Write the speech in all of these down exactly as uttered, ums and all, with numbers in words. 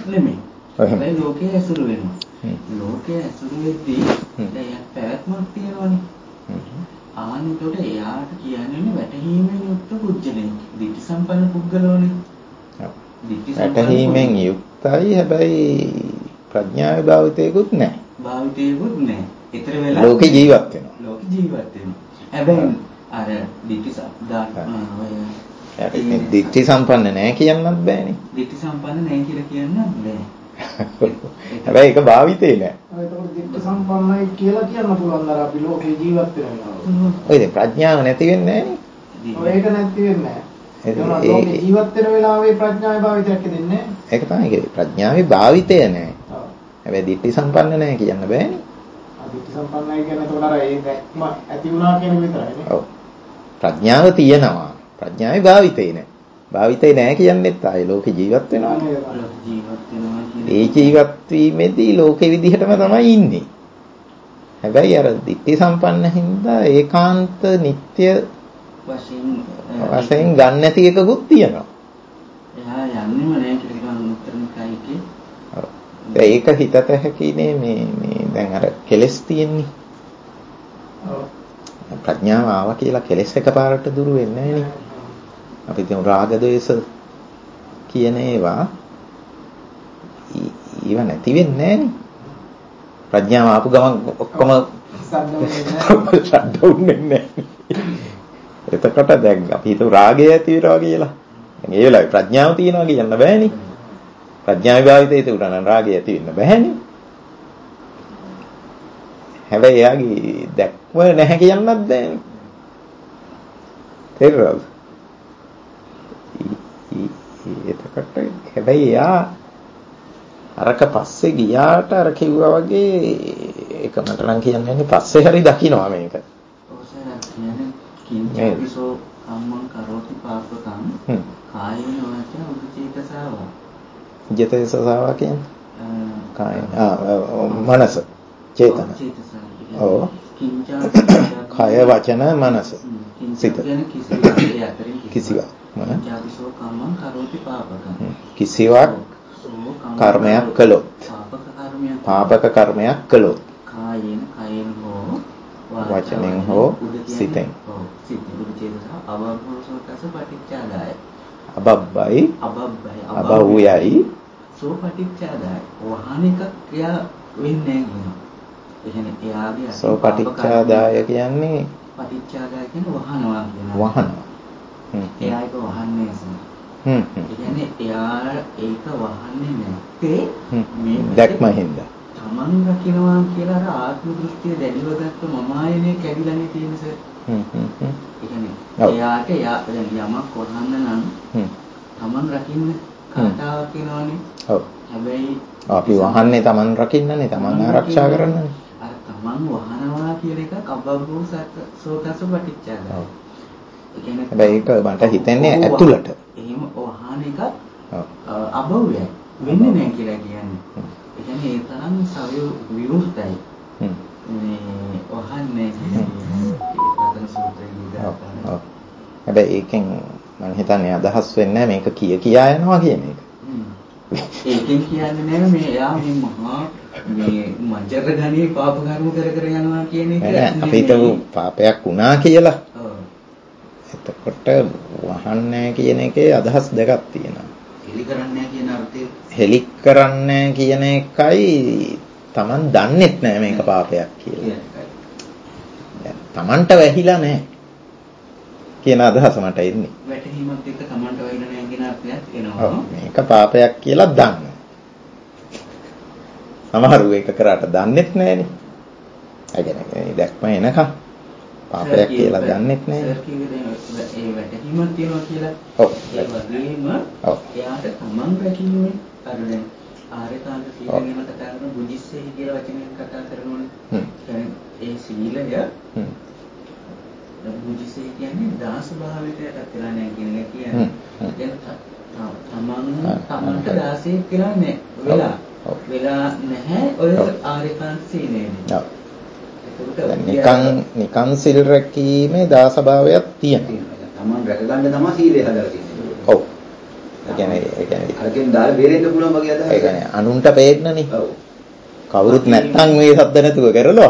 නෙමෙයි. ඒ ලෝකයේ ඇසුරු වෙනවා. ලෝකයේ ඇසුරු වෙද්දී දැන් පැවැත්මක් තියෙනවනේ. ආනිතොට එයාට කියන්නේ වැටහීමෙන් යුක්ත පුජ්‍යලෙක්. දිට්ඨි සම්පන්න පුද්ගලෝනේ. වැටහීමෙන් යුක්තයි හැබැයි ප්‍රඥාවේ භාවිතයකුත් නැහැ. භාවිතයකුත් නැහැ. ඊතර වෙලා ලෝකේ ජීවත් වෙනවා. ලෝකේ ජීවත් වෙනවා. හැබැයි අර දිට්ඨි සම්දාන ඔය දිට්ඨි සම්පන්න නැහැ කියන්නත් බෑනේ. දිට්ඨි සම්පන්න නැහැ කියලා කියන්නත් බෑ. හැබැයි ඒක භාවිතේ නෑ. ඒකට දිට්ඨි සම්පන්නයි කියලා කියන්න පුළුවන් අර අපි ලෝකේ ජීවත් වෙනවා. ඔය දැන් ප්‍රඥාව නැති වෙන්නේ නෑනේ. ඔය ඒක නැති වෙන්නේ නෑ. ඒක ලෝකේ ජීවත් වෙන වෙලාවේ ප්‍රඥාවේ භාවිතයක් දෙන්නේ නෑ. ඒක තමයි කියේ. ප්‍රඥාවේ භාවිතය නෑ. හැබැයි දිට්ඨි සම්පන්න නෑ කියන්න බෑනේ. ආ දිට්ඨි සම්පන්නයි කියන්නේ එතකොට අර ඒ දැක්ම ඇති වුණා කියන විතරයිනේ. ඔව්. ප්‍රඥාව තියෙනවා. ප්‍රඥාවේ භාවිතේ නෑ. භාවිතේ නෑ කියන්නේත් ආයේ ලෝකේ ජීවත් වෙනවා. ඒ ජීවත් වීමේදී ලෝකේ විදිහටම තමයි ඉන්නේ. හැබැයි අර ditthi සම්පන්න හින්දා ඒකාන්ත නিত্য වශයෙන් වශයෙන් ගන්න නැති එකකුත් තියෙනවා. එහා යන්නෙම නෑ කියලා උත්තරම කයිකේ. ඔව්. ඒක හිතත හැකිනේ මේ මේ දැන් අර කෙලස් තියෙන්නේ. ඔව්. ප්‍රඥාව ආවා කියලා කෙලස් එකපාරට දුරු වෙන්නේ නෑනේ. අපි දැන් රාග ද්වේෂ කියන ඒවා ඊව නැති වෙන්නේ නෑනේ. ප්‍රඥාව ආපු ගමන් ඔක්කොම ෂට්ඩවුන් වෙන්නේ නෑ. එතකොට දැන් අපි හිතුව රාගය ඇති වෙනවා කියලා. දැන් ඒ වෙලාවේ ප්‍රඥාව තියනවා කියන්න බෑනේ. ප්‍රඥාවේ භාවිතය ඒක උනන රාගය ඇති වෙන්න බෑනේ. හැබැයි එයාගේ දැක්ම නැහැ කියන්නත් බෑනේ. තේරුණාද? එතකොට හැබැයි එයා අරක පස්සේ ගියාට අර කිව්වා වගේ ඒක මට නම් කියන්නේ පස්සේ හරි දකින්නවා මේක. ඔසන කියන්නේ කිංචාවිසෝ කම්මං කරෝති පාපකං කායේන වචන උචේතසාවා. උචේතසාවා කියන්නේ කාය ආ මනස චේතන. ඔව්. කාය වචන මනස. සිත. කිසිවක්. කිංචාවිසෝ කම්මං කරෝති පාපකං. කිසිවක් කර්මයක් කළොත් පාපක කර්මයක් කළොත් කායේන කයෙන් හෝ වචනෙන් හෝ සිතෙන් අබබ්බයි අබව්යයි සෝ පටිච්චාදාය වහනික ක්‍රියා වෙන්නේ නැහැ. ඒ කියන්නේ එයාගේ සෝ පටිච්චාදාය කියන්නේ පටිච්චාදාය කියන්නේ වහනවා කියනවා. වහනවා. හ්ම්. එයා ඒක වහන්නේ නැහැ. හ්ම්. ඒ කියන්නේ එයා ඒක වහන්නේ නැත්තේ මේ දැක්ම හින්දා. තමන් රකින්නවා කියලා අර ආත්ම දෘෂ්ටිය දැඩිව ගත්ත මම ආයනේ කැඩිලානේ තියෙන සර්. හ්ම් හ්ම් හ්ම්. ඒ කියන්නේ එයාට එයා දැන් යමක් වහන්න නම් හ්ම්. තමන් රකින්න කාටාවක් වෙනවනේ. ඔව්. හැබැයි අපි වහන්නේ තමන් රකින්නනේ තමන් ආරක්ෂා කරන්නනේ. අර තමන් වහනවා කියන එක කබ්බබ්බෝ සෝකස පටිච්චාදාය. ඒ කියන්නේ හැබැයි ඒක මට හිතෙන්නේ ඇතුළට. එහෙම වහන එක අබව්‍යයි වෙන්නේ නැහැ කියලා කියන්නේ. ඒ කියන්නේ ඒ තරම් සවය විරුද්ධයි. හ්ම්. මේ වහන්නේ ඒකතන සූත්‍රයේ දානවා. ඔව්. හැබැයි ඒකෙන් මම හිතන්නේ අදහස් වෙන්නේ මේක කිය කියා යනවා කියන එක. ඒකෙන් කියන්නේ නෑ මේ එයා මේ මහා මේ මජර ගණේ පාප කර්ම කර කර යනවා කියන එක. අපි හිතමු පාපයක් වුණා කියලා. ඔව්. එතකොට වහන්නේ කියන එකේ අදහස් දෙකක් තියෙනවා. හෙලි කරන්නේ කියන අර්ථය. හෙලි කරන්නේ කියන එකයි Taman දන්නෙත් නෑ මේක පාපයක් කියලා. දැන් Tamanට වැහිලා නෑ කියන අදහස මට එන්නේ. වැටහීමත් එක්ක Tamanට වැහිලා නෑ කියන අර්ථයක් එනවා. මේක පාපයක් කියලා දන්න. සමහරු ඒක කරාට දන්නෙත් නෑනේ. ඒ කියන්නේ දැක්ම එනකම් පාපයක් කියලා දන්නෙත් නෑ. සර් කිව්වේ දැන් ඒ වැටහීමක් තියෙනවා කියලා. ඔව්. ඒ වගේම ඔව්. එයාට තමන් රැකීමේ අර දැන් ආරේකාන්ත සීලය ගැන කතා කරන බුද්ධිස්සේ කියලා වචනයක් කතා කරනෝනේ. හ්ම්. ඒ සීලය හ්ම්. බුද්ධිස්සේ කියන්නේ දාස භාවයටපත් වෙලා නැහැ කියන එක කියන්නේ. දැන් තමන් තමන්ට දාසයෙක් කියලා නෑ. වෙලා වෙලා නැහැ ඔය ආරේකාන්ත සීලයේදී. ඔව්. නිකන් නිකන් සිල් රැකීමේ දාසභාවයක් තියෙනවා. තමන් රැකගන්න තමයි සීලය හදලා තියෙන්නේ. ඔව්. ඒ කියන්නේ ඒ කියන්නේ අරකින් දාලා බේරෙන්න පුළුවන් වගේ අදහසක්. ඒ කියන්නේ අනුන්ට පේන්නනේ. ඔව්. කවුරුත් නැත්තම් මේ සද්ද නැතුව කරනවා.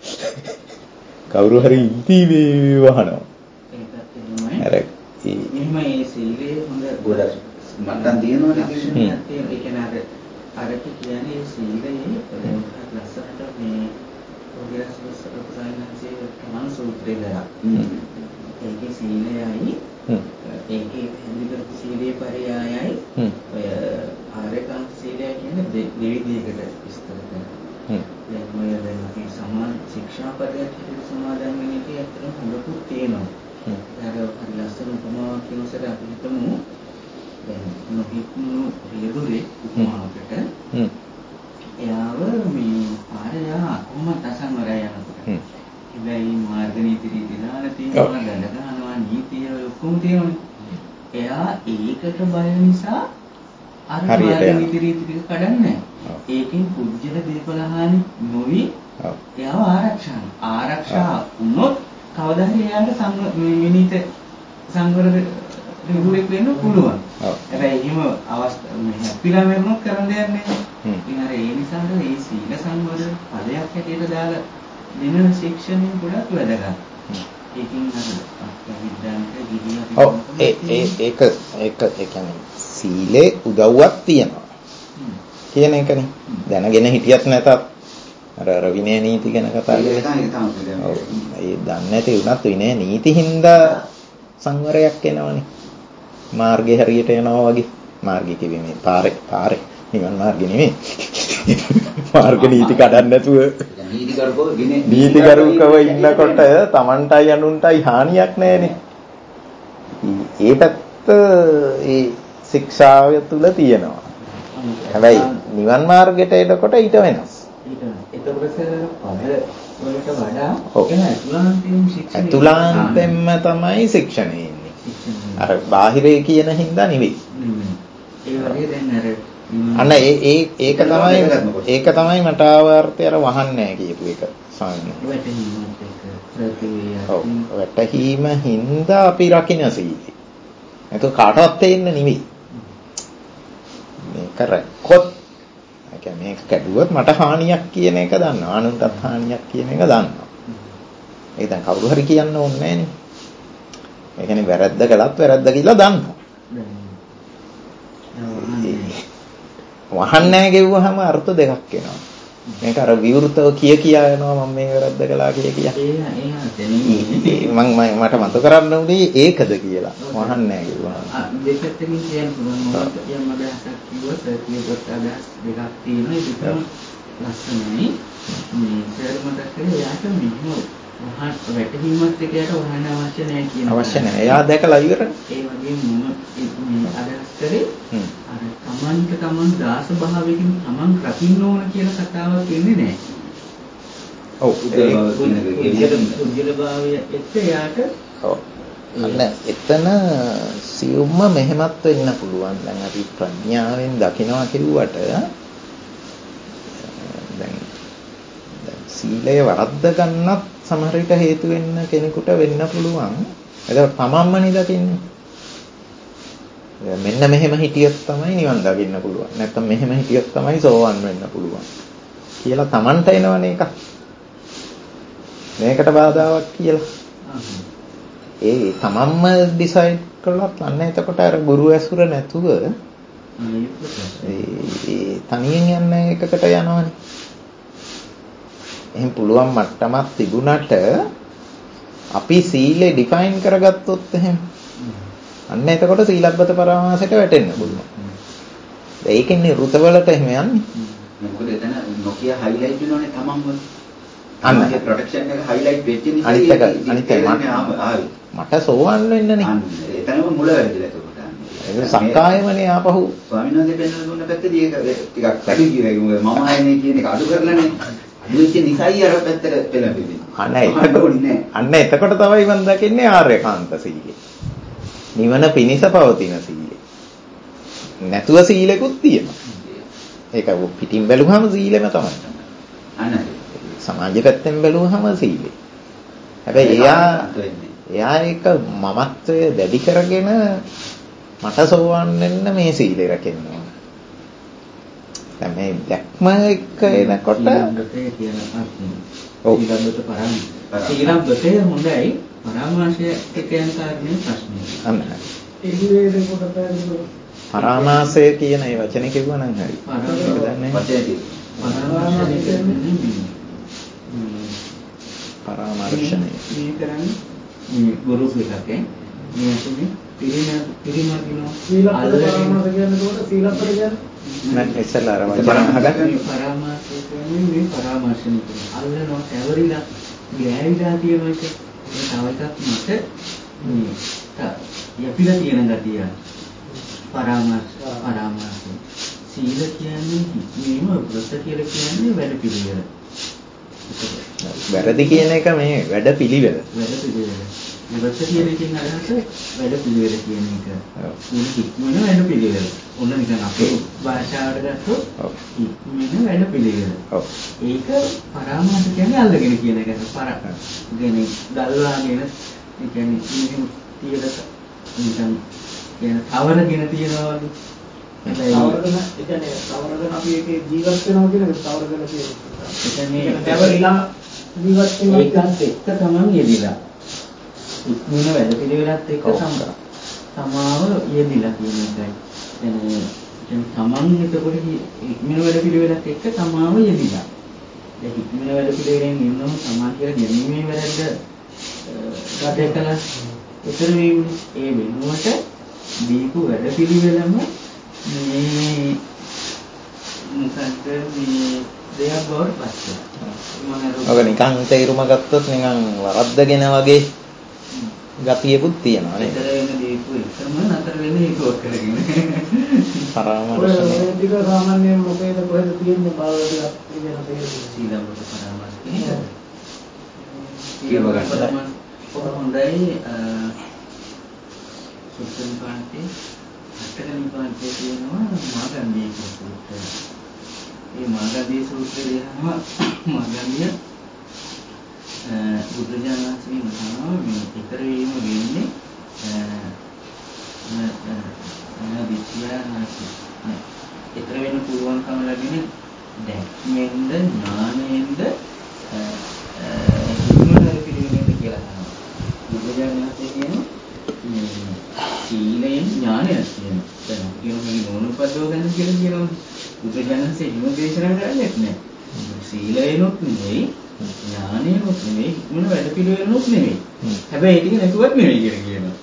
කවුරු හරි ඉති මේ වහනවා. ඒකත් එහෙමයි. අර එහෙම ඒ සීලේ හොඳ ගොඩක් මට්ටම් තියෙනවනේ ලක්ෂණයක් තියෙනවා. ඒ කියන්නේ අර අරක කියන්නේ සීලේ ලස්සනට මේ ඔගියස්වස්සකසයන්සේ කමන සූත්‍රය කරා. ඒකේ සීලයයි ඒකේ හැඳි කරපු සීලේ පරයයයි ඔය ආරේකාන්ත සීලය කියන්නේ දෙවිදියකට විස්තර කරනවා. දැන් ඔය දැන් අපි සමාන ශික්ෂාපදයක් හැටියට සමාදන් වෙන එකේ ඇත්තටම හොඳකුත් තියෙනවා. අර හරි ලස්සන උපමාවක් කියනසට අපි හිතමු දැන් නොහික්මුණු රියදුරේ උපමාවකට එයාව මේ පාරයා කොහොමද අසංවරය යනකොට ඉතින් මාර්ග නීති රීති දාලා තියෙනවා ගඳ ගන්නවා නීතිය ඔක්කොම තියෙනවානේ. එයා ඒකට බය නිසා අර මාර්ග නීති රීති ටික කඩන්නේ නැහැ. ඒකෙන් පුජ්‍යල දීපලහානි නොවි එයාව ආරක්ෂා ආරක්ෂා වුණොත් කවදා හරි එයාට විනීත සංවර රිහුවෙක් වෙන්න පුළුවන්. හැබැයි එහෙම අවස්ථා මේ හැපිලා මරුණොත් කරන්න දෙයක් නැහැ. ඉතින් අර ඒ නිසා මේ සීල සංවර පදයක් හැටියට දාලා දෙන ශික්ෂණය ගොඩක් වැදගත්. ඒකින් අර විද්‍යාන්ත ගිහින් ඔව් ඒ ඒ ඒක ඒක ඒ කියන්නේ සීලේ උදව්වක් තියෙනවා. කියන එකනේ. දැනගෙන හිටියත් නැතත් අර අර විනය නීති ගැන කතා කරලා ඔව් ඒ දන්නේ නැති වුණත් විනය නීති හින්දා සංවරයක් එනවනේ. මාර්ගේ හරියට යනවා වගේ. මාර්ගය කිව්වේ මේ පාරේ පාරේ නිවන් මාර්ගේ නෙමෙයි. මාර්ග නීති කඩන්න නැතුව නීතිකරුකව විනය නීතිකරුකව ඉන්නකොට Tamanටයි අනුන්ටයි හානියක් නැහැනේ. ඒ පැත්ත ඒ ශික්ෂාව තුල තියෙනවා. හැබැයි නිවන් මාර්ගයට එනකොට ඊට වෙනස්. එතකොට පද වලට වඩා එන අතුලාන්තයෙන් ශික්ෂණය අතුලාන්තෙන්ම තමයි ශික්ෂණය එන්නේ. අර බාහිරේ කියන හින්දා නෙවෙයි. ඒ වගේ දැන් අර අන්න ඒ ඒ ඒක තමයි ඒක තමයි මට ආවර්තය අර වහන්නේ නැහැ කියපු එක ස්වාමීන් වහන්සේ. ඔව් වැටහීම හින්දා අපි රකින්න සීලය. ඒක කාටවත් තේින්න නෙවෙයි. මේක රැක්කොත් ඒ කියන්නේ මේක කැඩුවොත් මට හානියක් කියන එක දන්නවා. අනුන්ටත් හානියක් කියන එක දන්නවා. ඒක දැන් කවුරු හරි කියන්න ඕනේ නෑනේ. ඒ කියන්නේ වැරද්ද කළත් වැරද්ද කියලා දන්නවා. වහන්නේ නැහැ ගෙවුවහම අර්ථ දෙකක් එනවා. මේක අර විවෘතව කිය කියා යනවා මම මේ වැරද්ද කළා කිය කියා. මම මට මතක කරන්න උනේ ඒකද කියලා. වහන්නේ නැහැ ගෙවුවහම. දෙකකින් කියන්න පුළුවන් මොකක්ද කියන්න බෑසක් කිව්වොත් කියපොත් අදහස් දෙකක් තියෙනවා. ඒක ලස්සනයි. මේ සර් මතක් කරේ යාට මිහිම වහන් වැටහීමත් එක්ක යට වහන්න අවශ්‍ය නැහැ කියන අවශ්‍ය නැහැ. එයා දැකලා ඉවරයි. ඒ වගේ මම මේ අදහස් කරේ අර තමන්ට තමන් දාස භාවයකින් තමන් රකින්න ඕන කියන කතාවක් එන්නේ නැහැ. ඔව් ඒ පුද්ගල භාවය එක්ක යාට ඔව් අන්න එතන සියුම්ම මෙහෙමත් වෙන්න පුළුවන්. දැන් අපි ප්‍රඥාවෙන් දකිනවා කිව්වට දැන් දැන් සීලය වරද්ද ගන්නත් සමහර විට හේතු වෙන්න කෙනෙකුට වෙන්න පුළුවන්. ඒක තමන්මනේ දකින්නේ. මෙන්න මෙහෙම හිටියොත් තමයි නිවන් දකින්න පුළුවන්. නැත්නම් මෙහෙම හිටියොත් තමයි සෝවන් වෙන්න පුළුවන්. කියලා තමන්ට එනවනේ එක. මේකට බාධාවක් කියලා. ඒ තමන්ම ඩිසයිඩ් කළොත් අන්න එතකොට අර ගුරු ඇසුර නැතුව ඒ තනියෙන් යන එකකට යනවනේ. එහෙන් පුළුවන් මට්ටමක් තිබුණට අපි සීලේ ඩිෆයින් කරගත්තොත් එහෙම අන්න එතකොට සීලබ්බත පරමාසයට වැටෙන්න පුළුවන්. ඒකෙන්නේ රුතවලට එහෙම යන්නේ. මොකද එතන නොකිය හයිලයිට් වෙනවනේ තමන්ම. අන්නගේ ප්‍රොටෙක්ෂන් එක හයිලයිට් වෙච්ච නිසා අනිත් එක අනිත් එක මට සෝවන් වෙන්නනේ. අන්න එතනම මුල වැරදිලා එතකොට. ඒක සක්කායමනේ ආපහු ස්වාමීන් වහන්සේ පෙන්නන දුන්න පැත්තදී ඒක ටිකක් පැටි කිව්වා. මම ආයනේ කියන එක අඩු කරලානේ. අනිත් නිසයි අර පැත්තට පෙළඹෙන්නේ. අන්න අන්න එතකොට තමයි මම දකින්නේ ආර්යකාන්ත සීලය. නිවන පිනිස පවතින සීලය. නැතුව සීලෙකුත් තියෙනවා. ඒක පිටින් බැලුවම සීලෙම තමයි. අන්න සමාජ පැත්තෙන් බැලුවම සීලය. හැබැයි එයා එයා ඒක මමත්වය දැඩි කරගෙන මට සෝවන් වෙන්න මේ සීලය රැකෙන්න ඕන. දැන් මේ දැක්ම එක එනකොට ඊළඟට කියන අර්ථය. ඔව් ඊළඟට පරම. ඊළඟට හොඳයි. පරාමාශය කියන කාරණේ ප්‍රශ්නේ. අන්න. ඒ විදිහේ කොට පැහැදිලි පරාමාසය කියන ඒ වචනේ කිව්වා නම් හරි. වචනේ පරාමාශය කියන්නේ පරාමර්ශනය. මේ කරන්නේ මේ ගුරු පිටකේ මේ අතුනේ පිරින පිරිනගිනවා සීලපද පරාමාස කියන්නේ උඩ සීලපද කියන්නේ නෑ ඉස්සලා අර වචන අහගන්න පරාමාසය කියන්නේ මේ පරාමර්ශනය කියන්නේ අල්ලනවා ඇවරිලා ගෑවිලා තියෙන එක ඒ තව එකක් මත මේ යපිලා තියෙන ගතිය පරාමාස පරාමාස සීල කියන්නේ මේව වෘත කියලා කියන්නේ වැඩ පිළිවෙල. වැරදි කියන එක මේ වැඩ පිළිවෙල. වැඩ පිළිවෙල. ඉවත කියන එකෙන් අදහස වැඩ පිළිවෙල කියන එක. මේ ඉක්මන වැඩ පිළිවෙල. ඔන්න නිකන් අපේ භාෂාවට ගත්තොත් ඉක්මන වැඩ පිළිවෙල. ඔව්. ඒක පරාමාස කියන්නේ අල්ලගෙන කියන එක. පර. කියන්නේ ගල්වාගෙන ඒ කියන්නේ ඉන්නේ තියලා නිකන් කියන තවරගෙන තියනවා වගේ. තවරගෙන ඒ කියන්නේ තවරගෙන අපි ඒකේ ජීවත් වෙනවා කියන එක තවරගෙන කියන්නේ. ඒ කියන්නේ තවරිලා ජීවත් වෙනවා ඒකත් එක්ක තමයි යෙදිලා. ඉක්මන වැඩ පිළිවෙලත් එක්ක තමයි තමාව යෙදිලා කියන එකයි. එනේ තමන් එතකොට ඉක්මන වැඩ පිළිවෙලත් එක්ක තමාව යෙදිලා. දැන් ඉක්මන වැඩ පිළිවෙලෙන් ඉන්නම තමා කියලා ගැනීමේ වැරද්ද ගතකලා උතර වීමනේ. ඒ වෙනුවට දීපු වැඩ පිළිවෙලම මේ මොකක්ද මේ දෙයක් බවට පත් වෙනවා. ඔක නිකන් තේරුම ගත්තොත් නිකන් වරද්දගෙන වගේ ගතියකුත් තියෙනවා නේද? නතර වෙන දීපු එකම නතර වෙන හේතුවක් කරගෙන. පරාමර්ශනය. ඔය ටික සාමාන්‍යයෙන් මොකේද කොහෙද තියෙන්නේ බලලා ටිකක් ඉගෙන තේරෙන්නේ. සීලබ්බත පරාමාර්ථය. කියව ගන්න. ඔක හොඳයි සුත්තම පාඨයේ අටකණි පාඨයේ තියෙනවා මාගන්ධී සූත්‍රය. මේ මාගන්ධී සූත්‍රය යනවා මාගන්ධිය බුදුරජාණන් වහන්සේ මහා මේ ඊතර වීම වෙන්නේ අ විද්‍යානාසි ඊතර වෙන්න පුළුවන්කම ලැබෙන දැක්මෙන්ද ඥාණයෙන්ද ඉක්මනට පිළිවෙලට කියලා කියනවා. බුදුරජාණන් වහන්සේ කියනවා සීලයෙන් ඥානයක් තියෙනවා. දැන් කියන මේ නෝනපදව ගැන කියලා කියනවා. බුදුරජාණන් වහන්සේ හිම දේශනා කරන්නේ නැහැ. සීලයනොත් නෙවෙයි ඥානයනොත් නෙවෙයි ඉක්මන වැඩ පිළිවෙලනොත් නෙවෙයි. හැබැයි ඒක නැතුවත් නෙවෙයි කියලා කියනවා.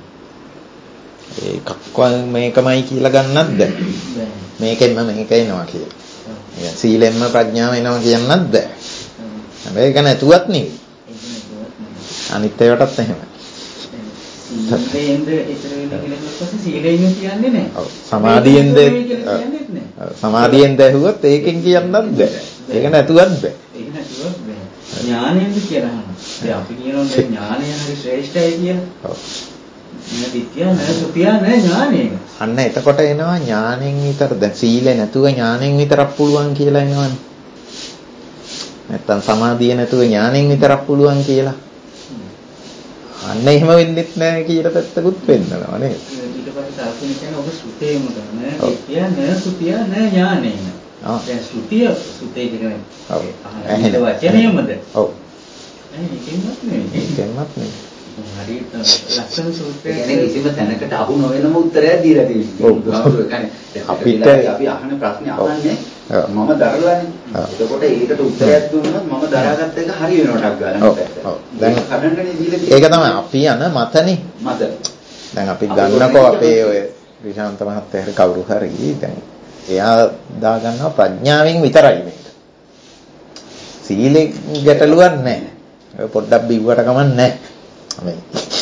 ඒකක්වත් මේකමයි කියලා ගන්නත් බෑ. මේකෙන්ම මේක එනවා කියලා. ඒ සීලෙන්ම ප්‍රඥාව එනවා කියන්නත් බෑ. හැබැයි ඒක නැතුවත් නෙවෙයි. අනිත් ඒවාටත් එහෙමයි. සීලෙන්ද ඊතර වෙන කියලා පස්සේ සීලෙන් කියන්නේ නැහැ. ඔව් සමාධියෙන්ද සමාධියෙන්ද ඇහුවොත් ඒකෙන් කියන්නත් බෑ. ඒක නැතුවත් බෑ. ඒක නැතුවත් බෑ. ඥානයෙන්ද කියලා අහනවා. දැන් අපි කියනවා දැන් ඥානය හරි ශ්‍රේෂ්ඨයි කියලා. ඔව්. මේ විද්‍යාව නෑ සුතිය නෑ ඥානය. අන්න එතකොට එනවා ඥාණයෙන් විතර දැන් සීලේ නැතුව ඥාණයෙන් විතරක් පුළුවන් කියලා එනවනේ. නැත්තම් සමාධිය නැතුව ඥාණයෙන් විතරක් පුළුවන් කියලා. අන්න එහෙම වෙන්නෙත් නැහැ කියලා පැත්තකුත් වෙන්නවා නේද? ඊට පස්සේ සාසනය කියන්නේ ඔබ සුතේම ගන්න. විද්‍යා නෑ සුතිය නෑ ඥානය. ආ. දැන් සුතිය සුතේ කියන්නේ. ඔව්. අහන වචනයමද? ඔව්. නෑ ඒකෙන්වත් නෙවෙයි. ඒකෙන්වත් නෙවෙයි. හරියට ලක්ෂණ සූත්‍රය කියන්නේ කිසිම තැනකට අහු නොවෙනම උත්තරයක් දීලා තියෙනවා. අපිට අපි අහන ප්‍රශ්නේ අහන්නේ මම දරලානේ. එතකොට ඒකට උත්තරයක් දුන්නොත් මම දරාගත්ත එක හරි වෙනවටක් ගන්න. ඔව්. දැන් කඩන්නනේ දීලා ඒක තමයි අපි යන මතනේ. මත. දැන් අපි ගන්නකො අපේ ඔය විශාන්ත මහත්තයා හරි කවුරු හරි දැන් එයා දාගන්නවා ප්‍රඥාවෙන් විතරයි මේක. සීලෙ ගැටලුවක් නැහැ. ඔය පොඩ්ඩක් බිව්වට කමක් නැහැ. මේ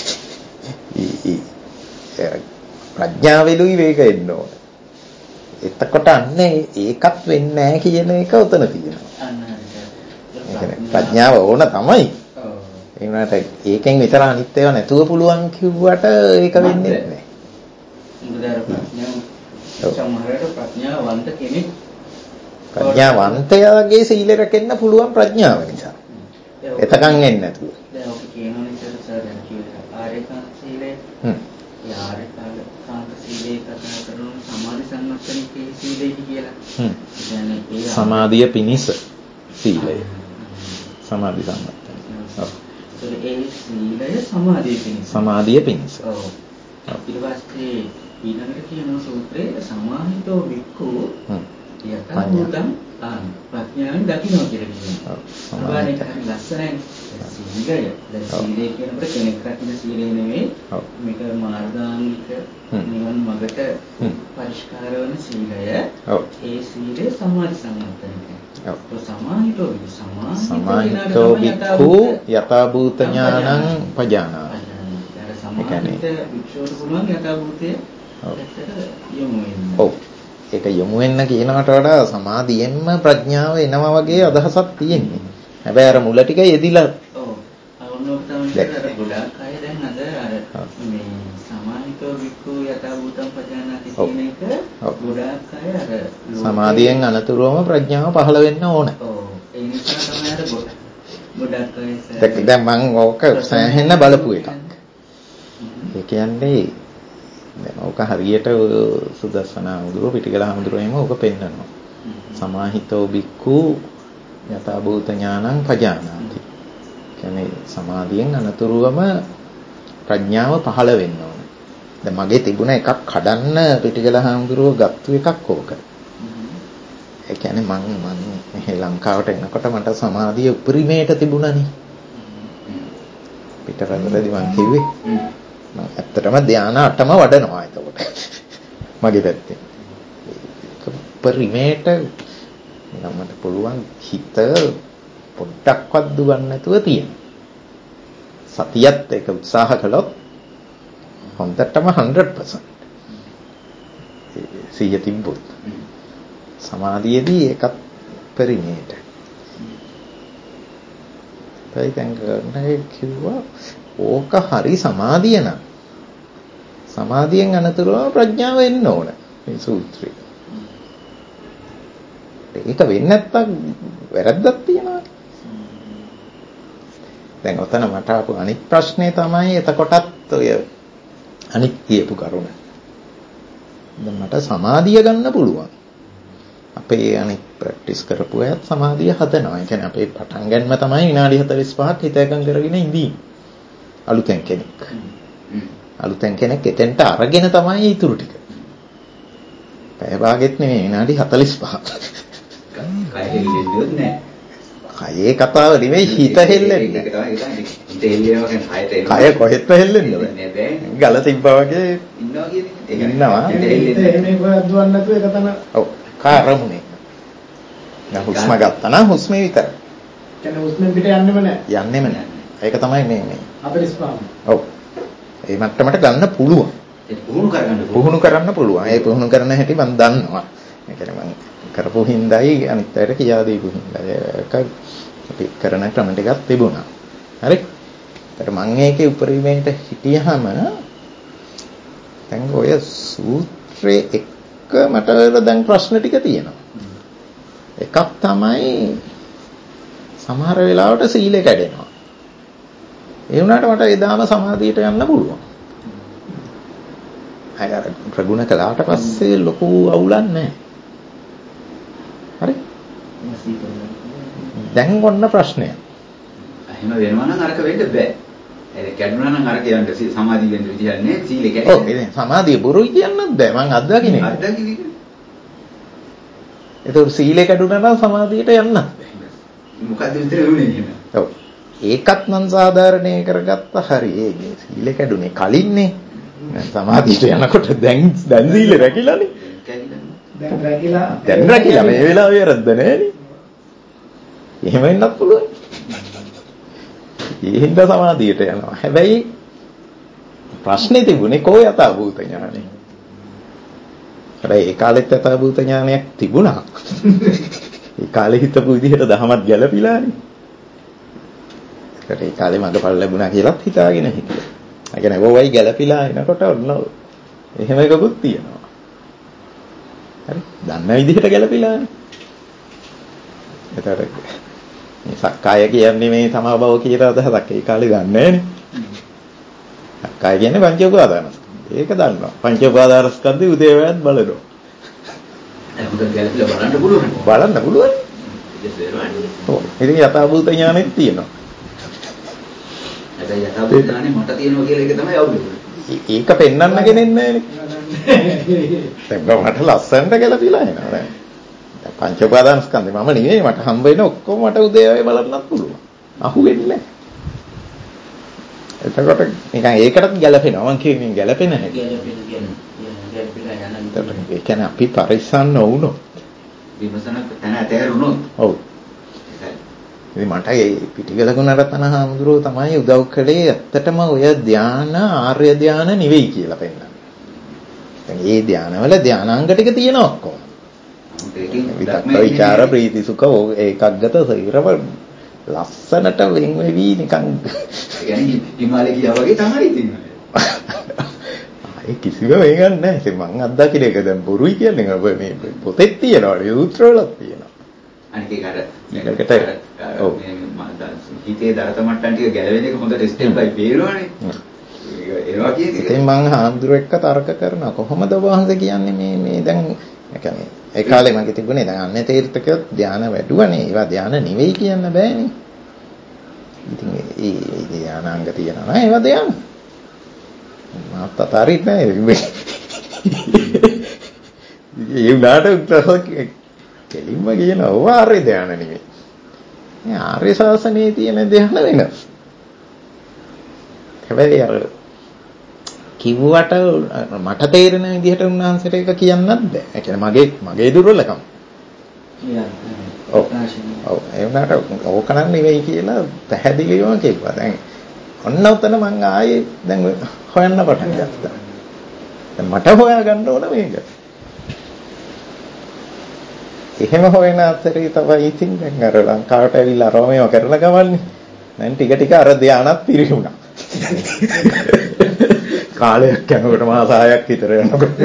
ප්‍රඥාවෙලුයි මේක එන්න ඕන. එතකොට අන්නේ ඒකත් වෙන්නේ නැහැ කියන එක උතන තියෙනවා. ප්‍රඥාව ඕන තමයි. ඒ වුණාට ඒකෙන් විතර අනිත් ඒවා නැතුව පුළුවන් කිව්වට ඒක වෙන්නේ නැහැ. මුදලාර ප්‍රඥාව සමහරවිට ප්‍රඥාවන්ත කෙනෙක් ප්‍රඥාවන්තයාගේ සීල රැකෙන්න පුළුවන් ප්‍රඥාව නිසා. එතකන් එන්නේ නැතුව. දැන් ඔක කියනෝනේ සර් දැන් කියුවා ආරේකාන්ත සීලය. හ්ම්. ඒ ආරේකාන්ත සම්මතනිකේ සීලය කියලා. හ්ම්. කියන්නේ ඒ සමාධිය පිණිස සීලය. සමාධි සම්මතන. ඔව්. ඒ සීලය සමාධිය පිණිස. සමාධිය පිණිස. ඔව්. ඊට පස්සේ ඊළඟට කියන සූත්‍රයේ සමාහිතෝ වික්ඛු යථා භූතං ප්‍රඥාවෙන් දකින්න කියලා කියනවා. සමාධියට ලස්සනයි. සීලය. දැන් සීලය කියනකොට කෙනෙක් රකින්න සීලය නෙවෙයි. මේක මාර්ගාංගික නිවන් මඟට පරිස්කාර වන සීලය. ඒ සීලය සමාධි සම්මතනයි. ඔව්. සමාහිතෝ සමාහිතෝ වික්ඛු යථා භූත ඥානං පජානාති. ඒ කියන්නේ වික්ෂෝත පුළුවන් යථා භූතය යොමු වෙන්න. ඔව්. ඒක යොමු වෙන්න කියනකට වඩා සමාධියෙන්ම ප්‍රඥාව එනවා වගේ අදහසක් තියෙන්නේ. හැබැයි අර මුල ටික යෙදිලා ඔව්. අවුනොක් තමයි අර ගොඩාක් අය දැන් අද අර මේ සමාහිතෝ වික්ඛු යථා භූතං පජානාති කියන එක ගොඩාක් අය අර සමාධියෙන් අනතුරුවම ප්‍රඥාව පහළ වෙන්න ඕන. ඔව්. ඒ නිසා තමයි අර ගොඩාක් අය දැන් මම ඕක සෑහෙන්න බලපු එකක්. ඒ කියන්නේ දැන් ඕක හරියට සුදස්සනා හඳුරෝ පිටිකලා හඳුරෝ එහෙම ඕක පෙන්නනවා. සමාහිතෝ බික්ඛු යථා භූත ඥානං පජානාති. කියන්නේ සමාධියෙන් අනතුරුවම ප්‍රඥාව පහළ වෙන්න ඕන. දැන් මගේ තිබුණ එකක් කඩන්න පිටිකලා හඳුරෝ ගත්තු එකක් ඕක. ඒ කියන්නේ මම මම මෙහි ලංකාවට එනකොට මට සමාධිය උපරිමයට තිබුණානේ. පිටරටදී මං කිව්වේ ඇත්තටම ධානා අටම වඩනවා එතකොට. මගේ පැත්තෙන්. පරිමේට මට පුළුවන් හිත පොඩ්ඩක්වත් දුවන්න නැතුව තියෙන. සතියත් ඒක උත්සාහ කළොත් හොඳටම hundred percent. සිය තිබ්බොත්. සමාධියේදී ඒකත් පරිමේට. ඒ දැන් කිව්වා ඕක හරි සමාධිය නම් සමාධියෙන් අනතුරුව ප්‍රඥාව එන්න ඕන මේ සූත්‍රය. ඒක වෙන්නේ නැත්තම් වැරද්දක් තියෙනවා. දැන් ඔතන මට ආපු අනිත් ප්‍රශ්නේ තමයි එතකොටත් ඔය අනිත් කියපු කරුණ. දැන් මට සමාධිය ගන්න පුළුවන්. අපේ අනිත් ප්‍රැක්ටිස් කරපු අයත් සමාධිය හදනවා. ඒ කියන්නේ අපේ පටන් ගන්නම තමයි විනාඩි හතළිස් පහක් හිත එකඟ කරගෙන ඉඳී. අලුතෙන් කෙනෙක්. අලුතෙන් කෙනෙක් එතෙන්ට අරගෙන තමයි ඊටු ටික. පැය භාගෙත් නෙමෙයි විනාඩි හතළිස් පහක්. කය හෙල්ලෙන්නේ නැහැ. කයේ කතාව නෙමෙයි හිත හෙල්ලෙන්නේ. ඒක තමයි හිත හෙල්ලෙනවා කියන්නේ කයට කය කොහෙත්ම හෙල්ලෙන්නේ නැහැ. ගල තිබ්බා වගේ ඉන්නවා කියන්නේ. ඒක ඉන්නවා. එහෙම කොහෙවත් දුවන්නේ නැතුව ඒක තමයි. ඔව්. කාරමුනේ. දැන් හුස්ම ගත්තා නම් හුස්මේ විතරයි. කියන්නේ හුස්මෙන් පිට යන්නෙම නැහැ. යන්නෙම නැහැ. ඒක තමයි මේ මේ. හතළිස් පහම. ඔව්. ඒ මට්ටමට ගන්න පුළුවන්. ඒක පුහුණු කරගන්න පුළුවන්. පුහුණු කරන්න පුළුවන්. ඒ පුහුණු කරන හැටි මම දන්නවා. ඒ කියන්නේ මම කරපු හින්දායි අනිත් අයට කියා දීපු හින්දායි. ඒක අපි කරන ක්‍රම ටිකක් තිබුණා. හරි? ඒතර මම ඒකේ උපරිමයට හිටියාම දැන් ඔය සූත්‍රයේ එක මට දැන් ප්‍රශ්න ටික තියෙනවා. එකක් තමයි සමහර වෙලාවට සීලය කැඩෙනවා. ඒ වුණාට මට එදාම සමාධියට යන්න පුළුවන්. අය අර ප්‍රගුණ කළාට පස්සේ ලොකු අවුලක් නැහැ. හරි? දැන් ඔන්න ප්‍රශ්නය. එහෙම වෙනවා නම් අරක වෙන්න බෑ. ඒක කැඩුනා නම් අරක යන්න සමාධිය වෙන්න විදියක් නෑ. සීලය කැඩෙනවා. ඔව් ඉතින් සමාධිය බොරුයි කියන්නත් බෑ. මං අත්දකින්නේ. අත්දකින්නේ. ඒතකොට සීලය කැඩුනා නම් සමාධියට යන්නත් බෑ. මොකද්ද විතර වෙන්නේ එහෙම? ඔව්. ඒකත් නම් සාධාරණේ කරගත්ත හරි. ඒ සීලය කැඩුනේ කලින්නේ. සමාධියට යනකොට දැන් දැන් සීලය රැකිලානේ. දැන් රැකිලා දැන් රැකිලා මේ වෙලාවේ වැරද්ද නෑනේ. එහෙම වෙන්නත් පුළුවන්. ඒ හින්දා සමාධියට යනවා. හැබැයි ප්‍රශ්නේ තිබුණේ කෝ යථා භූත ඥානෙ. හැබැයි ඒ කාලෙත් යථා භූත ඥානයක් තිබුණා. ඒ කාලේ හිතපු විදිහට දහමත් ගැළපිලානේ. ඒකට ඒ කාලේ මඟපල් ලැබුණා කියලාත් හිතාගෙන හිටියා. ඒ කියන්නේ වොවයි ගැළපිලා එනකොට ඔන්න එහෙම එකකුත් තියෙනවා. හරි. දන්න විදිහට ගැළපිලානේ. ඒතර මේ සක්කාය කියන්නේ මේ තමා බව කියන අදහසක් ඒ කාලේ ගන්න නෑනේ. සක්කාය කියන්නේ පංච උපාදානස්කන්ධ. ඒක දන්නවා. පංච උපාදානස්කන්ධේ උදේවැයත් බලනවා. ඒක ගැලපිලා බලන්න පුළුවන්. බලන්න පුළුවන්. ඔව්. ඉතින් යථාභූත ඥානෙත් තියෙනවා. හැබැයි යථාභූත ඥානෙ මට තියෙනවා කියලා ඒක තමයි අවුල. ඒක පෙන්වන්න කෙනෙක් නැහැනේ. දැන් මට ලස්සනට ගැලපිලා එනවා දැන්. දැන් පංච උපාදාන ස්කන්ධේ මම නෙවෙයි මට හම්බ වෙන ඔක්කොම මට උදේවයි බලන්නත් පුළුවන්. අහු වෙන්නේ නැහැ. එතකොට නිකන් ඒකටත් ගැලපෙනවා මං කියන්නේ ගැලපෙන හැටි. ගැලපෙන කියන්නේ ගැලපිලා යන. ඒ කියන්නේ අපි පරිස්සම් නොවුනොත් විමසනක් තැන ඇතහැරුණොත්. ඔව්. ඉතින් මට ඒ පිටිගල ගුණරතන හාමුදුරුවෝ තමයි උදව් කළේ ඇත්තටම ඔය ධාන ආර්ය ධාන නෙවෙයි කියලා පෙන්නන්නේ. දැන් මේ ධානවල ධානාංග ටික තියෙනවා ඔක්කොම. විතක්ක විචාර ප්‍රීති සුඛ ඒකග්ගත සෛරව ලස්සනට වෙන් වෙවි නිකන් يعني හිමාලය ගියා වගේ තමයි ඉතින්. ඒ කිසිම වෙගක් නැහැ. ඉතින් මං අත්දකින එක දැන් බොරුයි කියන්නේ මේ පොතේ තියෙනවා සූත්‍රවලත් තියෙනවා. අනික ඒක අර ඊළඟට ඔව් හිතේ දරත මට්ටම් ටික ගැලවෙන එක හොඳට ස්ටෙප් බයි බේරුවානේ. ඒක ඒවා කියන්නේ. ඉතින් මං හාමුදුරුවෝ එක්ක තර්ක කරනවා කොහොමද ඔබ වහන්සේ කියන්නේ මේ මේ දැන් ඒ කියන්නේ ඒ කාලේ මගේ තිබුණේ දැන් අන්නේ තීර්ථකයෝ ධානය වැඩුවනේ. ඒවා ධානය නෙවෙයි කියන්න බෑනේ. ඉතින් ඒ ධානාංග තියෙනවා නේද? ඒවා ධානය. මාත් අතාරිත් නෑ. ඒ උනාට කෙලින්ම කියනවා ඔව් ආර්ය ධානය නෙවෙයි. මේ ආර්ය ශාසනයේ තියෙන ධානය වෙනස්. හැබැයි අර කිව්වට මට තේරෙන විදිහට උන්වහන්සේට ඒක කියන්නත් බෑ. ඒ කියන්නේ මගේ මගේ දුර්වලකම. ඔව්. ඔව් ඒ වුණාට ඕක නම් නෙවෙයි කියලා පැහැදිලිවම කිව්වා. දැන් ඔන්න උතන මං ආයේ දැන් හොයන්න පටන් ගත්තා. දැන් මට හොයා ගන්න ඕන මේක. එහෙම හොයන අතරේ තමයි ඉතින් දැන් අර ලංකාවට ඇවිල්ලා රෝමේව කරලා ගමන්නේ. දැන් ටික ටික අර ධානත් පිරිහුණා. කාලයක් යනකොට මාස හයක් විතර යනකොට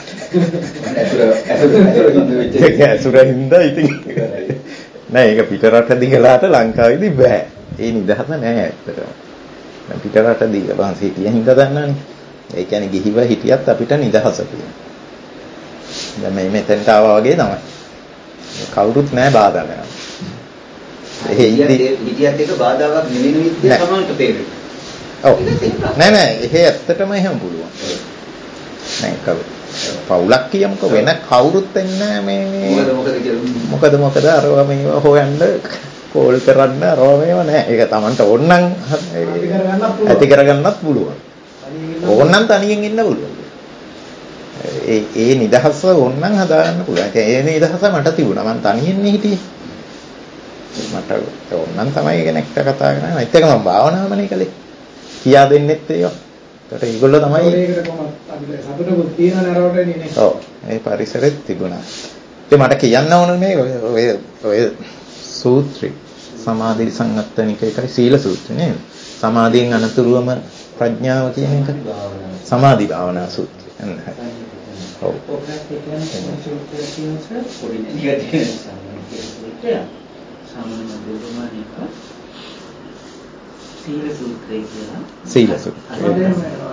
ඇසුරින්ද ඉතින් නෑ ඒක පිටරට දිගලාට ලංකාවේදී බෑ. ඒ නිදහස නෑ ඇත්තටම. දැන් පිටරට දිගලා සිටිය හින්දා දන්නවනේ. ඒ කියන්නේ ගිහිව හිටියත් අපිට නිදහස තියෙනවා. දැන් මේ මෙතෙන්ට ආවා වගේ තමයි. කවුරුත් නෑ බාධා කරන්න. ඒ හිටියත් එක බාධාවක් නෙවෙයි විදිය සමානට තේරෙනවා. ඔව් නෑ නෑ එහෙ ඇත්තටම එහෙම පුළුවන්. නෑ කව පවුලක් කියමුකෝ වෙන කවුරුත් එන්නේ මේ මේ මොකද මොකද කියලා මොකද මොකද අරවා මේවා හොයන්න කෝල් කරන්න අරවා මේවා නෑ. ඒක Tamanට ඕනනම් ඇති කරගන්නත් පුළුවන්. ඕනනම් තනියෙන් ඉන්න පුළුවන්. ඒ ඒ නිදහස ඕනනම් හදාගන්න පුළුවන්. ඒ නිදහස මට තිබුණා. මම තනියෙන් හිටියේ. මට ඕනනම් තමයි කෙනෙක්ට කතා කරන්නේ. ඒත් එක මම භාවනාවමනේ කළේ. කියා දෙන්නෙත් ඒවා. ඒකට ඒගොල්ලෝ තමයි ඒකට කොහොමද අපිට සතුටකුත් තියෙන නරවටනේ නේ. ඔව්. ඒ පරිසරෙත් තිබුණා. ඉතින් මට කියන්න ඕනේ ඔය ඔය සූත්‍රي සමාධි සංගත්තනික එකයි සීල සූත්‍රය නේද? සමාධියෙන් අනතුරුවම ප්‍රඥාව කියන එක සමාධි භාවනා සූත්‍රය. ඔව්. සීල සූත්‍රය කියලා සීල සූත්‍රය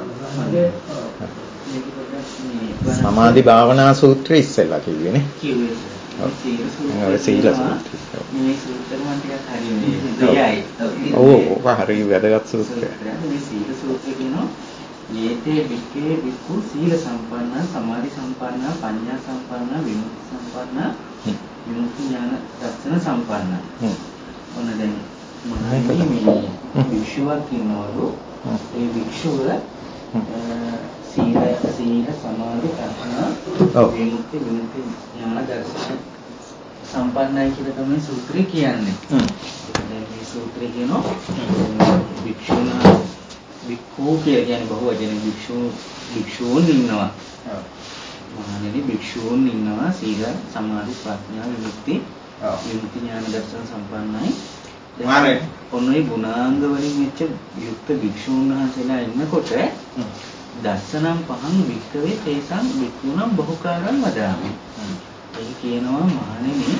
සමාධි භාවනා සූත්‍රය ඉස්සෙල්ලා කිව්වේනේ කිව්වේ සීල සූත්‍රය සීල සූත්‍රය මේ සූත්‍රය මම ටිකක් හරියන්නේ ඔව් ඔව් හරි වැදගත් සූත්‍රයක් මේ සීල සූත්‍රය කියනවා යේතේ වික්කේ වික්ඛු සීල සම්පන්න සමාධි සම්පන්න පඤ්ඤා සම්පන්න විමුක්ති සම්පන්න විමුක්ති ඥාන දර්ශන සම්පන්න ඔන්න දැන් මොනවායි මේ වික්ෂුවක් ඉන්නවලු ඒ වික්ෂුව සීල සීල සමාධි ප්‍රඥා විමුක්ති විමුක්ති ඥාන දර්ශන සම්පන්නයි කියලා තමයි සූත්‍රය කියන්නේ. දැන් මේ සූත්‍රය කියනවා වික්ෂුණා වික්ඛු කියලා කියන්නේ බහුව වචන වික්ෂු වික්ෂූන් ඉන්නවා. මහණෙනි වික්ෂූන් ඉන්නවා සීල සමාධි ප්‍රඥා විමුක්ති විමුක්ති ඥාන දර්ශන සම්පන්නයි. මානේ ඔන්නේ ගුණාංග වලින් මෙච්ච යුක්ත වික්ෂූන් වහන්සේලා ඉන්නකොට දර්ශනම් පහන් වික්කවේ තේසං වික්ඛුණම් බහුකාරං වදාමි. ඒ කියනවා මහණෙනි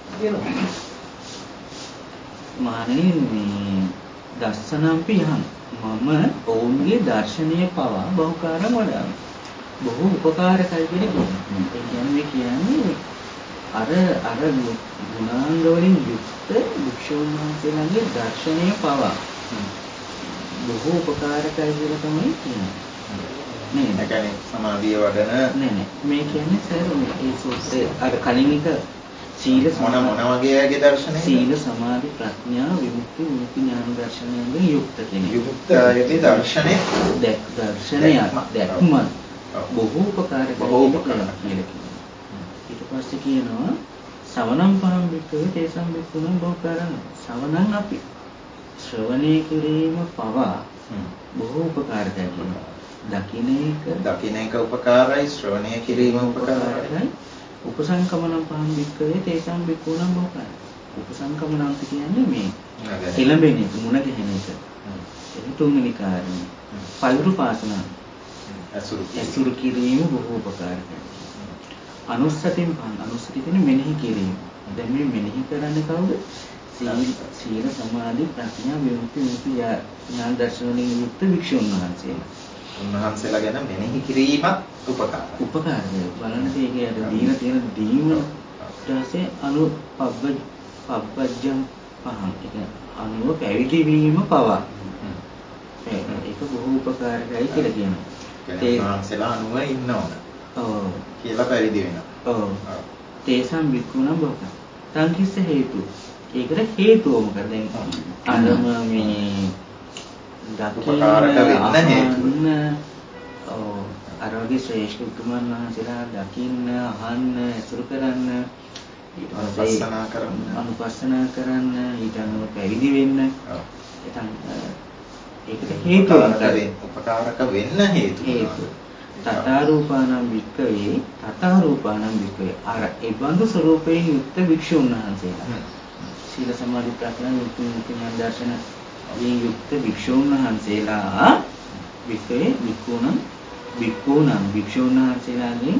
මහණෙනි මේ දර්ශනම්පි යහන් මම ඔවුන්ගේ දර්ශනීය පවා බහුකාරං වදාමි. බොහෝ උපකාරකයි කියන කියනවා. ඒ කියන්නේ කියන්නේ අර අර ගුණාංග වලින් යුක්ත භික්ෂුන් වහන්සේලාගේ දර්ශනීය පවා බොහෝ උපකාරකයි කියලා තමයි කියන්නේ. නේ ඒ කියන්නේ සමාධිය වඩන නෑ නෑ මේ කියන්නේ සර් මේ සූත්‍රයේ අර කලින් එක සීල මොන මොන වගේගේ දර්ශනයද? සීල සමාධි ප්‍රඥා විමුක්ති විමුක්ති ඥාන දර්ශනයෙන් යුක්ත කෙනෙක්. යුක්ත ආයතේ දර්ශනේ දැක් දර්ශනය දැක්ම බොහෝ උපකාරක බොහෝ උපකාරක කියලා කියනවා. ඊට පස්සේ කියනවා සවනම් පහම් වික්‍රේ තේසම් වික්කුණම් බෝකාරණ. සවනම් අපි ශ්‍රවණය කිරීම පවා බොහෝ උපකාරකයි කියනවා. දකින්න එක දකින්න එක උපකාරයි, ශ්‍රවණය කිරීම උපකාරයි. උපසංකමනම් පහන් වික්‍රේ තේසම් වික්කුණම් බෝකාරණ. උපසංකමනම් කියන්නේ මේ එළඹෙන එක මුණ ගැහෙන එක. ඒ තුන්වෙනි කාරණය. පෛරුපාසනා ඇසුරු කිරීම බොහෝ උපකාරකයි. අනුස්සතින් පහන් අනුස්සති කියන්නේ මෙනෙහි කිරීම. දැන් මේ මෙනෙහි කරන්නේ කවුද? සීල සීල සමාධි ප්‍රඥා විමුක්ති විමුක්ති ඥාන දර්ශන වලින් යුක්ත වික්ෂුන් වහන්සේලා. උන්වහන්සේලා ගැන මෙනෙහි කිරීමත් උපකාරයි. උපකාරයි. බලන්න ඒකේ අර දීන තියෙන දීම ඊටසේ අනු පබ්බ පබ්බජ්ජම් පහන්. ඒක අනුව පැවිදි වීම පවා. ඒක බොහෝ උපකාරකයි කියලා කියනවා. ඒ උන්වහන්සේලා අනුව ඉන්න ඕන. ඔව්. කියලා පැවිදි වෙනවා. ඔව්. තේසම් වික්කුණම් බෝක. සංකිස්ස හේතු. ඒකට හේතුව මොකද? දැන් අරම මේ උපකාරක වෙන්න හේතුව. ඔව්. අර වගේ ශ්‍රේෂ්ඨ උතුමන් වහන්සේලා දකින්න, අහන්න, ඇසුරු කරන්න, ඊට පස්සේ අනුපස්සනා කරන්න, අනුපස්සනා කරන්න, ඊට අනුව පැවිදි වෙන්න. ඔව්. එතන ඒකට හේතුව උපකාරක වෙන්න හේතුව. හේතුව. තථාරූපානම් වික්කවේ තථාරූපානම් වික්කවේ අර ඒබඳු ස්වરૂපයෙන් යුක්ත වික්ෂුන් වහන්සේලා. සීල සමාධි ප්‍රඥා විමුක්ති ඥාන දර්ශන වලින් යුක්ත වික්ෂුන් වහන්සේලා වික්කවේ වික්කුණම් වික්කුණම් වික්ෂුන් වහන්සේලාගෙන්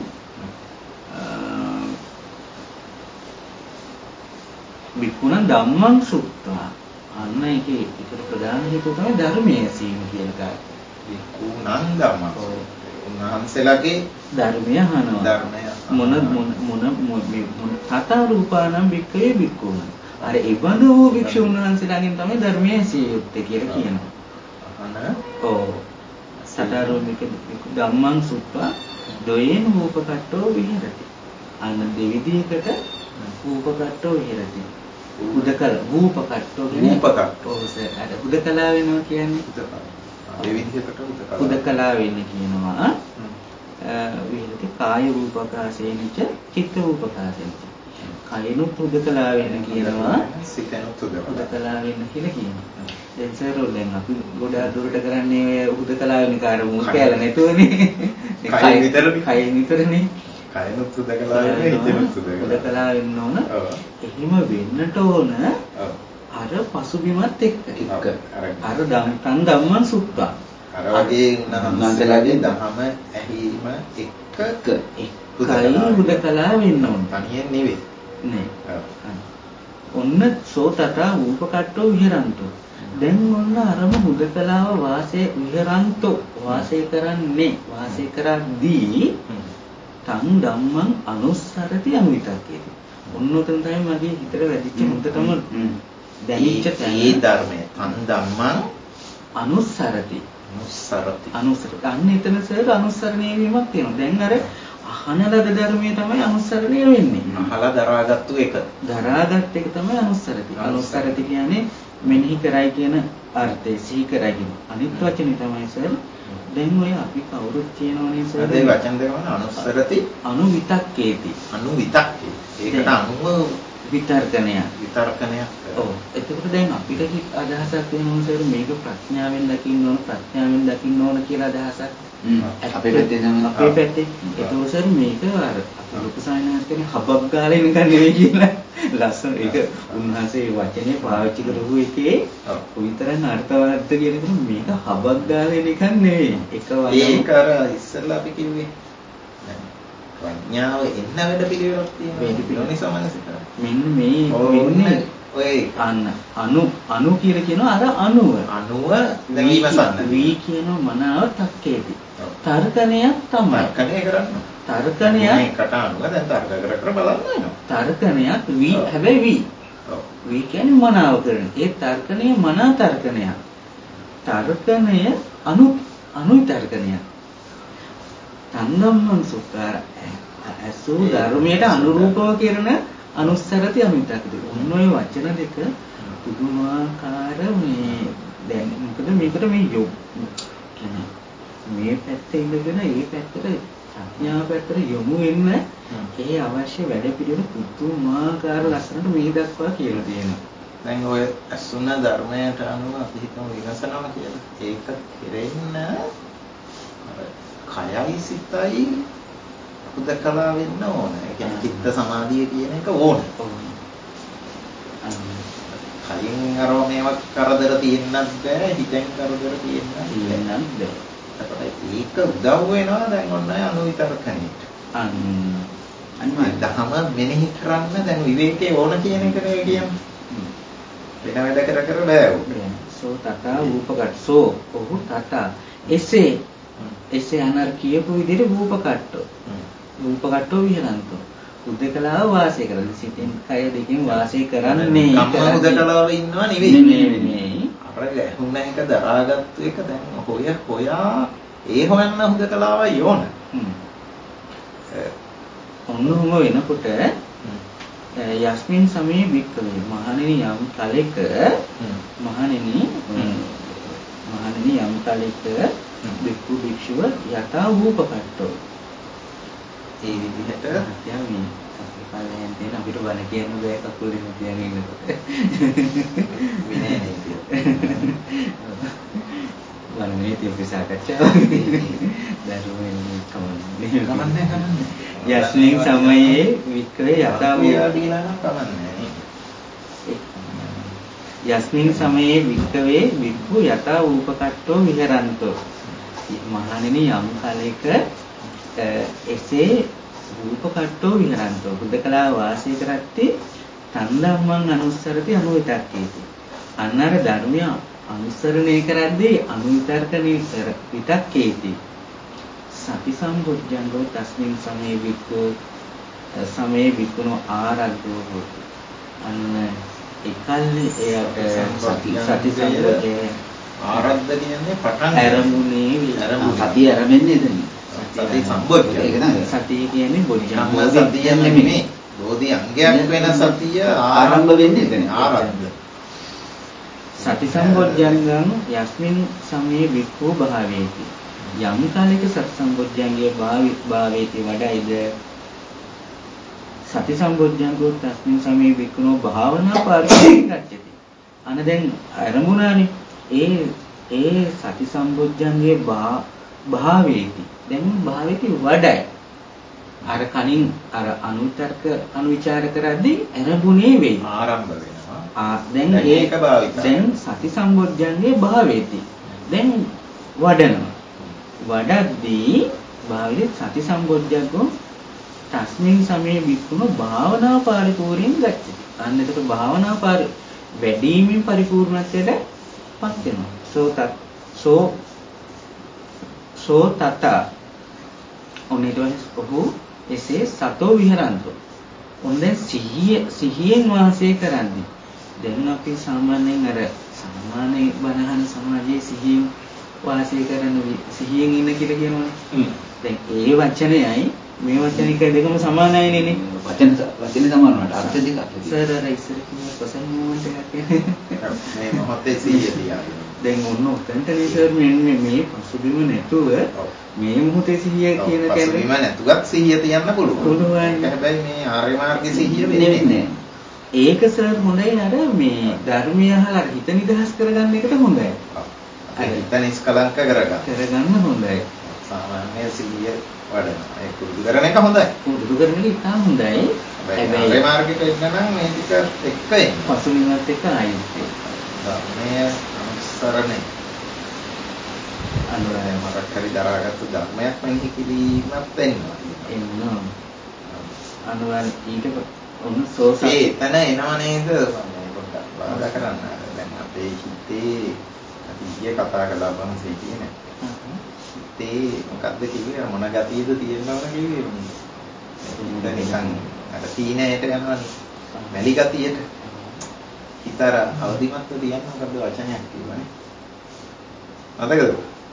වික්කුණම් ධම්මං සුත්තා අන්න ඒකේ ඒකට ප්‍රධාන හේතුව තමයි ධර්මයේ ඇසීම කියන එක. වික්කුණම් ධම්මං උන්වහන්සේලාගේ ධර්මය අහනවා. ධර්මය මොන මොන මොන මොන තථා රූපානම් වික්කවේ වික්කුණ. අර ඒබඳු වික්ෂුන් වහන්සේලාගෙන් තමයි ධර්මයේ ඇසිය යුත්තේ කියලා කියනවා. අහන ඔව්. තථා රූපික ධම්මං සුත්වා දොයෙන් රූපකට්ටෝ විහෙරති. අන්න දෙවිදියකට රූපකට්ටෝ විහෙරති. උදකල රූපකට්ටෝ රූපකට්ටෝ. ඔව් සර්. අර උදකලා වෙනවා කියන්නේ උදකලා. දෙවිදියකට උදකලා. උදකලා වෙන්න කියනවා. විහෙරති කාය රූපකාශේනච චිත්ත රූපකාශේනච. කයනුත් උදකලා වෙන්න කියනවා. සිතනුත් උදකලා වෙන්න කියලා කියනවා. දැන් සර් දැන් අපි ගොඩාක් දුරට කරන්නේ උදකලා වෙන කාර මොකද කියලා නැතුවනේ. කය විතරනේ. කය විතරනේ. කයනුත් උදකලා වෙන්න හිතනුත් උදකලා. උදකලා වෙන්න ඕන. ඔව්. එහෙම වෙන්නට ඕන. ඔව්. අර පසුබිමත් එක්ක. එක්ක. අර තන් ධම්මං සුත්තා. අර වගේ උන්වහන්සේලාගේ දහම ඇහිීම එක්ක එකයි උදකලා වෙන්න ඕන. තනියෙන් නෙවෙයි. නේ. ඔන්න සෝ තථා රූපකට්ටෝ විහෙරන්තෝ. දැන් ඔන්න අරම හුදකලාව වාසය විහෙරන්තෝ වාසය කරන්නේ වාසය කරද්දී තං ධම්මං අනුස්සරති අමිතකේති. ඔන්න උතන තමයි මගේ හිතට වැදිච්ච මුදටම දැනෙච්ච තැන. ඒ ධර්මය තං ධම්මං අනුස්සරති. අනුස්සරති. අනුස්සරති. අන්න එතන සර් අනුස්සරණය වීමක් තියෙනවා. දැන් අර අහන ලද ධර්මයේ තමයි අනුස්සරණය වෙන්නේ. අහලා දරාගත්තු එක. දරාගත් එක තමයි අනුස්සරති. අනුස්සරති කියන්නේ මෙනෙහි කරයි කියන අර්ථය සිහි කරයි කියන. අනිත් වචනේ තමයි සර් දැන් ඔය අපි කවුරුත් කියනවනේ සර්. මේ වචන දෙකම අනුස්සරති අනුවිතක්කේති. අනුවිතක්කේ. ඒකට අනුව විතර්කණය. විතර්කණයක්. ඔව්. එතකොට දැන් අපිට අදහසක් වෙනවා සර් මේක ප්‍රඥාවෙන් දකින්න ඕන ප්‍රඥාවෙන් දකින්න ඕන කියලා අදහසක්. අපේ පැත්තේ තමයි අපේ පැත්තේ. ඒක සර් මේක අර අපි ලොකු සායනාස් කියන්නේ හබක් ගාලා නිකන් නෙවෙයි කියලා. ලස්සන ඒක උන්වහන්සේ වචනේ පාවිච්චි කරපු එකේ කොයිතරම් අර්ථවත්ද කියන එක මේක හබක් ගාලා නිකන් නෙවෙයි. එක වගේ ඒක අර ඉස්සෙල්ලා අපි කිව්වේ ප්‍රඥාව එන්න වැඩ පිළිවෙලක් තියෙනවා. මේ පිළිවෙලනේ සමනසිත. මෙන්න මේ මෙන්න ඔය අන්න අනු අනු කියලා කියනවා අර අණුව. අණුව දැන් ඉවසන්න. වී කියනවා මනාව තක්කේති. තර්කණයක් තමයි. තර්කණය කරන්න. තර්කණයක් මේකට අණුව දැන් තර්ක කර කර බලන්න වෙනවා. තර්කණයක් වී හැබැයි වී. ඔව්. වී කියන්නේ මනාව කරන. ඒ තර්කණය මනා තර්කණයක්. තර්කණය අනු අනුයි තර්කණයක්. තන්නම්මං සුඛාර අසෝ ධර්මයට අනුරූපව කරන අනුස්සරති අනුිතකදී. ඔන්න ඔය වචන දෙක පුදුමාකාර මේ දැන් මොකද මේකට මේ යොමු කියන්නේ මේ පැත්තේ ඉඳගෙන ඒ පැත්තට ප්‍රඥාව පැත්තට යොමු වෙන්න ඒ අවශ්‍ය වැඩ පිළිවෙල පුදුමාකාර ලස්සනට මේ දක්වා කියලා තියෙනවා. දැන් ඔය අසුන ධර්මයට අනුව අපි හිතමු විගසනවා කියලා. ඒක කෙරෙන්න කයයි සිතයි උදකලා වෙන්න ඕන. ඒ කියන්නේ චිත්ත සමාධිය කියන එක ඕන. කයින් අරව මේවා කරදර තියෙන්නත් බෑ, හිතෙන් කරදර තියෙන්නත් බෑ. අපිට ඒක උදව් වෙනවා දැන් ඔන්න අනුවිතරකණයට. අන්න අනිත් දහම මෙනෙහි කරන්න දැන් විවේකේ ඕන කියන එක නේ කියන්නේ. වෙන වැඩ කර කර බෑ උ. සෝ තථා රූපකට්සෝ ඔහු තථා එසේ එසේ අනර් කියපු විදිහට රූපකට්ටෝ රූපකට්ටෝ විහරන්තෝ උද්දකලාව වාසය කරන සිතින් කය දෙකෙන් වාසය කරන්නේ කම්ම උද්දකලාව ඉන්නවා නෙවෙයි නෙවෙයි අර ගැහුණ එක දරාගත්තු එක දැන් හොය හොයා ඒ හොයන්න උද්දකලාවයි ඕන ඔන්නෝම වෙනකොට යස්මින් සමයේ වික්කවේ මහණෙනි යම් කලෙක මහණෙනි මහණෙනි යම් කලෙක බික්කු භික්ෂුව යථා රූපකට්ටෝ ඒ විදිහට යන්නේ අපේ තියෙන අපිට බණ කියන්න බෑ කකුලෙන් තියගෙන ඉන්නකොට විනය නේද බණ මේ තියෙන සාකච්ඡාව දරුවෙන් කමන්නේ කමන්නේ කමන්නේ යස්මින් සමයේ වික්‍රේ යථා දීලා නම් කමන්නේ යස්මින් සමයේ වික්කවේ වික්ඛු යථා රූපකට්ටෝ විහරන්තෝ මහණෙනි යම් කලෙක එසේ රූපකට්ටෝ විහරන්තෝ බුද්ධකලා වාසය කරත්තේ තණ්හම්මං අනුස්සරති අනුවිතක්කේති අන්නර ධර්මය අනුසරණය කරද්දී අනුවිතර්කණේ කර විතක්කේති සති සම්බුද්ධංගෝ තස්මින් සමේ වික්ඛු සමේ වික්ඛුනෝ ආරද්ධෝ හොති අන්න එකල්ලි එයට සති සති සම්බුද්ධේ ආරද්ධ කියන්නේ පටන් ආරම්භුනේ සතිය ආරම්භෙන්නේ එතන. සති සම්බොධ්‍ය. ඒක නේද? සතිය කියන්නේ බොධ්‍යංග. සතිය නෙමෙයි. බෝධි අංගයක් වෙන සතිය ආරම්භ වෙන්නේ එතන. ආරද්ධ. සති සම්බොධ්‍යංගං යස්මින් සමයේ වික්ඛු භාවේති. යම් කාලයක සති සම්බොධ්‍යංගයේ භාවේති වඩයිද සති සම්බොධ්‍යංගෝ තස්මින් සමයේ වික්ඛුනෝ භාවනා පරිපූර්ණ ගච්ඡති. අන දැන් ආරමුණානේ ඒ ඒ සති සම්බොධ්‍යංගයේ භාවේති දැන් භාවේති වඩයි අර කලින් අර අනුතර්ක අනුවිචාර කරද්දී ආරමුණේ වෙයි ආරම්භ වෙනවා ආ දැන් ඒක භාවිතයි දැන් සති සම්බොධ්‍යංගයේ භාවේති දැන් වඩනවා වඩද්දී භාවිත සති සම්බොධ්‍යංගෝ තස්මින් සමයේ වික්ඛුනෝ භාවනා පරිපූර්ණං ගච්ඡති. අන්න එතකොට භාවනා පරි වැඩිමින් පරිපූර්ණත්වයට පත් වෙනවා. සෝ තත් සෝ සෝ තත ඔන්නේට ඔහු එසේ සතෝ විහරන්තෝ. ඔන්න දැන් සිහිය සිහියෙන් වාසය කරන්නේ. දැන් අපි සාමාන්‍යයෙන් අර සාමාන්‍ය බණහන සමාජයේ සිහියෙන් වාසය කරන සිහියෙන් ඉන්න කියලා කියනවනේ. දැන් ඒ වචනයයි මේ වචන එක දෙකම සමානයි නේ නේ වචන වචනේ සමාන වුණාට අර්ථ දෙකක් සර් අර ඉස්සර කිව්ව පසන් මොමන්ට් එකක් මේ මොහොතේ සිහිය තියන්න දැන් ඔන්න උතන්ටනේ සර් මේ මේ පසුබිම නැතුව මේ මොහොතේ සිහිය කියන කෙනෙක් පසුබිම නැතුවත් සිහිය තියන්න පුළුවන් පුළුවන් හැබැයි මේ ආර්ය මාර්ගයේ සිහිය වෙන්නේ නැහැ ඒක සර් හොඳයි අර මේ ධර්මය අහලා හිත නිදහස් කරගන්න එකට හොඳයි අර හිත නිස්කලංක කරගන්න කරගන්න හොඳයි සාමාන්‍ය සිහිය වඩනවා ඒක පුරුදු කරන එක හොඳයි පුරුදු කරන එක ඉතාම හොඳයි හැබැයි ආර්ය මාර්ගයට එන්න නම් මේ ටික එක්ක එන්න පසුබිමත් එක්ක ආයෙත් ධර්මයේ අනුසරණය අනුරාය මරක් හරි දරාගත්තු ධර්මයක් මෙහි කිරීමක් වෙනවා එන්න අනුරාය ඊට ඔන්න සෝසා ඒ එතන එනව නේද බාධා කරන්න. දැන් අපේ හිතේ අපි ඊයේ කතා කළා බංසේ කියන්නේ. හිතේ මොකද්ද කිව්වේ මොන ගතියද තියෙනවද කිව්වේ? හිත නිකන් අර තීනයට යනවනේ. මැලි ගතියට. හිතර අවදිමත්ව තියන්න මොකද්ද වචනයක් කිව්වනේ. මතකද?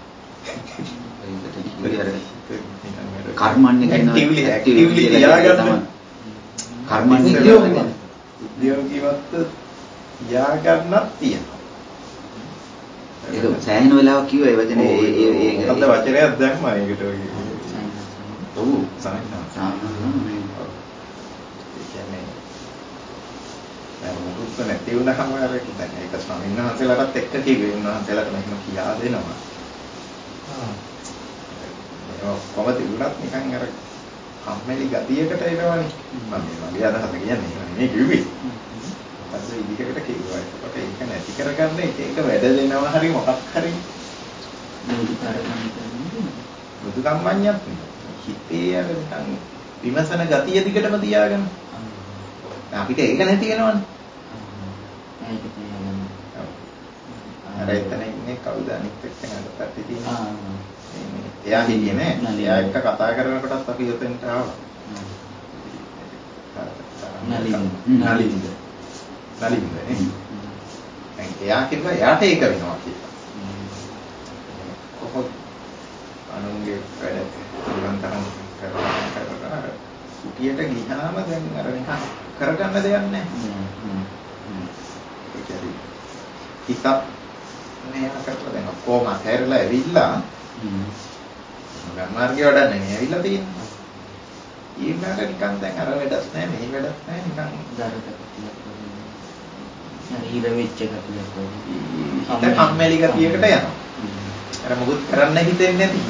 කර්මන්නේ කියන ඇක්ටිව්ලි තියාගන්න. කර්මන්නේ කියන්නේ උද්‍යෝගීවත්ව තියාගන්නක් තියෙනවා. ඒක සෑහෙන වෙලාවක් කිව්වා ඒ වචනේ ඒ ඒ ඒ මොකද්ද වචනයක් දැම්මා ඒකට ඔය. ඔව් සාහිත්‍ය. සාමාන්‍යයෙන් ඒ කියන්නේ දැන් මොකක්ද නැති වුණාම අර දැන් ඒක ස්වාමීන් වහන්සේලාටත් එක්ක කිව්වේ උන්වහන්සේලාට මෙහෙම කියා දෙනවා. ආ. කොහොමද තිබුණත් නිකන් අර කම්මැලි ගතියකට එනවනේ. මම මගේ අදහස කියන්නේ මේ කිව්වේ. අද ඉදිකට කිව්වා. ඒකට ඒක නැති කරගන්න එක එක වැඩ දෙනවා හරි මොකක් හරි මුදු කරගන්න මුදු කම්මඤ්ඤත් හිතේ අර නිකන් විමසන ගතිය දිගටම තියාගන්න. අපිට ඒක නැති වෙනවනේ. ඒක තියාගන්න. අර එතන ඉන්නේ කවුද අනිත් එක්කෙනාට පැත්තේ තියෙන්නේ. ආ. එයා හිටියේ නෑ. එයා එක්ක කතා කරනකොටත් අපි එතනට ආවා. නලින්ද. නලින්ද. නලින්ද නේ. එයා කිව්වා එයාට ඒක වෙනවා කියලා. කොහොමද අනුන්ගේ වැඩ නිකන් තරම් කරලා කරලා කුටියට ගියාම දැන් අර නිකන් කරගන්න දෙයක් නැහැ. ඒ කියන්නේ හිතක් මේ කරලා දැන් කොහොම හැරලා ඇවිල්ලා ගම්මාර්ගේ වඩන්නේ නේ ඇවිල්ලා තියෙන්නේ. ඊළඟට නිකන් දැන් අර වැඩක් නැහැ මේ වැඩක් නැහැ නිකන් දරකට ශරීර වෙච්ච ගතියක් වගේ. හිත කම්මැලි ගතියකට යනවා. අර මොකුත් කරන්න හිතෙන්නේ නැති.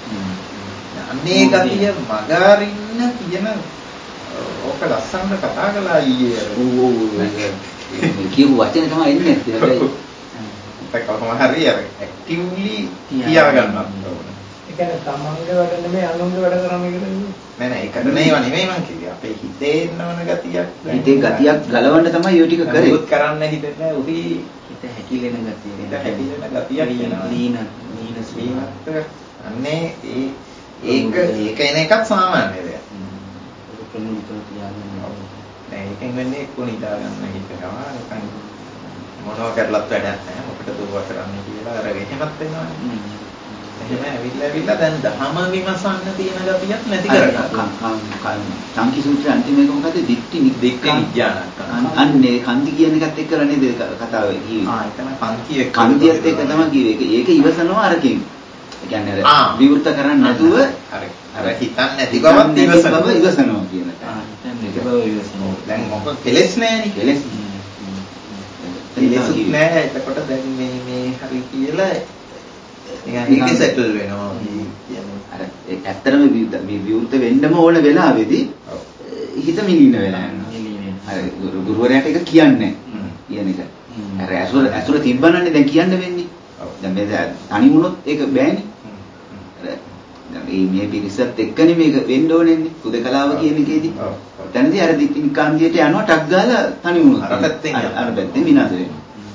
අනේ ගතිය මගාරින්න කියන ඕක ලස්සනට කතා කළා ඊයේ. ඔව් ඔව් කියපු වචනේ තමයි එන්නේ නැත්තේ. හැබැයි ඒක කොහොම හරි අර ඇක්ටිව්ලි තියාගන්නත් ඕනේ. ඒ කියන්නේ තමන්ගේ වැඩ නෙමෙයි අනුන්ගේ වැඩ කරන්න කියලා නෙමෙයි. නෑ නෑ ඒකට නේවා නෙමෙයි මං කිව්වේ. අපේ හිතේ ඉන්නවන ගතියක්. හිතේ ගතියක් ගලවන්න තමයි ඔය ටික කරේ. මොකුත් කරන්න හිතෙන්නේ නැහැ. උහි හිත හැකිලෙන ගතිය. හිත හැකිලෙන ගතියක් එනවා. ලීන ලීන සීනත් අන්නේ ඒ ඒක ඒක එන එකක් සාමාන්‍ය දෙයක්. ඒක ප්‍රමුඛව තියාගන්න. නෑ ඒකෙන් වෙන්නේ එක්ක නිදා ගන්න හිතනවා. නිකන් මොනවා කරලත් වැඩක් නැහැ. මොකටද දුව කරන්නේ කියලා අර එහෙමත් වෙනවා. එහෙම ඇවිල්ලා ඇවිල්ලා දැන් දහම විමසන්න තියෙන ගතියක් නැති කරගන්නවා. සංකි සූත්‍රයේ අන්තිම එක මොකද? දික්ටි දික්ටි නිඥානක්. අන්නේ කන්ති කියන එකත් එක්කලා නේද කතාව කිව්වේ. ආ එතන කන්තිය කන්තියත් එක්ක තමයි කිව්වේ. ඒක ඉවසනවා අරකින්. ඒ කියන්නේ අර විවෘත කරන්නේ නැතුව අර අර හිතන්නේ නැති බවත් ඉවසනවා ඉවසනවා කියන එක. ආ හිතන්නේ නැති බව ඉවසනවා. දැන් මොකද කෙලස් නැහැනේ. කෙලස් කෙලස් නැහැ. එතකොට දැන් මේ මේ හරි කියලා ඒක සෙටල් වෙනවා කියන්නේ. අර ඇත්තටම මේ විවෘත වෙන්නම ඕන වෙලාවේදී හිත මිලින වෙලා යනවා. අර ගුරුවරයාට ඒක කියන්නේ කියන එක. අර ඇසුර ඇසුර තිබ්බනන්නේ දැන් කියන්න වෙන්නේ. දැන් මේ තනි වුණොත් ඒක බෑනේ. අර දැන් මේ මේ පිරිසත් එක්කනේ මේක වෙන්න ඕනේන්නේ. හුදකලාව කියන එකේදී. දැනදී අර දික්කාන්දියට යනවා ටක් ගාලා තනි වුණොත්. අර පැත්තෙන් අර පැත්තෙන් විනාශ වෙනවා.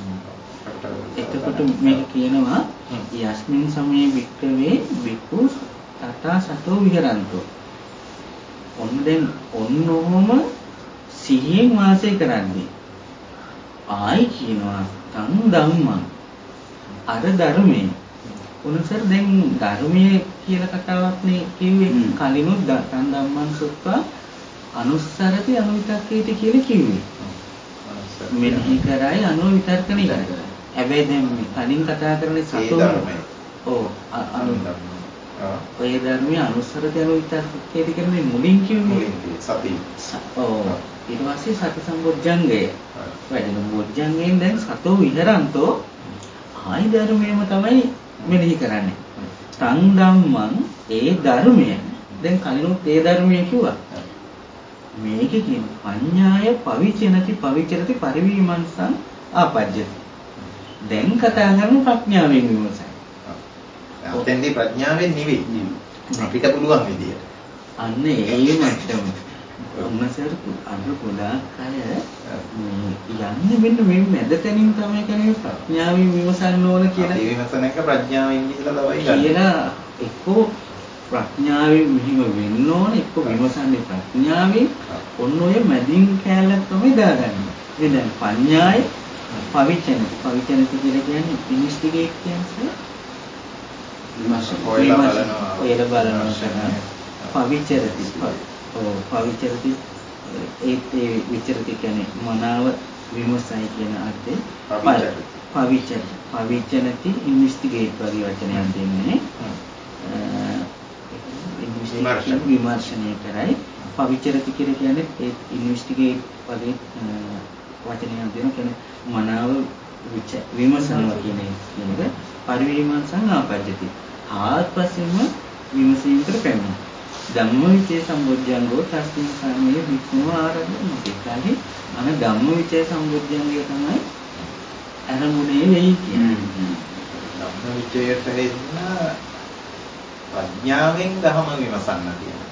එතකොට මේක කියනවා යස්මින් සමයේ වික්‍රමේ බිකු තථා සතෝ විහරන්තෝ. ඔන්න දැන් ඔන්න ඔහම සිහියෙන් වාසය කරන්නේ. ආයි කියනවා තං ධම්මං අර ධර්මයේ. උනසර් දැන් ධර්මයේ කියලා කතාවක් නේ කිව්වේ කලිනුත් තං ධම්මං සුත්වා අනුස්සරති අනුවිතක්කේති කියලා කිව්වේ. මෙනෙහි කරයි අනුවිතර්කණය කරයි. හැබැයි දැන් කලින් කතා කරන්නේ සතෝ ඔව් අනු ඔය ධර්මයේ අනුස්සරති අනුවිතර්කේති කියන්නේ මුලින් කිව්වේ සති. ඔව් ඊට පස්සේ සති සම්බොජ්ජංගය. වැඩිම බොජ්ජංගයෙන් දැන් සතෝ විහරන්තෝ ආයි ධර්මයේම තමයි මෙනෙහි කරන්නේ. තං ධම්මං ඒ ධර්මය. දැන් කලිනුත් ඒ ධර්මය කිව්වා. මේකේ කියන පඤ්ඤාය පවිචනති පවිචරති පරිවිමංසං ආපජ්ජති. දැන් කතා කරමු ප්‍රඥාවෙන් විමසයි. අතෙන්දී ප්‍රඥාවෙන් නෙවෙයි. අපිට පුළුවන් විදියට. අන්න ඒ මට්ටම. ඔන්නසර් අර ගොඩාක් අය යම් අන්න මෙන්න මේ මැද තැනින් තමයි කියන්නේ ප්‍රඥාවෙන් විමසන්න ඕන කියලා. ඒ විමසන එක ප්‍රඥාවෙන් කියලා තමයි ගන්න. කියලා එක්කෝ ප්‍රඥාවෙන් මෙහිම වෙන්න ඕන එක්කෝ විමසන්නේ ප්‍රඥාවෙන් ඔන්න ඔය මැදින් කැලක් තමයි දාගන්නේ. ඒ දැන් පඤ්ඤාය පවිචන පවිචන කියලා කියන්නේ ඉන්වෙස්ටිගේට් කියන්නේ විමර්ශන ඔයලා බලනවා ඔයලා බලනවා පවිචරති ඔව් පවිචරති ඒ ඒ විචරති කියන්නේ මනාව විමසයි කියන අර්ථේ පවිචන පවිචනති ඉන්වෙස්ටිගේට් වගේ වචනයක් දෙන්නේ ඉන්වෙස්ටිගේෂන් විමර්ශනය කරයි පවිචරති කියලා කියන්නේ ඒ ඉන්වෙස්ටිගේට් වගේ වචනයක් දෙන කියන්නේ මනාව විමසනවා කියන එක පරිවිමර්ශන ආපජ්ජති ආත්පසින්ම විමසීමකට පැමිණෙනවා ධම්මවිචේ සම්බොධ්‍යංගෝ තස්මින් සම්මේ වික්ඛුව ආරම්භ මොකක්ද අන ධම්මවිචේ සම්බොධ්‍යංගය තමයි අරමුණේ වෙයි කියන්නේ ධම්මවිචයට එන්න ප්‍රඥාවෙන් ධම විමසන්න තියෙනවා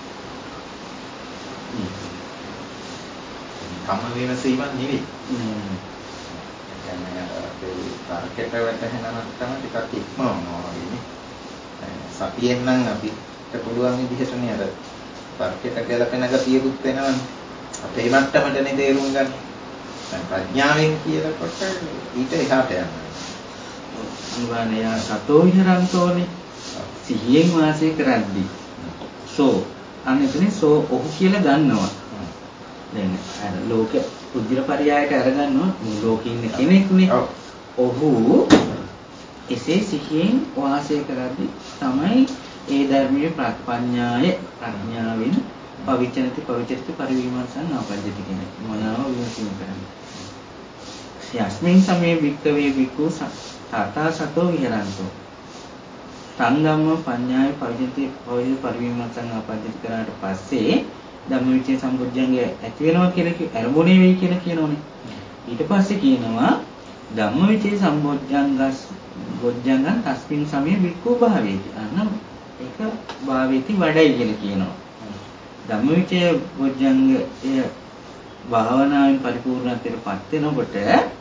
ධම්ම විමසීමක් නෙවෙයි කියන්නේ අපේ තර්කයට වැටෙන නම් ටිකක් ඉක්මවනවා වගේ සතියෙන් නම් අපිට පුළුවන් විදිහට නේ අර තර්කයට ගැලපෙන ගතියකුත් වෙනවනේ අපේ මට්ටමටනේ තේරුම් ගන්න. දැන් ප්‍රඥාවෙන් කියනකොට ඊට එහාට යනවා. අනුගානය සතෝ විහරන්තෝනේ සිහියෙන් වාසය කරද්දී සෝ අනිතනේ සෝ ඔහු කියලා ගන්නවා. දැන් අර ලෝක පුද්ගල පරයයට අරගන්නවා ලෝකෙ ඉන්න කෙනෙක්නේ. ඔහු එසේ සිහියෙන් වාසය කරද්දී තමයි ඒ ධර්මයේ ප්‍රඥාය ප්‍රඥාවෙන් පවිචනති පවිචරිත පරිවිමර්ශන ආපජ්ජති කියන මොනවාව විමසීම කරන්නේ. යස්මින් සමේ වික්කවේ වික්ඛු සතා සතෝ විහරන්තෝ තං ධම්ම පඤ්ඤාය පවිචරිත පවිචරිත පරිවිමර්ශන ආපජ්ජති කරාට පස්සේ ධම්මවිචේ සම්බුද්ධංගය ඇති වෙනවා කියලා අරමුණේ වෙයි කියලා කියනෝනේ. ඊට පස්සේ කියනවා ධම්මවිචේ සම්බුද්ධංගස් බොද්ධංගං තස්මින් සමේ වික්ඛු භාවේති. අන්න ඒක භාවේති වඩයි කියලා කියනවා. ධම්මවිචය බොද්ධංගය භාවනාවෙන් පරිපූර්ණත්වයටපත් වෙනකොට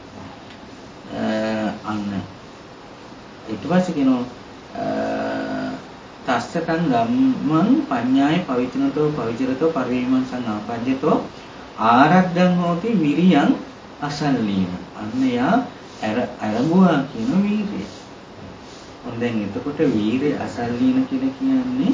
අන්න ඊට පස්සේ කියනවා තස්සතං ධම්මං පඤ්ඤාය පවිචනතෝ පවිචරතෝ පරිවිමර්ශන ආපජ්ජතෝ ආරද්ධං හෝති විරියං අසල්ලීන. අන්න යා අරඹුවා කියන වීර්යය. දැන් එතකොට වීරය අසල්ලීන කියලා කියන්නේ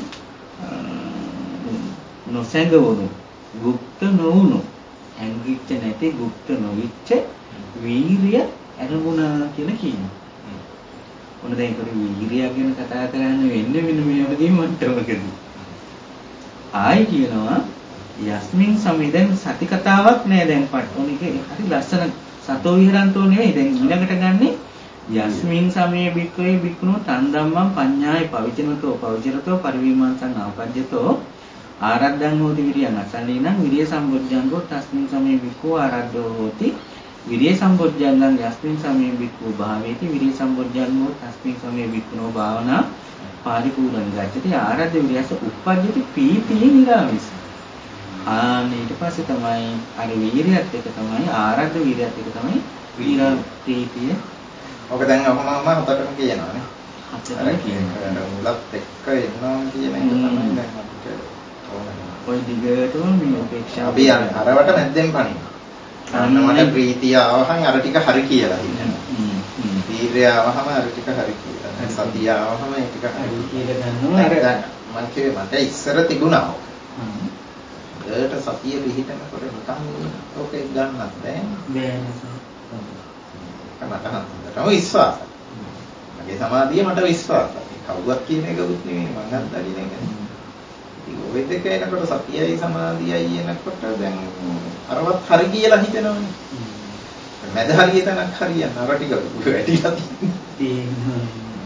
නොසැඟවුණු, গুপ্ত නොවුණු, හැංගිච්ච නැති, গুপ্ত නොවිච්ච වීරිය අරමුණා කියලා කියනවා. ඔන්න දැන් ඒක වීරිය ගැන කතා කරන්න වෙන්නේ මෙන්න මේ වගේ මට්ටමකදී. ආයි කියනවා යස්මින් සමිදෙන් සති කතාවක් නෑ දැන් පට්ටෝනික හරි ලස්සන සතෝ විහරන්තෝ නෙවෙයි දැන් ඊළඟට ගන්නේ යස්මින් සමේ බික්කවේ බික්කුණෝ තන් ධම්මං පඤ්ඤාය පවිචනතෝ පවිචරතෝ පරිවිමර්ශන ආපජ්ජතෝ ආරද්ධං හෝති විරියං අසල්ලීනං විරිය සම්බොධ්‍යංගෝ තස්මින් සමේ බික්ඛු ආරද්ධෝ හෝති විරිය සම්බොධ්‍යංගං යස්මින් සමේ බික්ඛු භාවේති විරිය සම්බොධ්‍යංගෝ තස්මින් සමේ බික්ඛුනෝ භාවනා පරිපූර්ණං ගච්ඡති ආරද්ධ විරියස උප්පජ්ජති පීතිය නිරාමිස. ආන ඊට පස්සේ තමයි අර වීරියත් එක තමයි ආරද්ධ වීරියත් එක තමයි වීර ප්‍රීතිය. ඔක දැන් ඔහොමම හතරටම කියනවානේ. හතරටම කියනවා. මුලත් එක්ක එනවා කියන එක තමයි දැන් අපිට ඕනේ. ඔය දිගටම මේ උපේක්ෂාව අපි අරවට මැද්දෙන් පනිනවා. අන්න මට ප්‍රීතිය ආවහම අර ටික හරි කියලා හිතනවා. වීර්යය ආවහම අර ටික හරි කියලා. සතිය ආවහම ඒ ටික හරි කියලා ගන්නවා. දැන් මම කිව්වේ මට ඉස්සර තිබුණා. ඒකට සතිය පිළිහිටනකොට නිකන් ඕකේ ගන්නත් බෑ. බෑ. මට හම්බුනටම විශ්වාසයි. මගේ සමාධිය මට විශ්වාසයි. කවුරුත් කියන එකකුත් නෙමෙයි මං අත්දකින්න එක. ඉතින් ඔය දෙක එනකොට සතියයි සමාධියයි එනකොට දැන් අරවත් හරි කියලා හිතෙනවනේ. මැද හරිය තැනක් හරියන්න අර ටික වැටිලා තියෙනවා.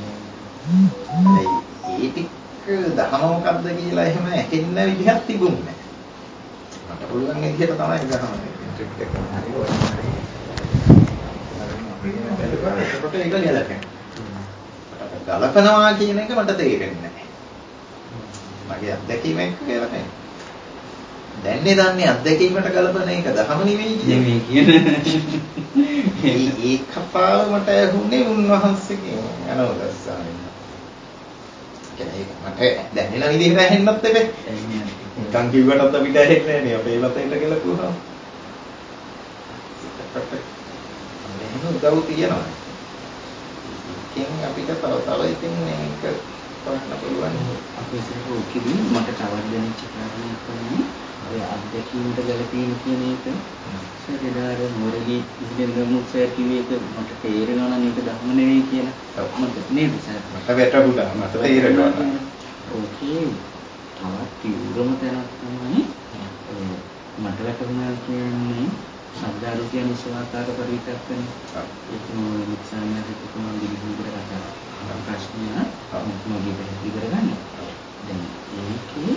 ඒ ටික දහම මොකද්ද කියලා එහෙම ඇහෙන්න විදිහක් තිබුණේ නැහැ. මට පුළුවන් විදිහට තමයි දහම ට්‍රික් එක හරි ඕනේ. ඒකට ඒක ගැලපෙනවා. ගලපනවා කියන එක මට තේරෙන්නේ නැහැ. මගේ අත්දැකීම එක්ක ගැලපෙනවා. දැන්නේ දන්නේ අත්දැකීමට ගලපන එක දහම නෙවෙයි කියන්නේ. ඒ කතාව මට ඇහුනේ උන්වහන්සේගෙන් අනවදස්සාවෙන්. ඒක මට දැනෙන විදිහට ඇහෙන්නත් එපේ. නිකන් කිව්වටත් අපිට ඇහෙන්නේ නැහැ නේ අපේ වතේට කියලා කිව්වම. එහෙනම් උදව් තියනවා. ඒකෙන් අපිට තව තව ඉතින් මේක කරන්න පුළුවන්. අපේ සරෝකෙදී මට තවත් දැනෙච්ච කාරණයක් තමයි ඔය අධ්‍යක්ෂින්ට ගැලපීම කියන එක. සරේදාර මොරලි ඉඳන්ගමුත් සර් කිව්වේ ඒක මට තේරෙනවා නම් ඒක ධර්ම නෙවෙයි කියලා. මට නේද සර්? මට වැටහුණා. මට තේරෙනවා. ඕකේ තවත් තීව්‍රම තැනක් තමයි මට වැටුණා කියන්නේ සද්දාරු කියන විශ්වාකාර පරිවිතක්කනේ. ඒක මොන විචාරණයකට කොහොමද විදිහට කතා ප්‍රශ්නය මගේ පැහැදිලි කරගන්න. දැන් ඒකේ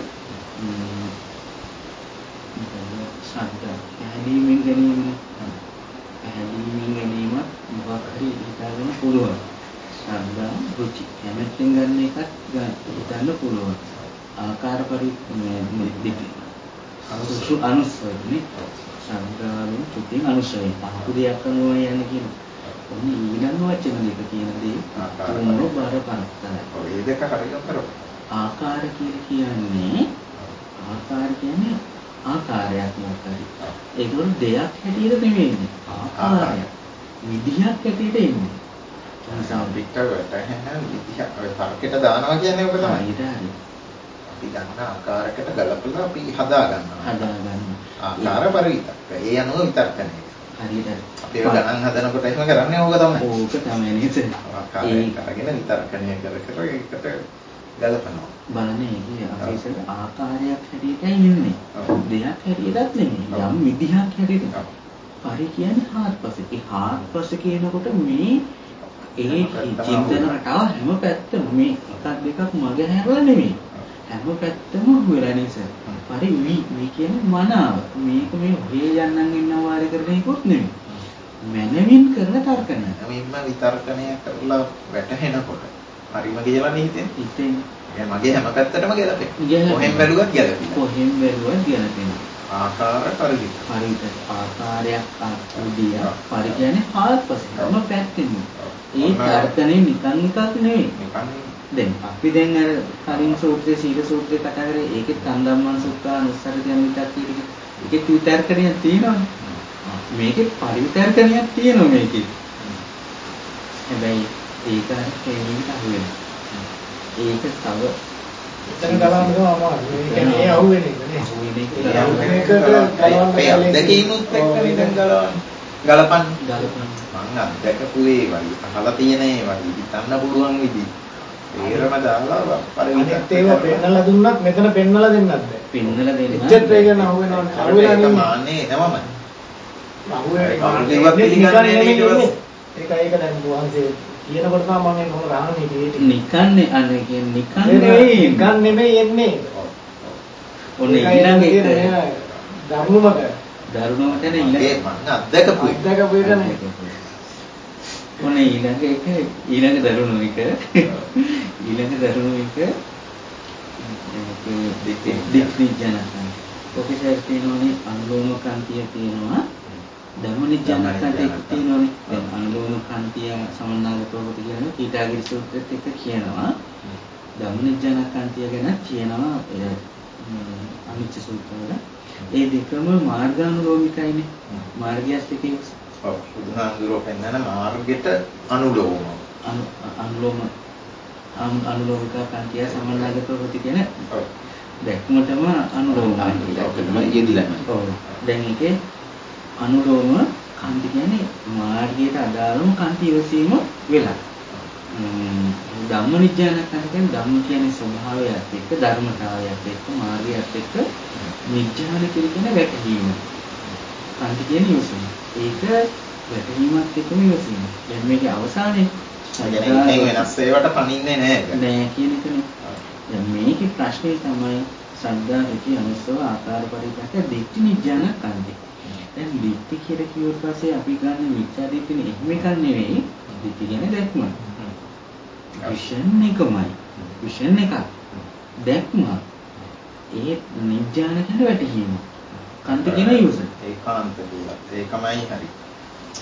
ශබ්ද පැහැදීමෙන් ගැනීම පැහැදීමෙන් ගැනීම මොකක් හරි හිතාගන්න පුළුවන්. ශබ්ද රුචි කැමැත්තෙන් ගන්න එකත් හිතන්න පුළුවන්. ආකාර පරිදි අනුසු අනුසයනේ ශබ්දාවෙන් චුතින් අනුසයෙන් අහපු දෙයක් අනුව යන්නේ කියන ඔන්න ඊළඟ වචන දෙක කියන දේ මොන බර පරක්තරයි. ඔය දෙක හරියට කරා. ආකාර කියන්නේ ආකාර කියන්නේ ආකාරයක් මොකක්ද? ඒකවල දෙයක් හැටියට නෙමෙයි. ආකාරයක්. විදිහක් හැටියට එන්නේ. සම්පිට වැටහෙන විදිහ ඔය තර්කයට දානවා කියන්නේ ඔක තමයි. ඊට හරි. අපි ගන්න ආකාරයකට ගලපලා අපි හදා ගන්නවා. හදා ගන්නවා. ආකාර පරිවිතක්ක. ඒ අනුව විතර්කණය. හරියට. අපි ඒක ගණන් හදනකොට එහෙම කරන්නේ ඕක තමයි. ඕක තමයි නේද? ආකාරයක් අරගෙන විතර්කණය කර කර ඒකට ගලපනවා. බලන්නේ ඉතින් අපි ඉතින් ආකාරයක් හැටියටයි ඉන්නේ. දෙයක් හැටියටත් නෙමෙයි. යම් විදිහක් හැටියට. පරි කියන්නේ හාත්පස. ඒ හාත්පස කියනකොට මේ ඒ චින්තන රටාව හැම පැත්තම මේ එකක් දෙකක් මග හැරලා නෙමෙයි. හැම පැත්තම හොයලා නිසා. පරි වි වි කියන්නේ මනාව. මේක මේ ඔහේ යන්නන් ඉන්නවා වාරි කරන එකක් නෙමෙයි. මනමින් කරන තර්කණය. මෙන්න විතර්කණය කරලා වැටහෙනකොට හරිම කියලා නේ හිතෙන්නේ. ඒ මගේ හැම පැත්තටම ගැලපෙනවා. කොහෙන් බැලුවත් ගැලපෙනවා. කොහෙන් බැලුවත් ගැලපෙනවා. ආකාර පරිදි. හරියට ආකාරයක් ආකෘතිය පරි කියන්නේ හාත්පස. හැම පැත්තෙම. ඒ තර්කණය නිකන් එකක් නෙවෙයි. නිකන් දැන් අපි දැන් අර කලින් සූත්‍රයේ සීල සූත්‍රයේ කතා කරේ ඒකේ තන්දම්මන් සූත්‍රා අනුස්සර කියන විතක්කේ ඒකේ විතර්කණයක් තියෙනවානේ. මේකේ පරිවිතර්කණයක් තියෙනවා මේකේ. හැබැයි ඒක හරියට අහුවෙනවා. ඒක තව එතන ගලවන්න තමයි අමාරු. ඒ කියන්නේ අහුවෙන්නේ නේ. අහුවෙන්නේ ගලවන්න දෙකීනුත් එක්ක නිකන් ගලවන්න. ගලපන්න ගලපන්න. මං අත්දැකපු ඒවයි අහලා තියෙන ඒවයි හිතන්න පුළුවන් විදිහ. ඒරම දාලා පරිවිතත් ඒවා පෙන්නලා දුන්නත් මෙතන පෙන්නලා දෙන්නත් බෑ. පෙන්නලා දෙන්න. එච්චර ඒක නහුවෙනවනේ. අහුවෙලා නෙමෙයි. මාන්නේ නමමයි. අහුවෙන්නේ මාන්නේ පිළිගන්නේ ඒක ඒක දැන් වහන්සේ කියනකොට තමයි මම මේක රහන්නේ දෙන්නේ. නිකන්නේ අනේ කියන්නේ නිකන් නෙවෙයි. නිකන් නෙමෙයි එන්නේ. ඔන්න ඊළඟ එක ධර්මමක දරුණම තැන ඊළඟ ඒ මං අත්දැකපු එක. අත්දැකපු එක නේ. ඔන්න ඊළඟ එක ඊළඟ දරුණු එක ඊළඟ දරුණු එක ඒක දික්නිජනකම්. ඔකේ සර් තියෙනෝනේ අනුලෝම කාන්තිය තියෙනවා. ධම්මනිජනකන්තිය තියෙනෝනේ. දැන් අනුලෝම කාන්තිය සමන්නාගතව කියන්නේ ඊටාගිරි සූත්‍රෙත් එක කියනවා. ධම්මනිජනකන්තිය ගැන කියනවා අනිච්ච සූත්‍රවල. ඒ දෙකම මාර්ගානුලෝමිකයිනේ. මාර්ගයත් එකේ ඔව් බුදුහාමුදුරුවෝ පෙන්නන මාර්ගයට අනුලෝම අනුලෝම අනුලෝමික කාන්තිය සමන්නාගතව කියන දැක්මටම අනුලෝමයි කියලා තමයි යෙදිලා. ඔව්. දැන් ඒකේ අනුලෝම කාන්ති කියන්නේ මාර්ගයට අදාළම කාන්ති ඉවසීම වෙලා. ධම්මනිජ්ජානකන්ත කියන්නේ ධම්ම කියන්නේ ස්වභාවයත් එක්ක ධර්මතාවයත් එක්ක මාර්ගයත් එක්ක නිජ්ජාන කියන වැටහීම. කාන්ති කියන්නේ ඉවසීම. ඒක වැටහීමත් එක්කම ඉවසීම. දැන් මේකේ අවසානයේ සත්‍යයෙන් වෙනස් ඒවට පණින්නේ නැහැ. නෑ කියන එකනේ. දැන් මේකේ ප්‍රශ්නේ තමයි සද්දා රුචි අනුසව ආකාර පරිත්‍යාග දිට්ඨි නිජ්ජානකන්ති. දැන් දිට්ඨි කියලා කිව්වට පස්සේ අපි ගන්න මිත්‍යා දිට්ඨිනේ එහෙම එකක් නෙවෙයි. දිට්ඨි කියන්නේ දැක්ම. විෂන් එකමයි. විෂන් එකක්. දැක්ම. ඒ නිජ්ජාන කියන වැටහීම. කන්ති කියන ඉවස. ඒකාන්ත කියලා. ඒකමයි හරි.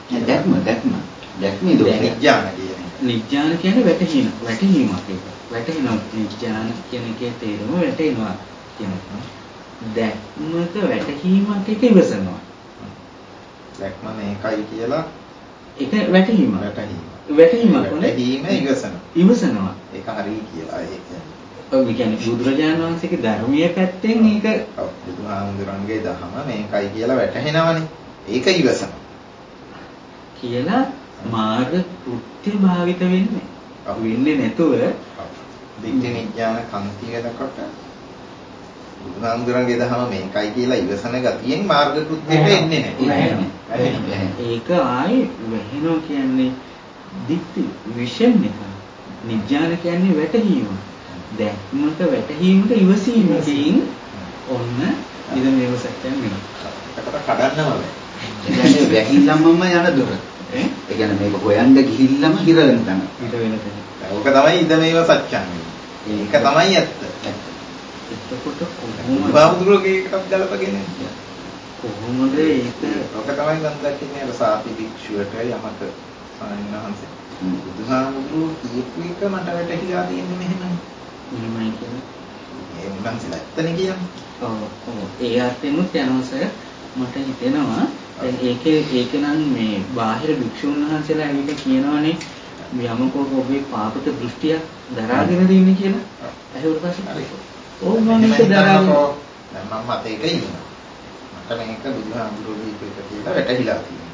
දැක්ම දැක්ම දැක්මේ නිඥාන කියන්නේ. නිඥාන කියන්නේ වැටහීම. වැටහීමක් ඒක. වැටහෙනවා නිඥාන කියන එකේ තේරුම වැටෙනවා කියනවා. දැක්මක වැටහීමක් එක ඉවසනවා. දැක්ම මේකයි කියලා ඒක වැටහීම. වැටහීම. වැටහීමක් වැටහීම ඉවසනවා. ඉවසනවා. ඒක හරියි කියලා ඒක. ඔව් ඒ කියන්නේ බුදුරජාණන් වහන්සේගේ ධර්මීය පැත්තෙන් ඒක ඔව් බුදුහාමුදුරන්ගේ දහම මේකයි කියලා වැටහෙනවනේ. ඒක ඉවසනවා. කියලා මාර්ග කෘත්‍ය භාවිත වෙන්නේ. වෙන්නේ නැතුව දිට්ඨි විඥාන කන්ති වෙනකොට බුදුහාමුදුරන්ගේ දහම මේකයි කියලා ඉවසන ගතියෙන් මාර්ග කෘත්‍යයට එන්නේ නැහැ. ඒක ආයේ වෙහිනෝ කියන්නේ දිට්ඨි විෂන් එක. නිඥාන කියන්නේ වැටහීම. දැක්මක වැටහීමට ඉවසීමකින් ඔන්න ඉද මේව සත්‍යයෙන් වෙනවා. ඒකට කඩන්නම බෑ. ඒ කියන්නේ වැහිල්ලමම යන දොර. ඒ කියන්නේ මේක හොයන්න ගිහිල්ලම හිර වෙන තැන. හිර වෙන තැන. ඒක තමයි ඉද මේව සත්‍යයෙන්. ඒක තමයි ඇත්ත. එතකොට කොහොමද බාහුදුරගේ එකක් ගලපගෙන ඉන්නේ. කොහොමද ඒක ඔක තමයි මම දකින්නේ අර සාපි භික්ෂුවට යමක සාමිනහන්සේ. බුදුහාමුදුරුවෝ කියපු එක මට වැටහිලා තියෙන්නේ මෙහෙමයි. මෙහෙමයි කියන්නේ. ඒ උන්වහන්සේලා ඇත්තනේ කියන්නේ. ඔව් ඔව් ඒ අර්ථෙනුත් යනවාසය මට හිතෙනවා දැන් ඒකේ ඒක නම් මේ බාහිර භික්ෂුන් වහන්සේලා ඇවිල්ලා කියනවානේ යමකෝ ඔබේ පාපක දෘෂ්ටියක් දරාගෙන ඉන්නේ කියලා. ඇහුවට පස්සේ ඕ මම ඒක දරාගෙන දැන් මම මත ඒක ඉන්නවා. මට මේක බුදුහාමුදුරුවෝ දීපේක කියලා වැටහිලා තියෙනවා.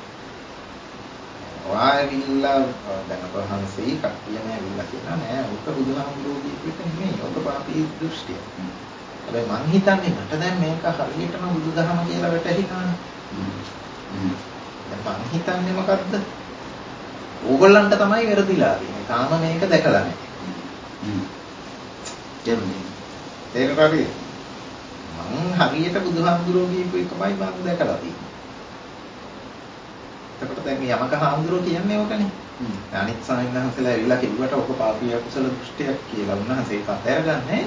ඔයාවිල්ලා දැන් වහන්සේ කට්ටියම ඇවිල්ලා කියනවා නෑ ඔක බුදුහාමුදුරුවෝ දීපේක නෙමෙයි. ඔක පාපී දෘෂ්ටිය. හැබැයි මං හිතන්නේ මට දැන් මේක හරියටම බුදුදහම කියලා වැටහිනානේ. දැන් මං හිතන්නේ මොකද්ද? ඕගොල්ලන්ට තමයි වැරදිලා තියෙන්නේ. තාම මේක දැකලා නැහැ. හ්ම්. තේරුණාද? මං හරියට බුදුහාමුදුරුවෝ කියපු එකමයි මම දැකලා තියෙන්නේ. එතකොට දැන් මේ යමක හාමුදුරුවෝ කියන්නේ ඕකනේ. අනිත් සාමිනහන්සලා ඇවිල්ලා කිව්වට ඔක පාපී අකුසල දෘෂ්ටියක් කියලා උන්වහන්සේ ඒක අතහැරගන්නේ.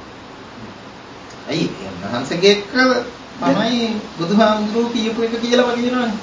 අයි උන්වහන්සේගේ එක තමයි බුදුහාමුදුරුවෝ කියපු එක කියලාම කියනවනේ.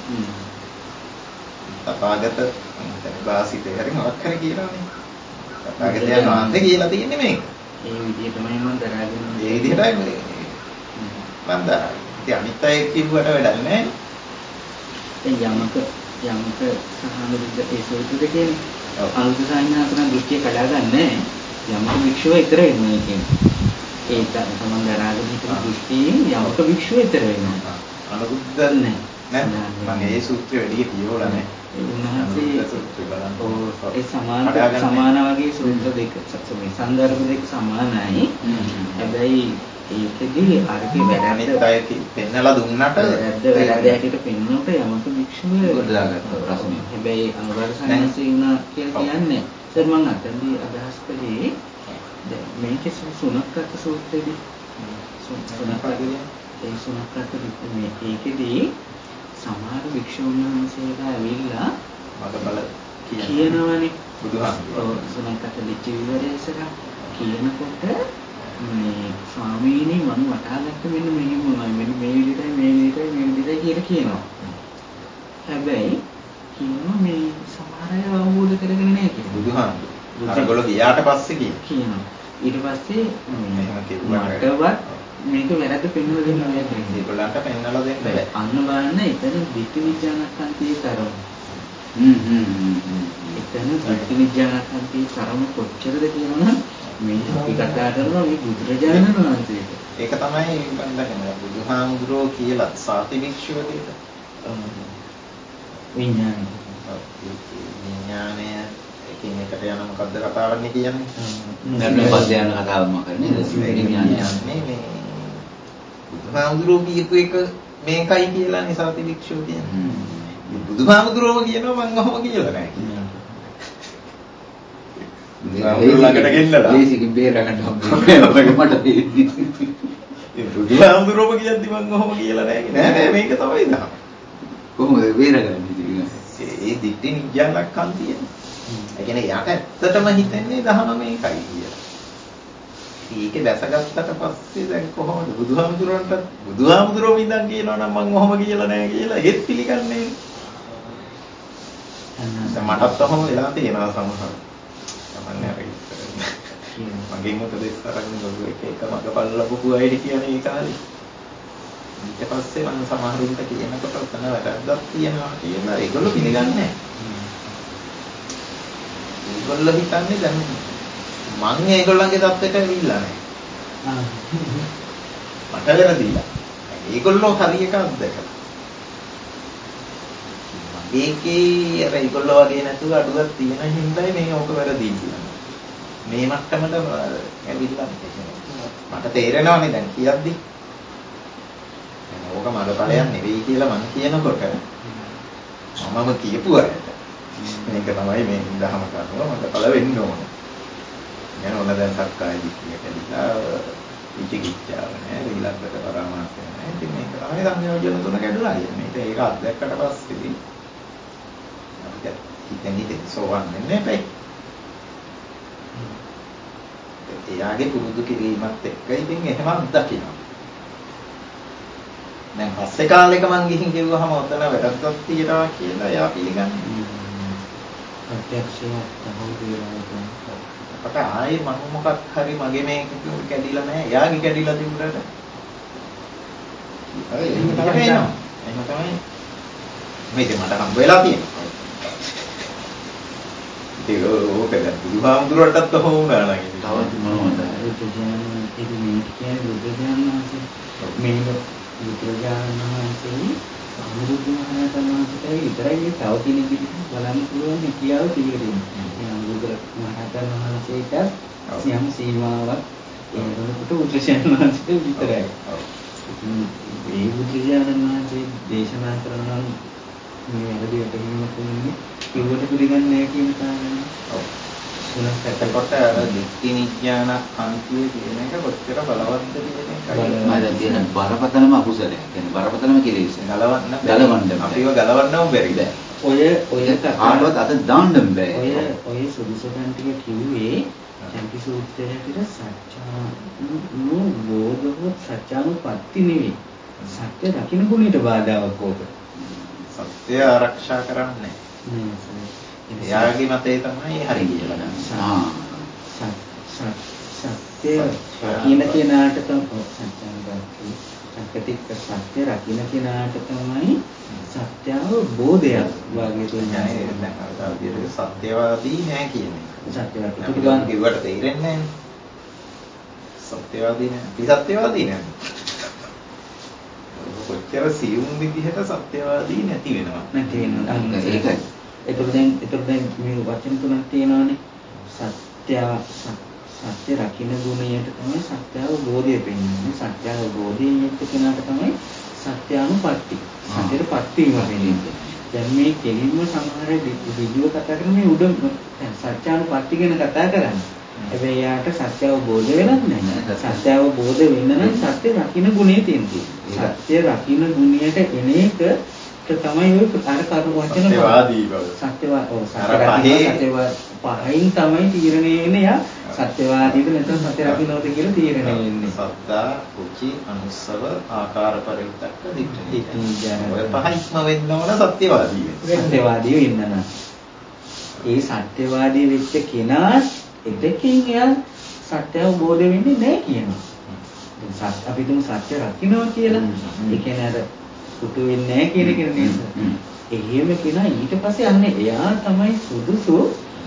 තථාගත වාසිතේ හරි මොකක් හරි කියනවනේ. තථාගතයන් වහන්සේ කියලා තියෙන්නේ මේක. ඒ විදිහටමයි මම දරාගෙන ඒ විදිහටයි මම දරා. ඉතින් අනිත් අය කිව්වට වැඩක් නැහැ. ඒ යමක යමක සහන විද්ද ඒ සෝතු දෙකේනේ. අනුත සාහිණාසන දෘෂ්ටිය කඩා ගන්නෑ. යමක භික්ෂුව ඊතර වෙනවා කියන්නේ. ඒක තමයි දරාගෙන හිටපු දෘෂ්ටියෙන් යමක භික්ෂුව ඊතර වෙනවා. අනුරුද්ධ නැහැ. නෑ. මම ඒ සූත්‍රය වැඩි කියවලා නැහැ. ඒ උන්වහන්සේ සූත්‍රය බලන්න. ඒ සමාන සමාන වගේ සූත්‍ර දෙක මේ සංදර්භ දෙක සමානයි. හැබැයි ඒකෙදී අරකේ වැඩ අනිත් අය පෙන්නලා දුන්නට වැරද්ද වැරද්ද හැටියට පෙන්වන්නට යමක භික්ෂුව ගොඩදාගත්තා ප්‍රශ්නේ. හැබැයි අනුරාධ සංඝසේ වුණා කියලා කියන්නේ සර් මම අතන්දී අදහස් කළේ දැන් මේකේ සුණක්කත් සූත්‍රයේදී සුණක්කගේ ඒ සුණක්කත් මේ ඒකෙදී සමහර භික්ෂුන් වහන්සේලා ඇවිල්ලා මග බල කියනවනේ බුදුහාමුදුරුවෝ සුණක්කත් ලිච්ඡ විවරය ඉස්සරහ කියනකොට මේ ස්වාමීනි මම වටහාගත්ත මෙන්න මෙහෙමයි මෙන්න මේ විදිහටයි මේ විදිහටයි මේ විදිහටයි කියලා කියනවා. හැබැයි කියනවා මේ සමහර අය අවබෝධ කරගෙන නැහැ කියලා. බුදුහාමුදුරුවෝ අරගොල්ලෝ ගියාට පස්සේ කියනවා. ඊට පස්සේ මෙහෙම කිව්වට මටවත් මේක වැරද්ද පෙන්වලා දෙන්න බෑ කියන්නේ. ඒගොල්ලන්ට පෙන්වලා දෙන්න බෑ. අන්න බලන්න එතන ධිට්ඨි විඥානකන්තියේ තරම. හ්ම් හ්ම් හ්ම්. එතන ධිට්ඨි විඥානකන්තියේ තරම කොච්චරද කියනවනම් මේ අපි කතා කරනවා මේ බුදුරජාණන් වහන්සේට. ඒක තමයි මම දන්නේ බුදුහාමුදුරුවෝ කියලා සාති භික්ෂුවකට විඥානය. විඥානය එකින් එකට යන මොකද්ද කතාවන්නේ කියන්නේ? ධර්ම පස්සේ යන කතාවක් මොකක්ද නේද? විඥානය මේ බුදුහාමුදුරුවෝ කියපු එක මේකයි කියලානේ සාති භික්ෂුව කියන්නේ. බුදුහාමුදුරුවෝම කියනවා මම ඔහොම කියලා නැහැ කියලා. බුදුහාමුදුරුවෝ ළඟට ගෙන්නලා ලේසිකින් බේරගන්න හම්බෙන්නේ මට තේරෙන්නේ. ඒ බුදුහාමුදුරුවෝම කියද්දි මම ඔහොම කියලා නැහැ නෑ නෑ මේක තමයි දහම. කොහොමද බේරගන්නේ? ඒ දිට්ඨි නිඥානක් කන්තිය. ඒ කියන්නේ යාට ඇත්තටම හිතන්නේ දහම මේකයි කියලා. ඒකේ දැසගත්තට පස්සේ දැන් කොහොමද බුදුහාමුදුරුවන්ට බුදුහාමුදුරුවෝ ඉඳන් කියනවා නම් මම ඔහොම කියලා නැහැ කියලා ඒත් පිළිගන්නේ. මටත් තහම වෙලා තියෙනවා සමහර. තමන්නේ අර මගෙන් උපදෙස් අරගෙන ගොඩ එක එක මග බලලපු අය කියන්නේ ඒ කාලේ. ඊට පස්සේ මම සමහරුන්ට කියනකොට උතන වැරද්දක් තියෙනවා කියලා ඒගොල්ලෝ පිළිගන්නේ නැහැ. ඒගොල්ලෝ හිතන්නේ දැන් මම ඒගොල්ලන්ගේ தත්ත්වයට ඇවිල්ලා නැහැ. මට වැරදිලා. ඒගොල්ලෝ හරි එකක් දැකලා. ඒකේ අර ඒගොල්ලෝ වගේ නැතුව අඩුවක් තියෙන හින්දායි මේ ඕක වැරදි කියලා. මේ මට්ටමට ඇවිල්ලා මට තේරෙනවානේ දැන් කියද්දි. ඕක මඩපලයක් නෙවෙයි කියලා මම කියනකොට මමම කියපු අයට මේක තමයි මේ දහම කරනවා මඩපල වෙන්න ඕන. දැන් ඔන්න දැන් සක්කාය දිට්ඨිය කියලා විචිකිච්ඡාව නෑ ඊළඟට පරාමාසය නෑ. ඉතින් මේක තමයි සංයෝජන තුන කැඩුනා කියන්නේ. මේක ඒක අත්දැක්කට පස්සේ අපිට හිතෙන් හිතේ සෝවන් වෙන්නේ නැහැ. එයාගේ පුරුදු කිරීමත් එක්ක ඉතින් එහෙම අත්දකිනවා. දැන් පස්සේ කාලෙක මං ගිහින් කිව්වහම ඔතන වැරද්දක් තියෙනවා කියලා එයා පිළිගන්නේ. ප්‍රත්‍යක්ෂයක් තමයි කියලා. අපට ආයේ මම මොකක් හරි මගේ මේක කැඩිලා නැහැ. එයාගේ කැඩිලා තිබුණාට. හරි එහෙම තමයි එනවා. එහෙම තමයි මේක මට හම්බ වෙලා තියෙනවා. ඒක ඕක දැන් බුදුහාමුදුරුවටත් කොහොම වුණා නම් ඉතින් තවත් මොනවද ඒක කියන්නේ බුදුදහමේ මේක බුදුරජාණන් වහන්සේ සම්බුදුමහරහතන් වහන්සේට විතරයි තව කෙනෙක් විදිහට බලන්න පුළුවන් කියාව තීරණය. ඒ බුදුරජාණන් වහන්සේට යම් සීමාවක් ඒනකොට බුදුරජාණන් වහන්සේට විතරයි. මේ බුදුරජාණන් වහන්සේ දේශනා කරන මේ වැඩියට හිමිතුන්නේ කිව්වට පිළිගන්නේ නැහැ කියන කාරණේ. ඔව්. මොනක් එතකොට දික්ටි විඥාන අන්තිය කියන එක කොච්චර බලවත්ද කියන එකයි. මම කියන බරපතලම අකුසලයක්. කියන්නේ බරපතලම කෙලෙස්. ගලවන්න ගලවන්න අපිව ගලවන්නම බැරිද? ඔය ඔය කාටවත් අත දාන්නම බෑ. ඔය ඔය සුදුසුකම් ටික කිව්වේ චම්පි සූත්‍රයේ සත්‍යානු බෝධව සත්‍යානුපත්ති නෙවෙයි. සත්‍ය දකින්න ගුණයට බාධාවක් ඕක. සත්‍ය ආරක්ෂා කරන්නේ. එයාගේ මතේ තමයි හරි කියලා ගන්න. සත්‍ය රකින්න කෙනාට තමයි සත්‍යංගති. සංකතික සත්‍ය රකින්න කෙනාට තමයි සත්‍ය අවබෝධයක් වාගේ කියන්නේ. දැන් අර විදිහට සත්‍යවාදී නෑ කියන්නේ. සත්‍යවාදී පිළිගන්න කිව්වට තේරෙන්නේ නෑනේ. සත්‍යවාදී නෑ. අපි සත්‍යවාදී නෑ. කොච්චර සියුම් විදිහට සත්‍යවාදී නැති වෙනවා. නැති වෙනවා. ඒකයි. ඒතර දැන් ඒතර දැන් මේ වචන තුනක් තියෙනවානේ. සත්‍ය සත්‍ය රකින්න ගුණයට තමයි සත්‍ය අවබෝධය වෙන්නේ. සත්‍ය අවබෝධයෙන් යුක්ත කෙනාට තමයි සත්‍යානුපatti. සත්‍යයටපත් වීම වෙන්නේ. දැන් මේ කෙලින්ම සමහර විදියෝ කතා කරන මේ උඩ සත්‍යානුපatti ගැන කතා කරන්නේ. හැබැයි යාට සත්‍ය අවබෝධ වෙලත් නැහැ. සත්‍ය අවබෝධ වෙන්න නම් සත්‍ය රකින්න ගුණය තියෙනවා. සත්‍ය රකින්න ගුණයට එන එක තමයි ඔය අර කරු වචන සත්‍යවාදී බව. සත්‍යවා ඔව් සත්‍යවා පහෙන් තමයි තීරණය වෙන්නේ යා සත්‍යවාදීද නැත්නම් සත්‍ය රකින්නවද කියලා තීරණය වෙන්නේ. සත්තා කුචි අනුස්සව ආකාර පරිවිතක්ක දිට්ඨි. ඔය පහින්ම වෙන්න ඕන සත්‍යවාදී වෙන්න. සත්‍යවාදී වෙන්න නම් ඒ සත්‍යවාදී වෙච්ච කෙනා එතකින් එයා සත්‍ය අවබෝධ වෙන්නේ නැහැ කියනවා. දැන් සත්‍ය අපි තුමු සත්‍ය රකින්නවා කියලා. ඒ කියන්නේ අර සුටු වෙන්නේ නැහැ කියන එක නේද? එහෙම කෙනා ඊට පස්සේ අන්නේ එයා තමයි සුදුසු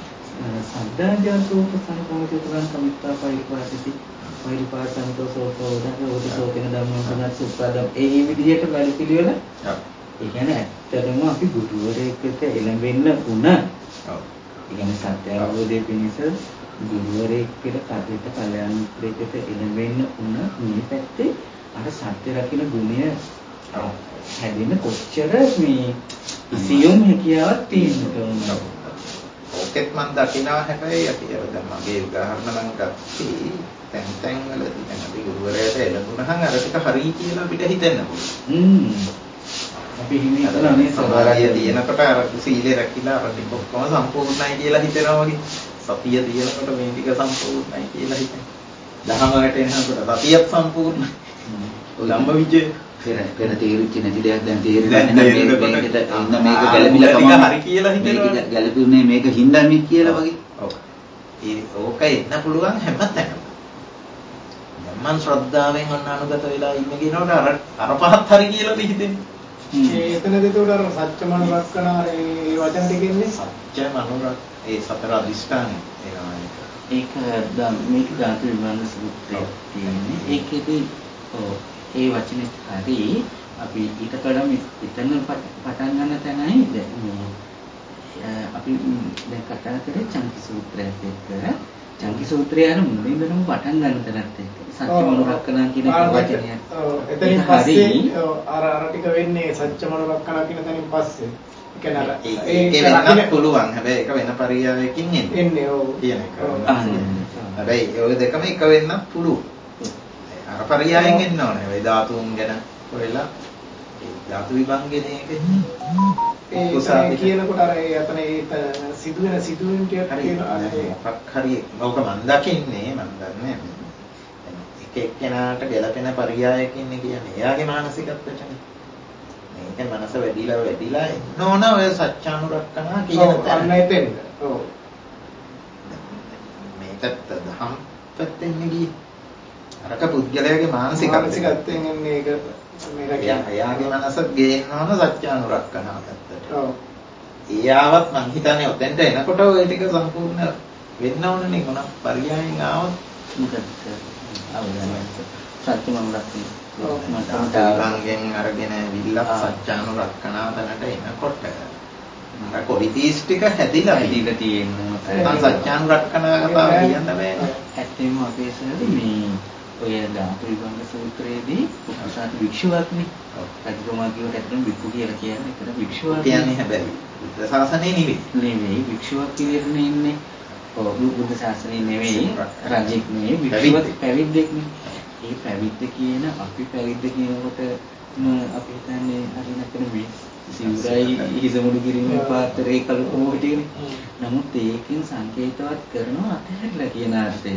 සද්දාජාසෝප සංකෝචතුරන් සමිත්තා පරිපාටිති පරිපාටන්තෝසෝපෝ උදකෝටිසෝකෙන ධම්මං සුප්පදම් ඒ විදිහට වැඩ පිළිවෙල. ඒ කියන්නේ ඇත්තටම අපි ගුරුවරයෙකුට එළඹෙන්න උන. ඔව්. ඒ කියන්නේ සත්‍ය අවබෝධය පිණිස ගුරුවරයෙකුට කටයුතු කළයන් දෙකට එළඹෙන්න උන මේ පැත්තේ අර සත්‍ය රකින්න ගුණය හැදෙන්න කොච්චර මේ සියුම් හැකියාවක් තියෙනවද? ඕකෙත් මම දකිනවා හැබැයි අපි අර දැන් මගේ උදාහරණ නම් ගත්තී තැන් තැන් වලදී දැන් අපි ගුරුවරයාට එළඹුණහම අර ටික හරි කියලා අපිට හිතෙන්න පුළුවන්. හ්ම්. අපි හිතනවා මේ සමාධිය තියෙනකොට අර සීලය රැකිලා අර ටික ඔක්කොම සම්පූර්ණයි කියලා හිතනවා වගේ. සතිය තියෙනකොට මේ ටික සම්පූර්ණයි කියලා හිතෙනවා. දහමකට එනකොට සතියත් සම්පූර්ණයි. ධම්මවිජය පෙර පෙර තේරිච්ච නැති දෙයක් දැන් තේරෙනවා නේද මේකට ඉන්න මේක ගැළපිලා තමයි හරි කියලා හිතනවා මේක ගැළපුනේ මේක හින්දා මේ කියලා වගේ ඔව් ඒ ඕක එන්න පුළුවන් හැමතැනම මම ශ්‍රද්ධාවෙන් අන්න අනුගත වෙලා ඉන්නේ කියනකොට අර අර පහත් හරි කියලා හිතෙන්නේ ඒ එතනදී උඩ අර සත්‍ය මනුරක්කන ඒ වචන ටිකෙන්නේ සත්‍ය මනුරක් ඒ සතර අදිෂ්ඨානෙ එනවා ඒක දැන් මේක ධාතු විභංග සූත්‍රයේ තියෙන්නේ ඒකෙදි ඔව් ඒ වචනේ හරි අපි ඊට කලින් එතන පටන් ගන්න තැනයි දැන් අපි දැන් කතා කරේ චංකි සූත්‍රයත් එක්ක චංකි සූත්‍රය අර මුලින් ඉඳන්ම පටන් ගන්න තැනත් එක්ක සත්‍ය මනුරක්කන කියන වචනය ඔව් එතනින් පස්සේ අර අර ටික වෙන්නේ සත්‍ය මනුරක්කන කියන තැනින් පස්සේ ඒක වෙනත් පුළුවන් හැබැයි ඒක වෙන පරියායකින් එන්නේ එන්නේ ඔව් කියන එක. හැබැයි ඔය දෙකම එක වෙන්නත් පුළුවන්. අර පරියායෙන් එන්න ඕනේ. හැබැයි ධාතුන් ගැන හොයලා ඒ ධාතු විභංගනේ ඒක ඒ කියනකොට අර ඒ අතන ඒ සිදුවෙන සිදුවෙන ටික තියෙනවා. මොකක් හරි ඕක මන් දකින්නේ මන් දන්නේ එක එක්කෙනාට ගැළපෙන පරියායකින් කියන්නේ එයාගේ මානසිකත්වයටනේ. මේක මනස වැඩිලා වැඩිලා එන්න ඕන ඔය සත්‍යානුරක්කනා කියන තැන. අන්න එතෙන්ද. ඔව්. මේකත් දහම් පැත්තෙන් ගියේ. අරක පුද්ගලයාගේ මානසිකත්වයෙන් එන්නේ ඒක මේක එයාගේ මනස ගේන්න ඕන සත්‍යානුරක්කනා පැත්තට. ඔව්. එයාවත් මං හිතන්නේ ඔතෙන්ට එනකොට ওই ටික සම්පූර්ණ වෙන්න ඕනනේ මොන පරියායෙන් ආවත් මොකද අවදානය සත්‍යමනුරක්කන මතංගෙන් අරගෙන විල්ලක් සත්‍යානුරක්කනා තැනට එනකොට අර කොලිටීස් ටික හැදිලා හැදිලා තියෙනවා. නැත්නම් සත්‍යානුරක්කනා කතාව කියන්න බෑ. ඇත්තෙන්ම අපේ සර් මේ ඔය ධාතු විභංග සූත්‍රයේදී උපසාර භික්ෂුවක්නේ. රජතුමා කියවට ඇත්තටම භික්ෂු කියලා කියන්නේ ඒකට භික්ෂුවක් කියන්නේ හැබැයි බුද්ධ ශාසනය නෙවෙයි. නෙවෙයි භික්ෂුවක් කියලා ඉන්නේ. ඔව් බුද්ධ ශාසනය නෙවෙයි රජෙක් නෙවෙයි භික්ෂුවක් පැවිද්දෙක්නේ. ඒ පැවිද්ද කියන අපි පැවිද්ද කියනකොට අපි හිතන්නේ හරි නැත්නම් මේ සිවුරයි හිසමුඩු කිරීමේ පාත්‍රේ කලකෝ හිටියනේ. නමුත් ඒකෙන් සංකේතවත් කරනවා අතහැරලා කියන අර්ථය.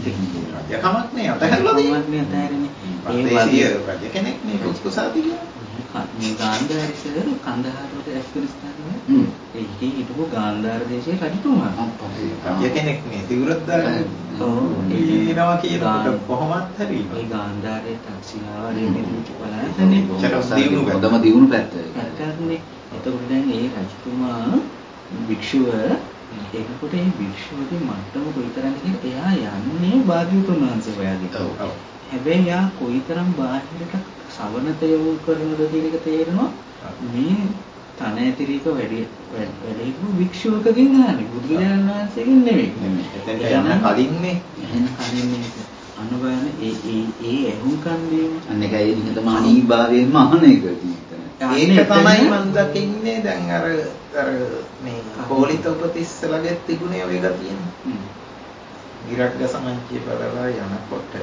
යකමක් නේ අතහැරලා තියෙන්නේ අතහැරෙන්නේ. ඒ වගේ රජ කෙනෙක් නේ කුස්කුසාදී කියන්නේ. මේ ගාන්ධාර සර් කන්දහාරට ඇෆ්ගනිස්තානයේ ඒකේ හිටපු ගාන්ධාර දේශයේ රජතුමා. රජ කෙනෙක් නේ සිවුරක් දාගෙන. ඔව් ඒනවා කියනකොට කොහොමත් හරි. ඒ ගාන්ධාරයේ තාක්ෂිලාවරේ නිදිච්ච බලන්නේ. දියුණු ගොඩම දියුණු පැත්ත. ඇත්තටම එතකොට දැන් ඒ රජතුමා භික්ෂුව ඒකකොට ඒ භික්ෂුවගේ මට්ටම කොයිතරම්ද කියලා එයා යන්නේ භාග්‍යවතුන් වහන්සේ හොයාගෙන. ඔව්. හැබැයි යා කොයිතරම් බාහිරට සවනත යොමු කරනද කියන එක තේරෙනවා මේ තන ඇතිරීක වැඩි වැඩිපු භික්ෂුවකගෙන් ආන්නේ බුදුරජාණන් වහන්සේගෙන් නෙවෙයි. එතෙන්ට යන කලින්නේ එහෙනම් කලින්නේ අනුබයන ඒ ඒ ඒ එහුම්කන් දීම අන්න ඒකයි නිහතමානී භාවයෙන්ම අහන එක තියෙන්නේ. ඒක තමයි මම දකින්නේ දැන් අර අර මේ කෝලිත උපතිස්සලගෙත් තිබුණේ ඔය ගතියනේ. ගිරග්ග සමංචේ බලලා යනකොට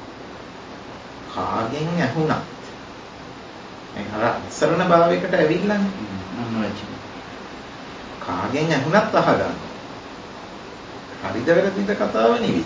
කාගෙන් ඇහුණා මේ අර අසරණ භාවයකට ඇවිල්ලානේ. අන්නවචි. කාගෙන් ඇහුණත් අහගන්න. හරිද වැරදිද කතාව නෙවෙයි.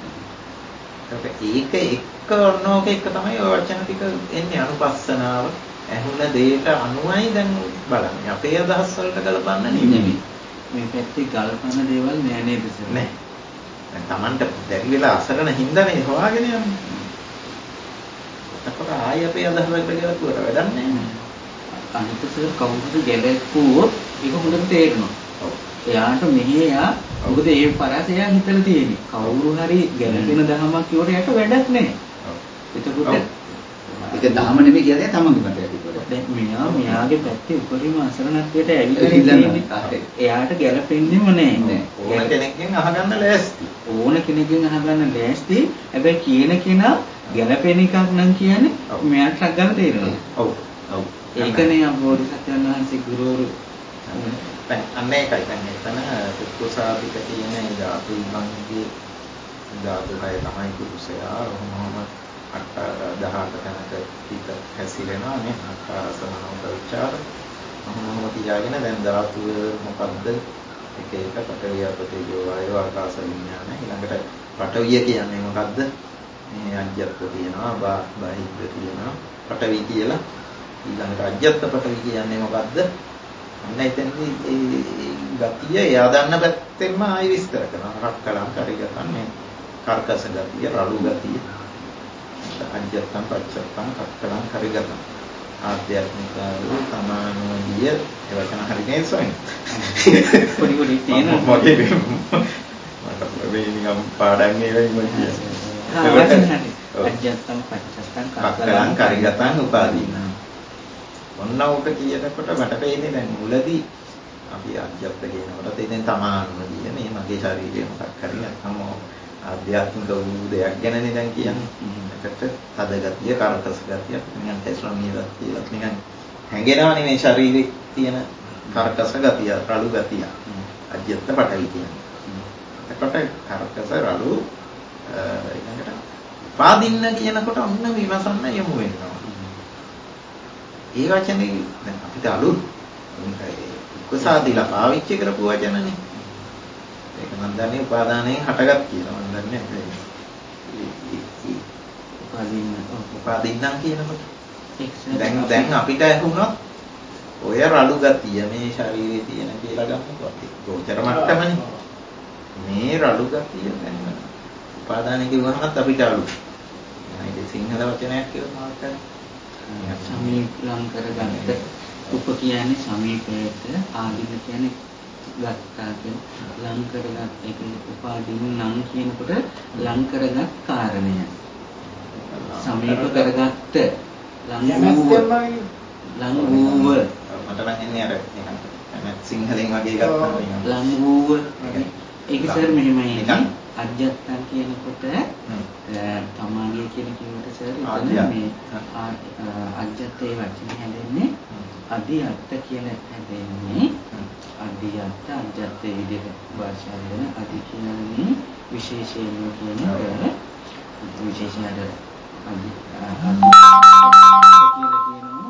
ඒක එක්ක ඔන්නෝක එක තමයි ඔය වචන ටික එන්නේ අනුපස්සනාව ඇහුණ දෙයට අනුවයි දැන් බලන්නේ. අපේ අදහස් වලට ගලපන්න නෙමෙයි. මේ පැත්තේ ගලපන දේවල් නෑ නේද සර්? නෑ. දැන් Tamanට බැරි වෙලා අසරණ හින්දානේ හොයාගෙන යන්නේ. එතකොට ආයෙ අපේ අදහස් වලට ගලපුවට වැඩක් නෑ. අනිත් සර් කවුරුද ගැලපුවොත් ඒක හොඳට තේරෙනවා. ඔව්. එයාට මෙහි එයා මොකද ඒ පරාසය හිතලා තියෙන්නේ. කවුරු හරි ගැලපෙන දහමක් කියවට යට වැඩක් නෑ. ඔව්. එතකොට ඒක දහම නෙමෙයි කියන්නේ තමන්ගේ මතයක් විතර. දැන් මෙයා මෙයාගේ පැත්තේ උපරිම අසරණත්වයට ඇවිල්ලා ඉන්නේ. එයාට ගැලපෙන්නේම නෑ. ඕන කෙනෙක්ගෙන් අහගන්න ලෑස්ති. ඕන කෙනෙක්ගෙන් අහගන්න ලෑස්ති. හැබැයි කියන කෙනා ගැලපෙන එකක් නම් කියන්නේ මෙයාට ටක් ගන්න තේරෙනවා. ඔව්. ඔව්. ඒකනේ අපෝරිසත්යන් වහන්සේ ගුරුවරු අන්න ඒකයි දැන් එතන පුත්‍රසාධික කියන ඒ ධාතු විභංගයේ ධාතු කය තමයි පුරුෂයා ඔහොමම අට දහඅට තැනක හිත හැසිරෙනවා නේ ආකාසමනෝක විචාර ඔහොමම තියාගෙන දැන් ධාතු මොකද්ද එක එක පඨවි අපතේජෝ වායෝ ආකාස විඥාන ඊළඟට පඨවිය කියන්නේ මොකද්ද මේ අජ්ජත්ව තියෙනවා බාහිද්ද තියෙනවා පටවි කියලා. ඊළඟට අජ්ජත් පටවි කියන්නේ මොකද්ද? අන්න එතනදී ඒ ගතිය එයා දන්න පැත්තෙන්ම ආයි විස්තර කරනවා. රක්කලං කරිගතන් මේ කර්කස ගතිය, රළු ගතිය. අජ්ජත්තං පච්චත්තං රක්කලං කරිගතන්. ආධ්‍යාත්මික වූ තමානුවීය ඒ වචන හරිනේ සොයන්නේ. පොඩි පොඩි තියෙනවා. මට මේ නිකම් පාඩම් එකයි මම කියන්නේ. අජ්ජත්තං පච්චත්තං රක්කලං කරිගතන් උපාදීන. ඔන්න උට කියනකොට මට පේන්නේ දැන් මුලදී අපි අධ්‍යාත්ම කියනකොට ඉතින් තමානුවීය මේ මගේ ශරීරය මොකක් හරි නැත්නම් ආධ්‍යාත්මික වූ දෙයක් ගැනනේ දැන් කියන්නේ. එකට තද ගතිය, කරකස ගතිය, නිකන් තෙස්රමීය ගතිය, නිකන් හැංගෙනවනේ මේ ශරීරේ තියෙන කරකස ගතිය, රළු ගතිය. අධ්‍යාත්ම පටවි කියන්නේ. එතකොට කරකස රළු ඊළඟට පාදින්න කියනකොට ඔන්න විමසන්න යමු වෙනවා. ඒ වචනේ දැන් අපිට අලුත් උපසාදීලා පාවිච්චි කරපු වචනනේ. ඒක මම දන්නේ උපාදානයෙන් හටගත් කියලා. මම දන්නේ උපාදින්න උපාදින්නම් කියනකොට දැන් දැන් අපිට ඇහුණොත් ඔය රළු ගතිය මේ ශරීරයේ තියෙන කියලා ගන්නකොට ගෝචර මට්ටමනේ. මේ රළු ගතිය දැන් උපාදානය කිව්වහමත් අපිට අලුත්. ඒක සිංහල වචනයක් කියලා මාත් සමීපලං කරගත්ත උප කියන්නේ සමීපයට ආදීන කියන්නේ ගත්තා කියන ලං කරගත් ඒක උපාදීන නම් කියනකොට ලං කරගත් කාරණය සමීප කරගත්ත ලං වූ ලං වූ මට නම් එන්නේ අර නිකන් සිංහලෙන් වගේ ගත්තා ලං වූ ඒක සර් මෙහෙමයි අජ්ජත්තන් කියනකොට තමාගේ කියන කිව්වට සර් එතන මේ අජ්ජත්තේ වචනේ හැදෙන්නේ අදි අත්ත කියලා හැදෙන්නේ අදි අත්ත අජ්ජත්තේ විදිහට භාෂාව වෙන අදි කියන්නේ විශේෂයෙන්ම කියන විශේෂයෙන් අද අදි කියලා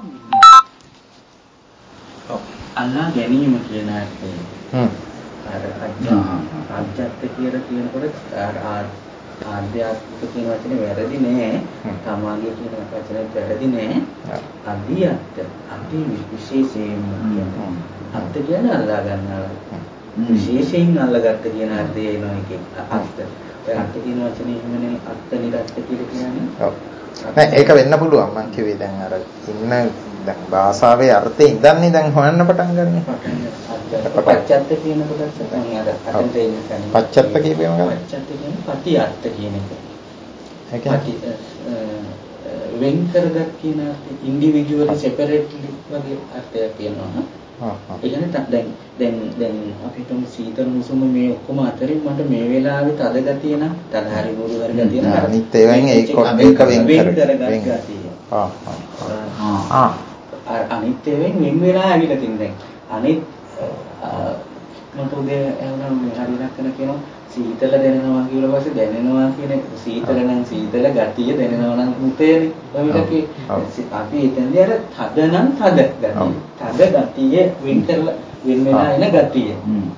කියනවා අල්ලා ගැනීම කියන අර්ථය. හ්ම් අර අජ්ජත් කියලා කියනකොට ආධ්‍යාත්මික කියන වචනේ වැරදි නෑ. තමාගේ කියන වචනේ වැරදි නෑ. අධියත් අධි විශේෂයෙන් කියනවා. අර්ථ කියන්නේ අල්ලා ගන්නවා. විශේෂයෙන් අල්ලාගත්ත කියන අර්ථය එනවා එකේ අර්ථ. ඒ අර්ථ කියන වචනේ එහෙමනේ අර්ථ නිරර්ථ කියලා කියන්නේ. ඔව්. නෑ ඒක වෙන්න පුළුවන් මම කිව්වේ දැන් අර ඉන්න දැන් භාෂාවේ අර්ථය ඉඳන්නේ දැන් හොයන්න පටන් ගන්න. පච්චත්ත කියන කොටස තමයි අර අතෙන් දෙන්නේ. පච්චත්ත කියපේම ගන්න. පච්චත්ත කියන්නේ පටි අර්ථ කියන එක. ඒ කියන්නේ වෙන් කරගත් කියන අර්ථය ඉන්ඩිවිජුවලි සෙපරේට්ලි වගේ අර්ථයක් කියනවා. හා හා. ඒ කියන්නේ දැන් දැන් දැන් අපිට සීතල මුසුම මේ ඔක්කොම අතරින් මට මේ වෙලාවේ තද ගතිය නම් තද හරි මුරු හරි ගතිය නම් අනිත් ඒවායින් ඒක ඒක වෙන් කරගන්න. හා හා. ආ අර අනිත් ඒවායින් වෙන් වෙලා ඇවිල්ලා තින් දැන් අනිත් මට උදේ එවනම් හරි ලක්කන කියනවා සීතල දැනෙනවා කියලා පස්සේ දැනෙනවා කියන සීතල නම් සීතල ගතිය දැනෙනවා නම් මුතේනේ ඔයලකේ අපි එතනදී අර තද නම් තද ගතිය තද ගතිය වෙන් කරලා වෙන වෙනා එන ගතිය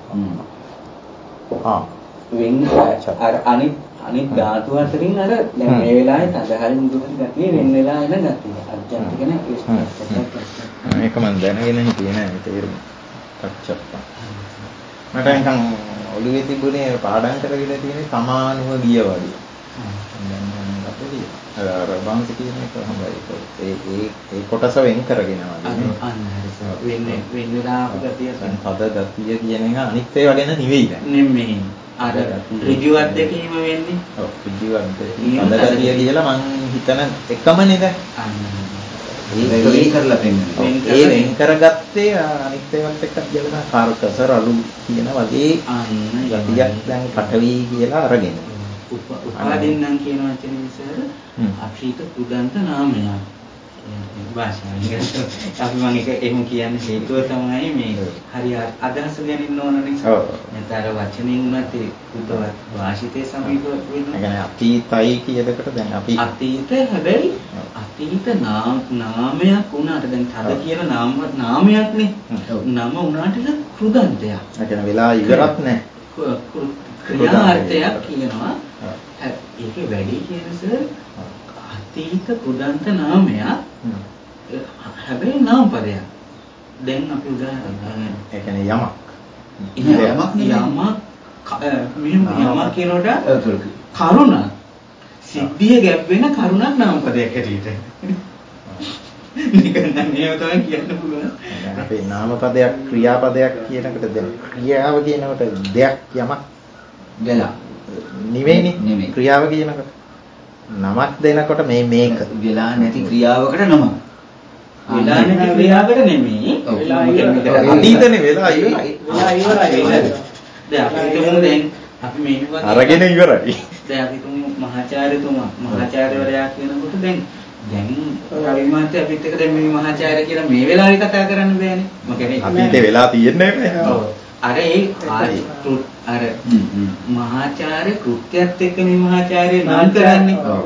ආ වෙන් අර අනිත් අනිත් ධාතු අතරින් අර දැන් මේ වෙලාවේ තද හරි මුදු හරි ගතිය වෙන වෙලා එන ගතිය අජ්ජත් කියන ඒක මම දැනගෙන හිටියේ නෑ තේරුම පච්චත්ත මට නිකන් ඔළුවේ තිබුණේ පාඩම් කරගෙන තියෙන සමානුව ගිය වගේ. දැන් මම අපේ අර බාන්සි කියන එක හොඳයි. ඒ ඒ ඒ කොටස වෙන් කරගෙන වගේ. අන්න හරි. වෙන්නේ වෙන්නලා ගතිය තද ගතිය කියන එක අනිත් ඒවා ගැන නෙවෙයි දැන්. නෙමෙයි. අර ඍජුවත් දෙකීම වෙන්නේ. ඔව් ඍජුවත් දෙකීම. තද ගතිය කියලා මං හිතන එකමනේ දැන්. අන්න ඒක වෙන් කරලා පෙන්නනවා. ඒ වෙන් කරගත්තේ අනිත් ඒවාත් එක්ක කියලා කාර්කස රළු කියන වගේ ගතියක් දැන් පටවි කියලා අරගෙන. උපාදින්නම් කියන වචනේ ඉස්සර අපිට පුදන්ත නාමයක්. භාෂාවෙන් අපි මම එක එහෙම කියන්නේ හේතුව තමයි මේ හරි අදහස ගැනීම ඕන නිසා. නැතර වචනින් උනත් බුද්ධවත් වාසිතේ සමීප වෙනවා. ඒ කියන්නේ අතීතයි කියනකොට දැන් අපි අතීත හැබැයි අතීත නාම නාමයක් උනාට දැන් තද කියලා නාම නාමයක්නේ. නම උනාට කෘදන්තයක්. ඒ කියන්නේ වෙලා ඉවරත් නැහැ. ක්‍රියාර්ථයක් කියනවා. ඒකේ වැඩි කියනස අතීත කුඩන්ත නාමයක් හැබැයි නාම පදයක්. දැන් අපි උදාහරණයක් ගන්න. ඒ කියන්නේ යමක්. යමක් යමක් මෙහෙම යමක් කියනකොට කරුණ සිද්ධිය ගැබ් වෙන කරුණක් නාම පදයක් හැටියට. නිකන් නම් මේව තමයි කියන්න පුළුවන්. අපි නාම පදයක් ක්‍රියාපදයක් කියනකොට දැන් ක්‍රියාව කියනකොට දෙයක් යමක් වෙලා නෙවෙයිනේ ක්‍රියාව කියනකොට නමක් දෙනකොට මේ මේක වෙලා නැති ක්‍රියාවකට නම. වෙලා නැති ක්‍රියාවකට නෙමෙයි. අතීතනේ වෙලා ඉවරයි. වෙලා ඉවරයි. දැන් අපි හිතමු දැන් අපි මේ වගේ අරගෙන ඉවරයි. දැන් අපි තුමු මහාචාර්යතුමා මහාචාර්යවරයා කියනකොට දැන් දැන් රවි මහත්තයා අපිත් එක්ක දැන් මේ මහාචාර්ය කියලා මේ වෙලාවේ කතා කරන්න බෑනේ. මොකද අතීතේ වෙලා තියෙන්නේ නැහැ. ඔව්. අර ඒ අර මහාචාර්ය කෘත්‍යයත් එක්ක මේ මහාචාර්ය නම් කරන්නේ. ඔව්.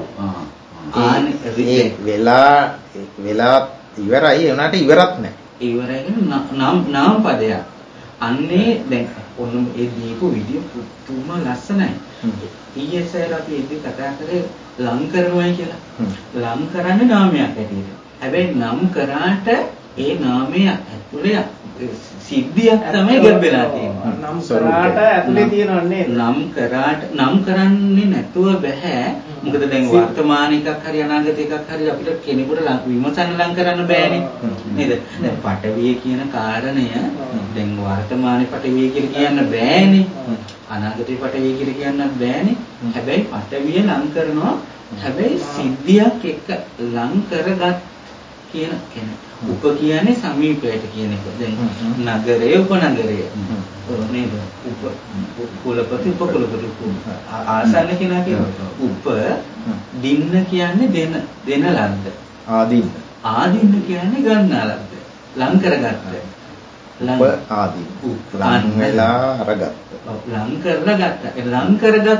ආනේ වෙලා වෙලා ඉවරයි ඒ උනාට ඉවරක් නැහැ. ඉවරයි නම් නාම පදයක්. අන්නේ දැන් ඔන්න ඒ දීපු විදිය පුදුම ලස්සනයි. ඊයේ සර් අපි ඉතින් කතා කරේ ලං කරනවා කියලා. ලං කරන්නේ නාමයක් ඇටියෙද. හැබැයි නම් කරාට ඒ නාමය ඇතුලේ සිද්ධියක් තමයි ගැඹෙලා තියෙන්නේ. නම් කරාට ඇතුලේ තියෙනව නේද? නම් කරාට නම් කරන්නේ නැතුව බෑ. මොකද දැන් වර්තමාන එකක් හරි අනාගත එකක් හරි අපිට කෙනෙකුට විමසන්න ලං කරන්න බෑනේ. නේද? දැන් පටවිය කියන කාරණය දැන් වර්තමානයේ පටවිය කියලා කියන්න බෑනේ. අනාගතේ පටවිය කියලා කියන්නත් බෑනේ. හැබැයි පටවිය ලං කරනවා. හැබැයි සිද්ධියක් එක්ක ලං කරගත් කියන කෙනෙක්. උප කියන්නේ සමීපයට කියන එක. දැන් නගරයේ උපනගරය. නේද? උප කුලපති උපකුලපති ආසන්න කෙනා කියනවා. උප දින්න කියන්නේ දෙන දෙන ලද්ද. ආදීන්න. ආදීන්න කියන්නේ ගන්නා ලද්ද. ලං කරගත්ත. උප ආදීන්න. ලං වෙලා අරගත්ත. ලං කරලා ගත්ත. ලං කරගත්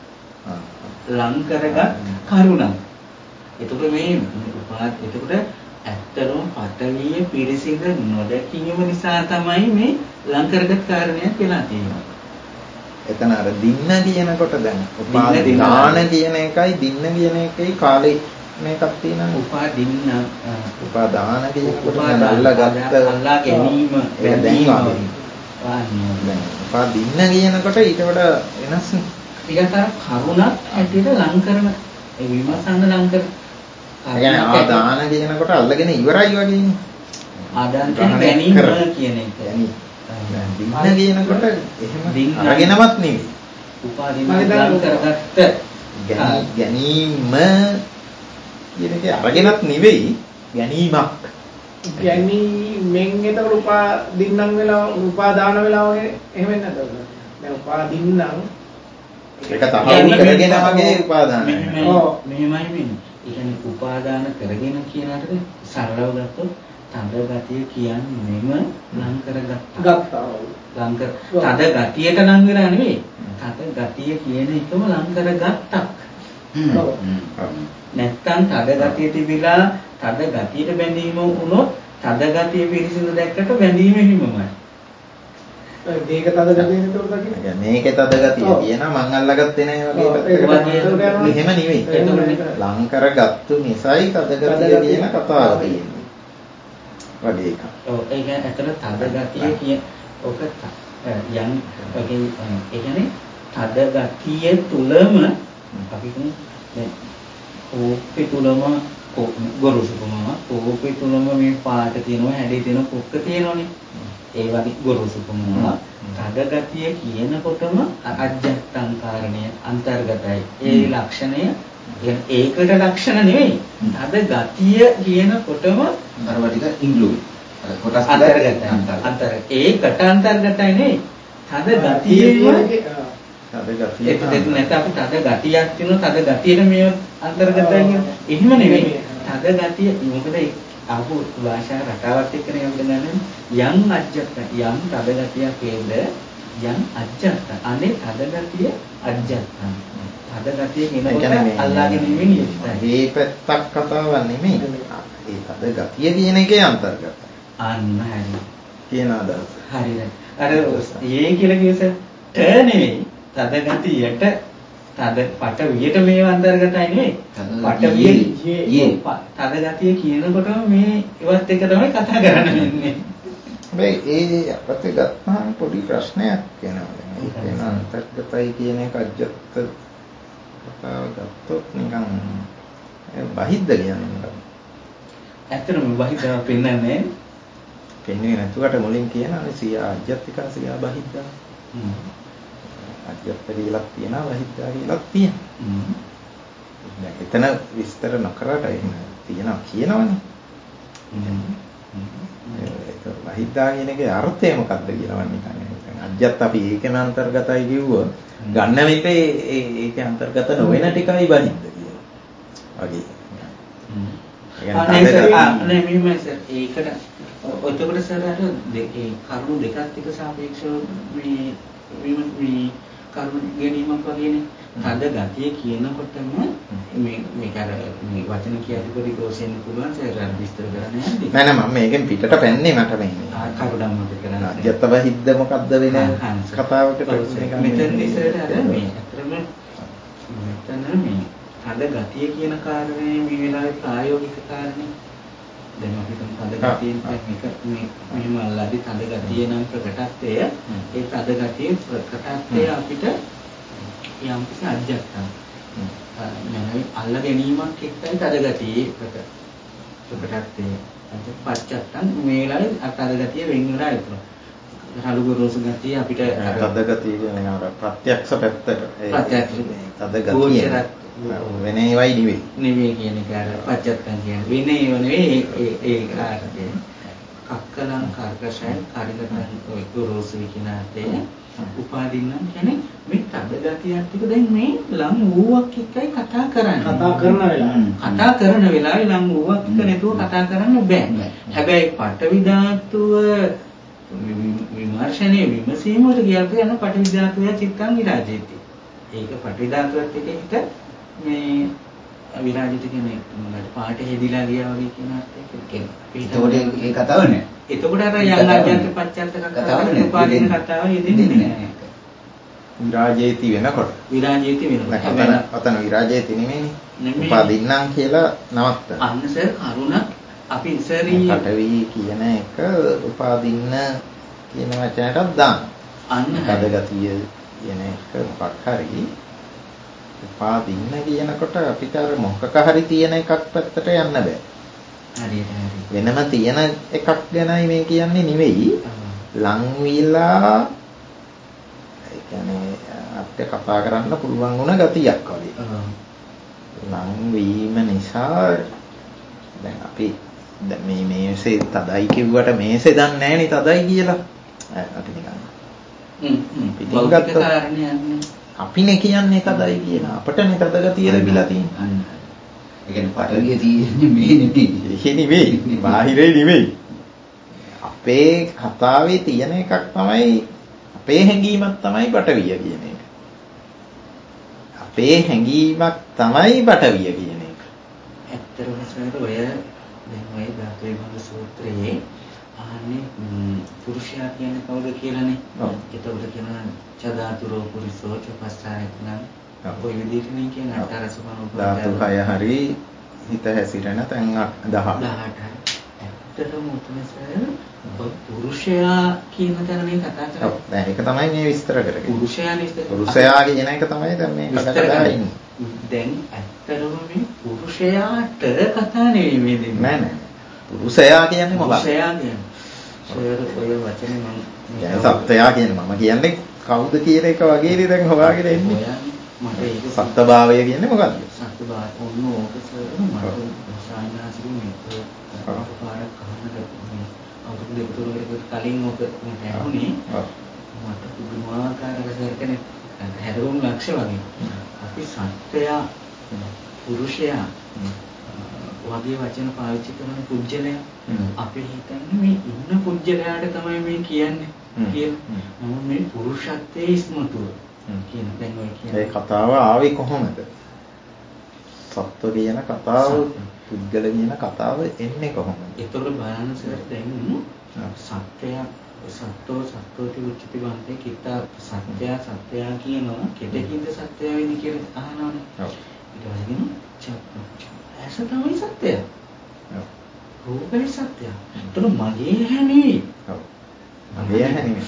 ලං කරගත් කරුණක්. එතකොට මේ උපාද එතකොට ඇත්තටම පටවිය පිරිසිදු නොදැකීම නිසා තමයි මේ ලං කරගත් කාරණයක් වෙලා තියෙන්නේ. එතන අර දින්න කියනකොට දැන් උපාදාන කියන එකයි දින්න කියන එකයි කාලේ මේකක් තියෙනවා. උපාදින්න උපාදාන කියනකොට අල්ලාගත්ත අල්ලා ගැනීම දැන් උපාදින්න කියනකොට ඊට වඩා වෙනස් නේ. ටිකක් අර කරුණක් ඇටියට ලං කරන ඒ විමසන්න ලං කරන ඒ කියන්නේ ආදාන කියනකොට අල්ලගෙන ඉවරයි වගේනේ. ආදාන ගැනීම කියන එක. දින්න කියනකොට එහෙම අරගෙනවත් නෙවෙයි. උපාදින්න ලං කරගත්ත ගැනීම කියන එක අරගෙනත් නෙවෙයි ගැනීමක්. ගැනීමෙන් එතකොට උපාදින්නම් වෙලා උපාදාන වෙලා වගේ එහෙම වෙන්නේ නැද්ද? දැන් උපාදින්නම් ඒක තමයි කරගෙන වගේ උපාදාන. ඔව් මෙහෙමයි වෙන්නේ. ඒ කියන්නේ උපාදාන කරගෙන කියනකට සරලව ගත්තොත් තද ගතිය කියන්නේම ලං කරගත්තා. ගත්තා. ලං කර තද ගතියට ලං වෙලා නෙවෙයි. තද ගතිය කියන එකම ලං කරගත්තා. ඔව්. නැත්තම් තද ගතිය තිබිලා තද ගතියට බැඳීම වුණොත් තද ගතිය පිරිසිදු දැක්කට බැඳීම හිමමයි. මේක තද ගතිය නේද දකින්නේ? මේකේ තද ගතිය කියනවා මං අල්ලගත්තේ නැහැ වගේ. එහෙම නෙවෙයි. ලං කරගත්තු නිසායි තද ගතිය කියන කතාව තියෙන්නේ. වගේ එකක්. ඔව් ඒ කියන්නේ ඇත්තට තද ගතිය කියන ඔක යම් වගේ ඒ කියන්නේ තද ගතිය තුලම අපි කියන්නේ දැන් කෝපේ තුලම ගොරෝසුකම කෝපේ තුලම මේ පාට තියෙනවා හැඩේ තියෙන කොක්ක තියෙනවනේ. ඒ වගේ ගොරෝසුකම තද ගතිය කියනකොටම අජ්ජත්තං කාරණය අන්තර්ගතයි. ඒ ලක්ෂණය ඒකට ලක්ෂණ නෙවෙයි. තද ගතිය කියනකොටම අරවා ටික ඉන්ක්ලූඩ්. කොටස් අන්තර්ගතයි. අන්තර ඒකට අන්තර්ගතයි නෙවෙයි. තද ගතියේම තද ගතිය. ඒක දෙක නැත්නම් අපි තද ගතියක් තියෙනවා තද ගතියට මේව අන්තර්ගතයි කියන්නේ. එහෙම නෙවෙයි. තද ගතිය මොකද ආපු භාෂා රටාවත් එක්කනේ අපිට ගන්න යම් අජ්ජත් යම් තද ගතියක් වේද යම් අජ්ජත් අනේ තද ගතිය අජ්ජත් තද ගතිය කියනකොට අල්ලාගෙන ඉන්නේ ඉස්සයි. මේ පැත්තක් කතාවක් නෙමෙයි. ඒ තද ගතිය කියන එකේ අන්තර්ගතයි. අන්න හරි. කියන අදහස. හරිද? අර ඒ කියලා කියස ට නෙවෙයි තද ගතියට තද පට වියට මේව අන්තර්ගතයි නෙවෙයි. පට වියේ තද ගතිය කියනකොටම මේ ඉවත් එක තමයි කතා කරන්න වෙන්නේ. හැබැයි ඒ අපතේ ගත්තාම පොඩි ප්‍රශ්නයක් වෙනවා. ඒක වෙන අන්තර්ගතයි කියන එක අජත්ත කතාව ගත්තොත් නිකන් බහිද්ද කියන්නේ. ඇත්තටම බහිද්දා පෙන්නන්නේ පෙන්වන්නේ නැතුවට මුලින් කියනවානේ සියා අජත්තිකා සියා බහිද්දා. හ්ම්. අජත්ත කියලා තියෙනවා බහිද්දා කියලා තියෙනවා. හ්ම්. දැන් එතන විස්තර නොකරට එහෙම තියෙනවා කියනවනේ. හ්ම්. ඒක බහිද්දා කියන එකේ අර්ථය මොකක්ද කියලා මම හිතන්නේ. අජත්ත අපි ඒකම අන්තර්ගතයි කිව්වොත් ගන්න විට ඒ ඒකේ අන්තර්ගත නොවන ටිකයි බහිද්ද කියලා. වගේ. හ්ම්. අනේ මෙහෙමයි සර් ඒකට ඔතකොට සර් අර ඒ කරුණු දෙකක් එක්ක සාපේක්ෂව මේ මේ කරුණු ගැනීමක් වගේනේ තද ගතිය කියනකොටම මේ මේක අර මේ වචන කියද්දී පොඩි දෝෂෙන්න පුළුවන් සර් අර විස්තර කරන්න යන්නේ නෑ නෑ මම මේකෙන් පිටට පැන්නේ මට මේ කරුණක් මත කරන්න අජත්ත බහිද්ද මොකද්ද වෙන කතාවකට මෙතන ඉස්සරට අර මේ අතරම මෙතන මේ තද ගතිය කියන කාරණේ මේ වෙලාවේ ප්‍රායෝගික කාරණේ දැන් අපි හිතමු තද ගතියෙන් මේක මේ මෙහෙම අල්ලද්දි තද ගතිය නම් ප්‍රකටත්වය ඒ තද ගතිය ප්‍රකටත්වය අපිට යම් කිසි අධ්‍යක්ෂක් මනයි අල්ල ගැනීමක් එක්කයි තද ගතියේ ප්‍රකටත්වය අද පච්චත්තන් මේ වෙලාවේ තද ගතිය වෙන් වෙලා ඉතුරු රළු ගොරෝසු ගතිය අපිට තද ගතිය කියන්නේ අර ප්‍රත්‍යක්ෂ පැත්තට ප්‍රත්‍යක්ෂ තද ගතිය වෙන ඒවයි නෙවෙයි නෙවෙයි කියන එක අර පච්චත්තන් කියන්නේ වෙන ඒව නෙවෙයි ඒ ඒ ආකාරයෙන් කක්කලං කර්කශයන් කාරිකතන් ඔය ගොරෝසු කියන අතේ උපාදින්නම් කියන්නේ මේ තද ගතියක් ටික දැන් මේ ලම් වූවක් එක්කයි කතා කරන්නේ කතා කරන වෙලාව කතා කරන වෙලාවේ ලම් වූවක් එක්ක නැතුව කතා කරන්න බෑ හැබැයි පඨවි ධාතුව විමර්ශනයේ විමසීම වලට කියල්ප යන පඨවි ධාතුව චිත්තං විරාජේති ඒක පඨවි ධාතුවත් එක්ක හිට මේ විරාජිත කියන්නේ මොනවද පාට හෙදිලා ගියා වගේ කියන අර්ථයක ඒතකොට ඒ කතාව නෑ. එතකොට අර යම් අජන්ත පච්චත්ත කතාව උපාදින කතාව යෙදෙන්නේ නෑ. විරාජේති වෙනකොට විරාජේති වෙනකොට හැබැයි අතන විරාජේති නෙමෙයිනේ. උපාදින්නම් කියලා නවත්තන. අන්න සර් කරුණක් අපි ඉස්සරින් පඨවි කියන එක උපාදින්න කියන වචනයටත් දාන්න. අන්න පදගතිය කියන එක මොකක් හරි උපාදින්න කියනකොට අපිට අර මොකක හරි තියෙන එකක් පැත්තට යන්න බෑ. හරියට හරි. වෙනම තියෙන එකක් ගැනයි මේ කියන්නේ නෙවෙයි. ලං වීලා ඒ කියන්නේ අපිට කතා කරන්න පුළුවන් වුණ ගතියක් වගේ. ලං වීම නිසා දැන් අපි දැන් මේ මේසේ තදයි කිව්වට මේසේ දන්නේ නැහෙනි තදයි කියලා. අපි නිකන් හ්ම් හ්ම් බෞද්ධ කාරණයක් අපිනේ කියන්නේ තදයි කියලා. අපටනේ තද ගතිය ලැබිලා තියෙන්නේ. ඒ කියන්නේ පටවිය තියෙන්නේ මේ නෙමෙයි. ඒ නෙමෙයි. බාහිරේ නෙමෙයි. අපේ කතාවේ තියෙන එකක් තමයි අපේ හැඟීමක් තමයි පටවිය කියන එක. අපේ හැඟීමක් තමයි පටවිය කියන එක. ඇත්තටම සර් ඔය දැන් ඔය ධාතුවේ භංග සූත්‍රයේ ආන්නේ පුරුෂයා කියන්නේ කවුද කියලානේ. ඔව්. ඒතකොට කියනවා චදාතුරෝ පුරිසෝ චපස්සායතන ඔය විදිහට නේ කියන්නේ අටරසමන ධාතු කය හරි හිත හැසිරෙන තැන් දහඅට. ඇත්තටම උතුම් සර් පුරුෂයා කියන තැන මේ කතා කරන්නේ. ඔව්. දැන් ඒක තමයි මේ විස්තර කරන්නේ. පුරුෂයා විස්තර. පුරුෂයා කියන එක තමයි දැන් මේ කතා කරන්නේ. දැන් ඇත්තටම මේ පුරුෂයාට කතා නෙවෙයි මේ දෙන්නේ. නෑ නෑ. පුරුෂයා කියන්නේ මොකක්ද? පුරුෂයා කියන්නේ සර් ඔය වචනේ මම දැන් සත්‍යයා කියන්නේ මම කියන්නේ කවුද කියන එක වගේනේ දැන් හොයාගෙන එන්නේ. මට ඒක සත්‍යභාවය කියන්නේ මොකක්ද? සත්‍යභාවය ඔන්න ඕක සර් මට සායනාසික මේක පාඩක් අහන්න මේ අවුරුදු දෙක තුනකට කලින් ඕක මට ඇහුනේ. මට පුදුමාකාර රසයක් කෙනෙක් හැදගොම් ලක්ෂ වගේ. අපි සත්‍යයා පුරුෂයා වගේ වචන පාවිච්චි කරන පුජ්‍යලයා අපි හිතන්නේ මේ ඉන්න පුජ්‍යලයාට තමයි මේ කියන්නේ කියලා. නමුත් මේ පුරුෂත්වයේ ඉස්මතුව කියන දැන් ඔය කියන ඒ කතාව ආවේ කොහොමද? සත්ව කියන කතාව පුද්ගල කියන කතාව එන්නේ කොහොමද? ඒතකොට බලන්න සර් දැන් සත්‍යය සත්‍යෝ සත්‍යෝති උච්චති වන්තේ කිත්තා සත්‍ය සත්‍ය කියනවා කෙටකින්ද සත්‍ය වෙන්නේ කියලා අහනවනේ. ඔව්. ඊට පස්සේ චක්ක ඇස තමයි සත්‍යය. ඔව්. රූපේ සත්‍යය. ඒතර මගේ ඇහැ නෙවෙයි. ඔව්. මගේ ඇහැ නෙවෙයි.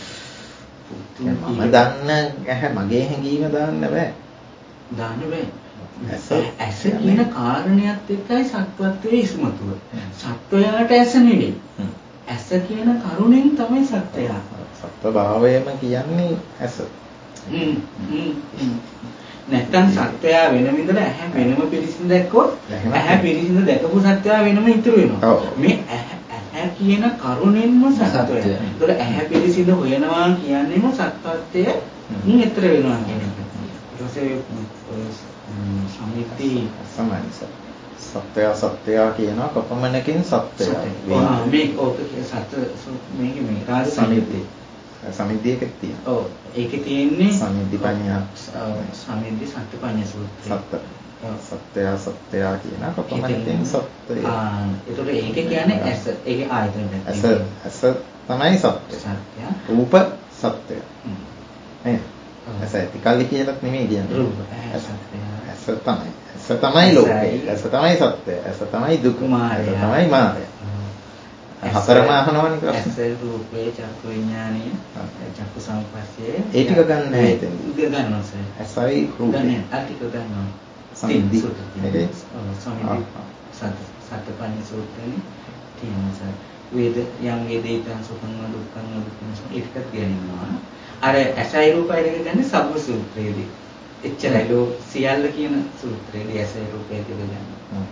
මම දන්න ඇහැ මගේ හැඟීම දාන්න බෑ. දාන්න බෑ. ඇස ඇස කියන කාරණයක් එක්කයි සත්වත්වයේ ඉස්මතුව. සත්වයාට ඇස නෙවෙයි. ඇස කියන කරුණෙන් තමයි සත්‍යය. සත්ව භාවයම කියන්නේ ඇස. හ්ම් හ්ම්. නැත්තම් සත්‍යය වෙනම ඉඳලා ඇහැ වෙනම පිරිසිදු දැක්කොත් ඇහැ පිරිසිදු දැකපු සත්‍යය වෙනම ඉතුරු වෙනවා. මේ ඇහැ කියන කරුණෙන්ම සත්‍යය. ඒතකොට ඇහැ පිරිසිදු හොයනවා කියන්නේම සත්‍යත්වයේ නින් ඈතර වෙනවා කියන එක. ඊට පස්සේ සමිති සමානයි සත්‍ය සත්‍ය කියනවා කොපමණකින් සත්‍යය. මේ ඕක සත්‍ය මේක මේ රාජ සමිති සමිතියක තියෙනවා. ඔව් ඒකේ තියෙන්නේ සමිති පඤ්ඤා සමිති සත්‍ය පඤ්ඤා සූත්‍රය. සත්‍ය සත්‍ය සත්‍ය කියනවා කොපමණකින් සත්‍යය. ආ ඒතකොට ඒක කියන්නේ ඇස ඒකේ ආයතන දෙක. ඇස ඇස තමයි සත්‍ය. සත්‍ය රූප සත්‍ය. නේද? ඇස ඇති කල්ලි කියලාත් නෙමෙයි කියන්නේ. රූප ඇස ඇස තමයි. ඇස තමයි ලෝකය. ඇස තමයි සත්‍ය. ඇස තමයි දුක. ඇස තමයි මාය. හතරම අහනවනේ කියලා. ඇස රූපේ චක්කු විඥානීය චක්කු සම්පස්සේ ඒ ටික ගන්න නැහැ එතන. ටික ගන්නවා සර්. ඇසයි රූපේ. ගන්න ආ ටික ගන්නවා. සමිද්දි. නේද? ඔව් සමිද්දි. සත් සත්පඤ්ඤ සූත්‍රනේ තියෙනවා සර්. වේද යම් වේදිතං සුඛං දුක්ඛං දුක්ඛං ඒකත් කියනවා. අර ඇසයි රූපයි දෙක ගන්න සබ්බ සූත්‍රයේදී. එච්චරයි ලෝ සියල්ල කියන සූත්‍රයේදී ඇසයි රූපයි දෙක ගන්න.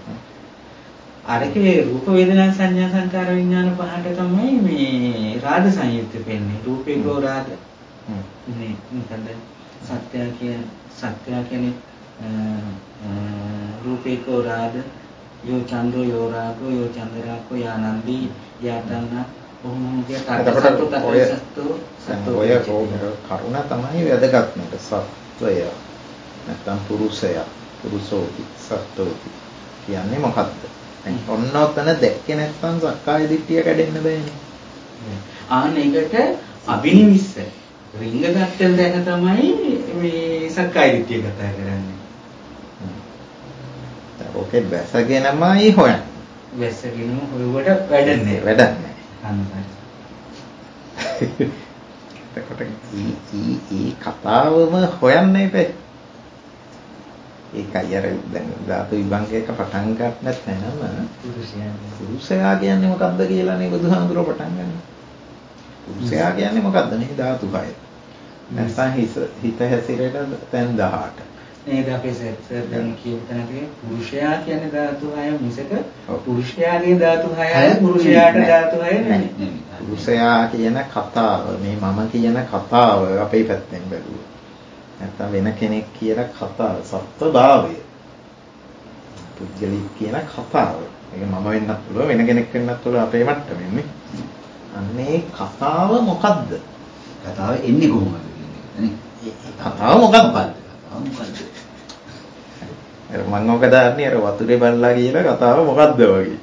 අරකේ රූප වේදනා සංඥා සංකාර විඥාන පහට තමයි මේ රාග සංයුක්ත වෙන්නේ. රූපේ කෝ රාග. මේ මොකද සත්‍ය කියන සත්‍ය කියන්නේ රූපේ කෝ රාග යෝ චන්ද්‍රෝ යෝ රාගෝ යෝ චන්ද්‍රාකෝ යානන්දි යතන ඔහොම කිය තාත්තෝ තාත්තෝ සත්තු ඔය කරුණ තමයි වැදගත්ම සත්වය නැත්නම් පුරුෂයා පුරුෂෝති සත්වෝති කියන්නේ මොකක්ද? ඔන්න ඔතන දැක්කේ නැත්නම් සක්කාය දිට්ඨිය කැඩෙන්න බෑනේ. ආන්න ඒකට අබිනිවිස්ස රිංග ගත්තල් දැක තමයි මේ සක්කාය දිට්ඨිය කතා කරන්නේ. ඕකේ වැසගෙනමයි හොයන්නේ. වැසගෙනම හොයුවට වැඩන්නේ වැඩන්නේ. අන්නයි. එතකොට ඊ කතාවම හොයන්න එපේ. ඒකයි අර දැන් ධාතු විභංගයක පටන් ගන්නත් නැනම පුරුෂයා පුරුෂයා කියන්නේ මොකද්ද කියලානේ බුදුහාමුදුරුවෝ පටන් ගන්න. පුරුෂයා කියන්නේ මොකද්ද? මේ ධාතු හය. නැත්නම් හිත හිත හැසිරෙන තැන් දහඅට. නේද අපේ සර් දැන් කියපු තැනදී පුරුෂයා කියන්නේ ධාතු හය මිසක පුරුෂයාගේ ධාතු හයයි පුරුෂයාට ධාතු හය නෙමෙයි. පුරුෂයා කියන කතාව මේ මම කියන කතාව අපේ පැත්තෙන් බැලුවොත් නැත්නම් වෙන කෙනෙක් කියන කතාව සත්‍යභාවය පුද්ගලික කියන කතාව ඒක මම වෙන්නත් පුළුවන් වෙන කෙනෙක් වෙන්නත් පුළුවන් අපේ මට්ටමින් නේ අන්නේ කතාව මොකද්ද කතාව එන්නේ කොහොමද කියන්නේ නේ කතාව මොකක්ද කතාව මොකද්ද අර මම ඔක දාන්නේ අර වතුරේ බල්ලා කියලා කතාව මොකද්ද වගේ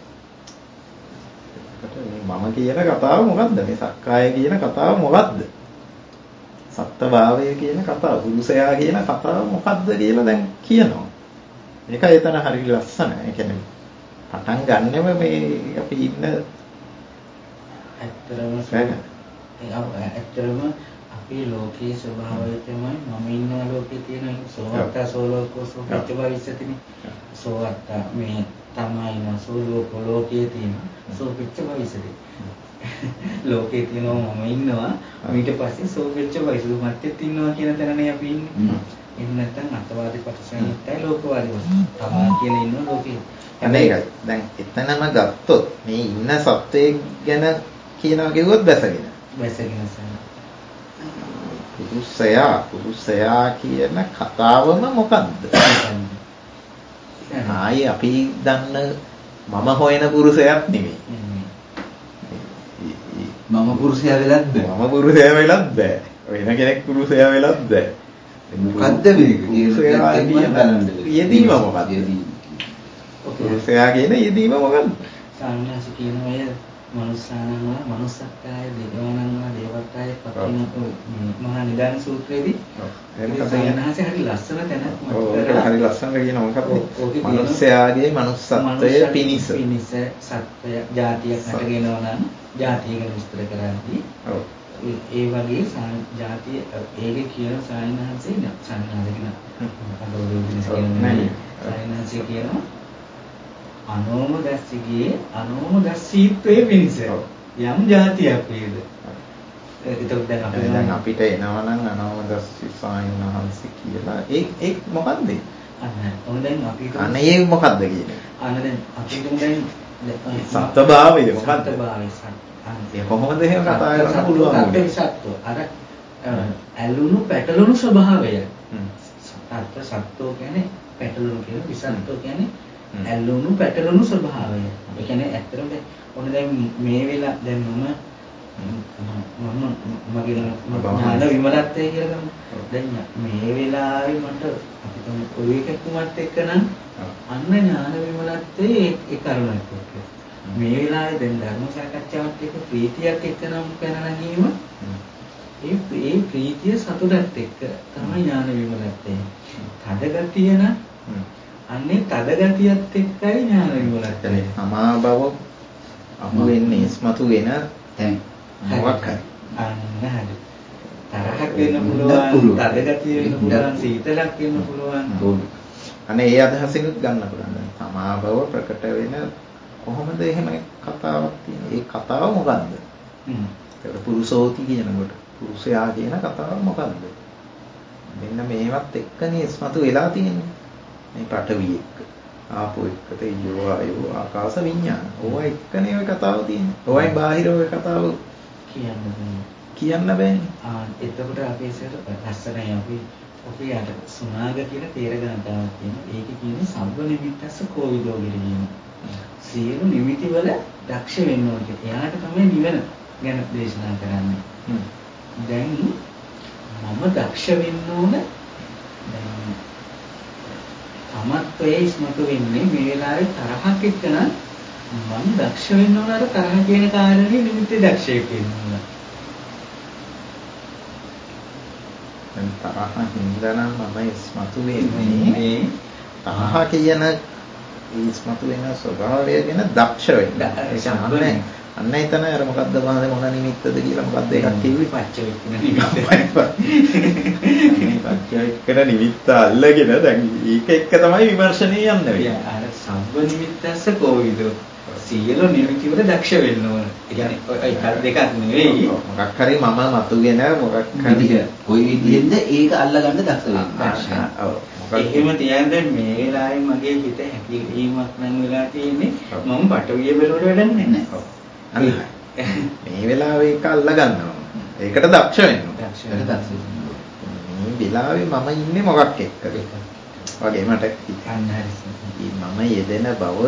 මම කියන කතාව මොකද්ද මේ සක්කාය කියන කතාව මොකද්ද සත්‍යභාවය කියන කතාව පුරුෂයා කියන කතාව මොකද්ද කියලා දැන් කියනවා. ඒකයි එතන හරිය ලස්සන. ඒ කියන්නේ පටන් ගන්නෙම මේ අපි ඉන්න ඇත්තරම ඇත්තරම අපේ ලෝකයේ ස්වභාවය තමයි මම ඉන්න ලෝකේ තියෙන සෝවත්ත සෝලෝකෝ සෝපච්ච භවිෂ්‍යතිනේ. සෝවත්ත මේ තමයින සෝලෝකෝ ලෝකයේ තියෙන සෝපච්ච භවිෂ්‍යති. ලෝකේ තියෙනවා මම ඉන්නවා ඊට පස්සේ සෝපච්ච භවිෂ්‍යති මැත්තේ ඉන්නවා කියන තැනනේ අපි ඉන්නේ. එහෙම නැත්නම් අත්වාදී පටිසංයුක්තයි ලෝකවාදී වස්තු. තමා කියලා ඉන්න ලෝකේ. අනේකයි. දැන් එතනම ගත්තොත් මේ ඉන්න සත්වයේ ගැන කියනවා කිව්වොත් බැසගෙන. බැසගෙන සම. පුරුෂයා පුරුෂයා කියන කතාවම මොකද්ද? ආයේ අපි දන්න මම හොයන පුරුෂයාත් නෙමෙයි. මම පුරුෂයා වෙලත් බෑ. මම පුරුෂයා වෙලත් බෑ. වෙන කෙනෙක් පුරුෂයා වෙලත් බෑ. මොකද්ද මේක? පුරුෂයා කියන යෙදීම මොකද්ද? පුරුෂයා කියන යෙදීම මොකද්ද? සාමාන්‍යයෙන් කියන අය මනුස්සානං වා මනුස්සක්කාය දේවානං වා දේවත්තාය පකින මේ මහා නිදාන සූත්‍රයේදී සායනහසේ හරි ලස්සන තැනක් මතක කරලා හරි ලස්සනට කියන මොකක්ද මනුස්සයාගේ මනුස්සත්වය පිනිස පිනිස සත්වය ජාතියක් හටගෙනවා නම් ජාතිය ගැන විස්තර කරද්දී ඔව් ඒ වගේ ජාතිය ඒකේ කියන සායනහසේ සායනහසේ කියන අදෝලේ විනිස කියන්නේ සායනහසේ කියනවා අනෝම දැස්සිගේ අනෝම දැස්සීත්වයේ පිනිස යම් ජාතියක් වේද එතකොට දැන් අපි දැන් අපිට එනවා නම් අනෝම දැස්සි සායනහස කියලා ඒ ඒ මොකද්ද අන්න ඔන්න දැන් අපි අනේ ඒ මොකද්ද කියන්නේ අන්න දැන් අපි දැන් සත්‍යභාවය මොකද්ද සත්‍යභාවය ඒ කොහොමද එහෙම කතා කරන්න පුළුවන් අපේ සත්ව අර ඇලුණු පැටලුණු ස්වභාවය සත්‍ය සත්වෝ කියන්නේ පැටලුණු කියන විසන්තෝ කියන්නේ ඇලුණු පැටලුණු ස්වභාවය. ඒ කියන්නේ ඇත්තටම ඔන්න දැන් මේ වෙලාව දැන් මම මම මගේ ඥාන විමලත්වය කියලා ගමු. දැන් මේ වෙලාවේ මට අපි තමයි ඔය එකකුමත් එක්ක නම් අන්න ඥාන විමලත්වයේ ඒ කරුණක් එක්ක. මේ වෙලාවේ දැන් ධර්ම සාකච්ඡාවත් එක්ක ප්‍රීතියක් එක්ක නම් පැන නැගීම ඒ ඒ ප්‍රීතිය සතුටත් එක්ක තමයි ඥාන විමලත්වය. තද ගතිය නම් අන්නේ තද ගතියත් එක්කයි ඥාන විමලත්වය. සමා බව අමු වෙන්නේ ස්මතු වෙන තැන් මොකක් හරි අන්න හරි තරහක් වෙන්න පුළුවන් තද ගතිය වෙන්න පුළුවන් සීතලක් වෙන්න පුළුවන් අනේ ඒ අදහසින් ගන්න පුළුවන් දැන් සමා බව ප්‍රකට වෙන කොහොමද එහෙම කතාවක් තියෙන්නේ ඒ කතාව මොකද්ද හ්ම් ඒක පුරුෂෝති කියනකොට පුරුෂයා කියන කතාව මොකද්ද මෙන්න මේවත් එක්කනේ ස්මතු වෙලා තියෙන්නේ මේ පඨවි එක්ක ආපෝ එක්ක තේජෝ ආයෝ ආකාශ විඥාන ඕවා එක්කනේ ඔය කතාව තියෙන්නේ ඕවයි බාහිර ඔය කතාව කියන්න බෑ කියන්න බෑනේ ආ එතකොට අපි ඉස්සර ලස්සනයි අපි අපි යට සුනාග කියලා තේරගන්න තාවක් තියෙනවා ඒකේ කියන්නේ සම්බ නිමිත්තස්ස කෝවිදෝ කියන සියලු නිමිති වල දක්ෂ වෙන්න ඕනේ. එයාට තමයි නිවන ගැන දේශනා කරන්නේ. දැන් මම දක්ෂ වෙන්න ඕන. දැන් තමත්වයේ ඉස්මතු වෙන්නේ මේ වෙලාවේ තරහක් එක්ක නම් මම දක්ෂ වෙන්න ඕන අර තරහ කියන කාරණේ නිමිති දක්ෂයෙක් වෙන්න ඕන. දැන් තරහ හින්දානම් මම ඉස්මතු වෙන්නේ තරහ කියන ඉස්මතු වෙන ස්වභාවය ගැන දක්ෂ වෙන්න. ඒ අන්න එතන අර මොකද්ද වහද මොන නිමිත්තද කියලා මොකද්ද එකක් කිව්වේ පච්චවේක්කන නිමිත්ත. මේ පච්චවේක්කන නිමිත්ත අල්ලගෙන දැන් ඒක එක්ක තමයි විමර්ශනේ යන්න වෙන්නේ. අර සම්බ නිමිත්තස්ස කෝවිදෝ සියලු නිමිති වල දක්ෂ වෙන්න ඕන. ඒ කියන්නේ ඔය එක දෙකක් නෙවෙයි. මොකක් හරි මම මතුගෙන මොකක් හරි කොයි විදිහෙන්ද ඒක අල්ලගන්න දක්ෂ වෙන්න. ඔව්. එහෙම තියන්නේ මේ වෙලාවේ මගේ හිත හැකිලීමක් නම් වෙලා තියෙන්නේ මම පටවිය බැලුවට වැඩක් නැහැ. අන්න මේ වෙලාවේ ඒක අල්ල ගන්නවා. ඒකට දක්ෂ වෙන්න. දක්ෂ වෙන්න දක්ෂ වෙන්න. මේ වෙලාවේ මම ඉන්නේ මොකක් එක්කද? වගේ මට අන්න හරි. මම යෙදෙන බව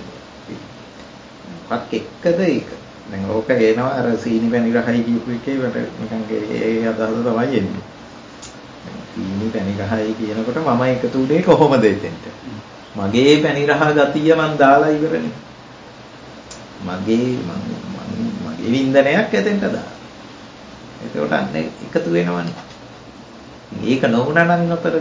මොකක් එක්කද ඒක? දැන් ඕක එනවා අර සීනි පැණි රහයි කියපු එකේ වට නිකන් ඒ අදහස තමයි එන්නේ. සීනි පැණි රහයි කියනකොට මම එකතු උනේ කොහොමද එතෙන්ට? මගේ පැණි රහ ගතිය මං දාලා ඉවරනේ. මගේ මගේ වින්දනයක් එතෙන්ට දාලා. ඒකට අන්න එකතු වෙනවනේ. ඒක නොවුනා නම් අතර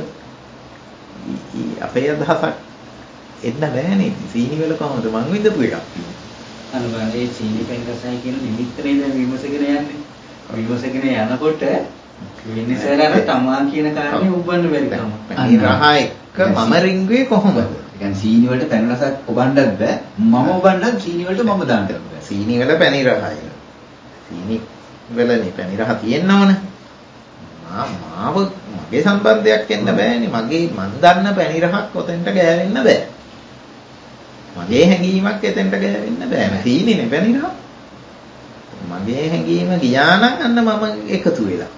අපේ අදහසක් එන්න බෑනේ. සීනි වල කොහොමද මං විඳපු එකක්. අනුබලේ ඒ සීනි පැණි රසයි කියන නිමිත්තනේ දැන් විමසගෙන යන්නේ. විමසගෙන යනකොට විනිසරන තමා කියන කාරණේ උබන්න බැරි කම. පැණි රහ එක්ක මම රින්ගුවේ කොහොමද? ඒ කියන්නේ සීනි වලට පැණි රසක් ඔබන්නත් බෑ. මම ඔබන්නත් සීනි වලට මම දාන්න බෑ. සීනි වල පැණි රහයි. සීනි වලනේ පැණි රහ තියෙනවනේ. මා මාව මගේ සම්බන්ධයක් එන්න බෑනේ. මගේ මන් දන්න පැණි රහක් ඔතෙන්ට ගෑවෙන්න බෑ. මගේ හැඟීමක් එතෙන්ට ගෑවෙන්න බෑ. සීනිනේ පැණි රහ. මගේ හැඟීම ගියා නම් අන්න මම එකතු වෙලා.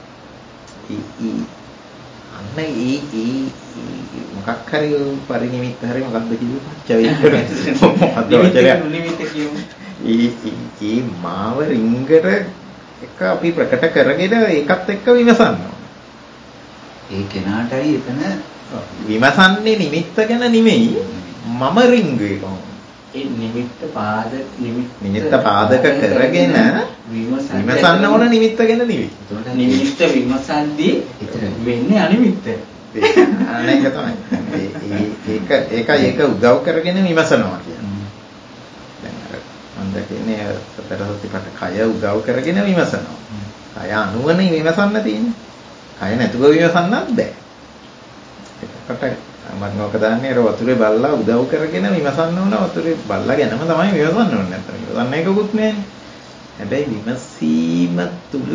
අන්න ඒ ඒ මොකක් හරි පරිනිමිත්ත හරි මොකක්ද කිව්වේ පච්චවේක්කන මොකද්ද වචනය නිමිත්ත කියමු. ඒ ඒ මාව රින්ගට එක අපි ප්‍රකට කරගෙන ඒකත් එක්ක විමසන්න ඕන. ඒ කෙනාටයි එතන විමසන්නේ නිමිත්ත ගැන නෙමෙයි මම රින්ගුවේ කොහොමද? ඒ නිමිත්ත පාද නිමිත්ත පාදක කරගෙන විමසන්න ඕන නිමිත්ත ගැන නෙවෙයි. නිමිත්ත විමසද්දී වෙන්නේ අනිමිත්ත. අනේක තමයි. ඒක ඒක ඒක උදව් කරගෙන විමසනවා කියන්නේ. දැන් අර මම දකින්නේ සතර සතිපට කය උදව් කරගෙන විමසනවා. කය අනුවනේ විමසන්න තියෙන්නේ. කය නැතුව විමසන්නත් බෑ. ඒකට මම ඔක දාන්නේ අර වතුරේ බල්ලා උදව් කරගෙන විමසන්න ඕන වතුරේ බල්ලා ගැනම තමයි විමසන්න ඕනේ නැත්නම් විමසන්න එකකුත් නෑනේ. හැබැයි විමසීම තුල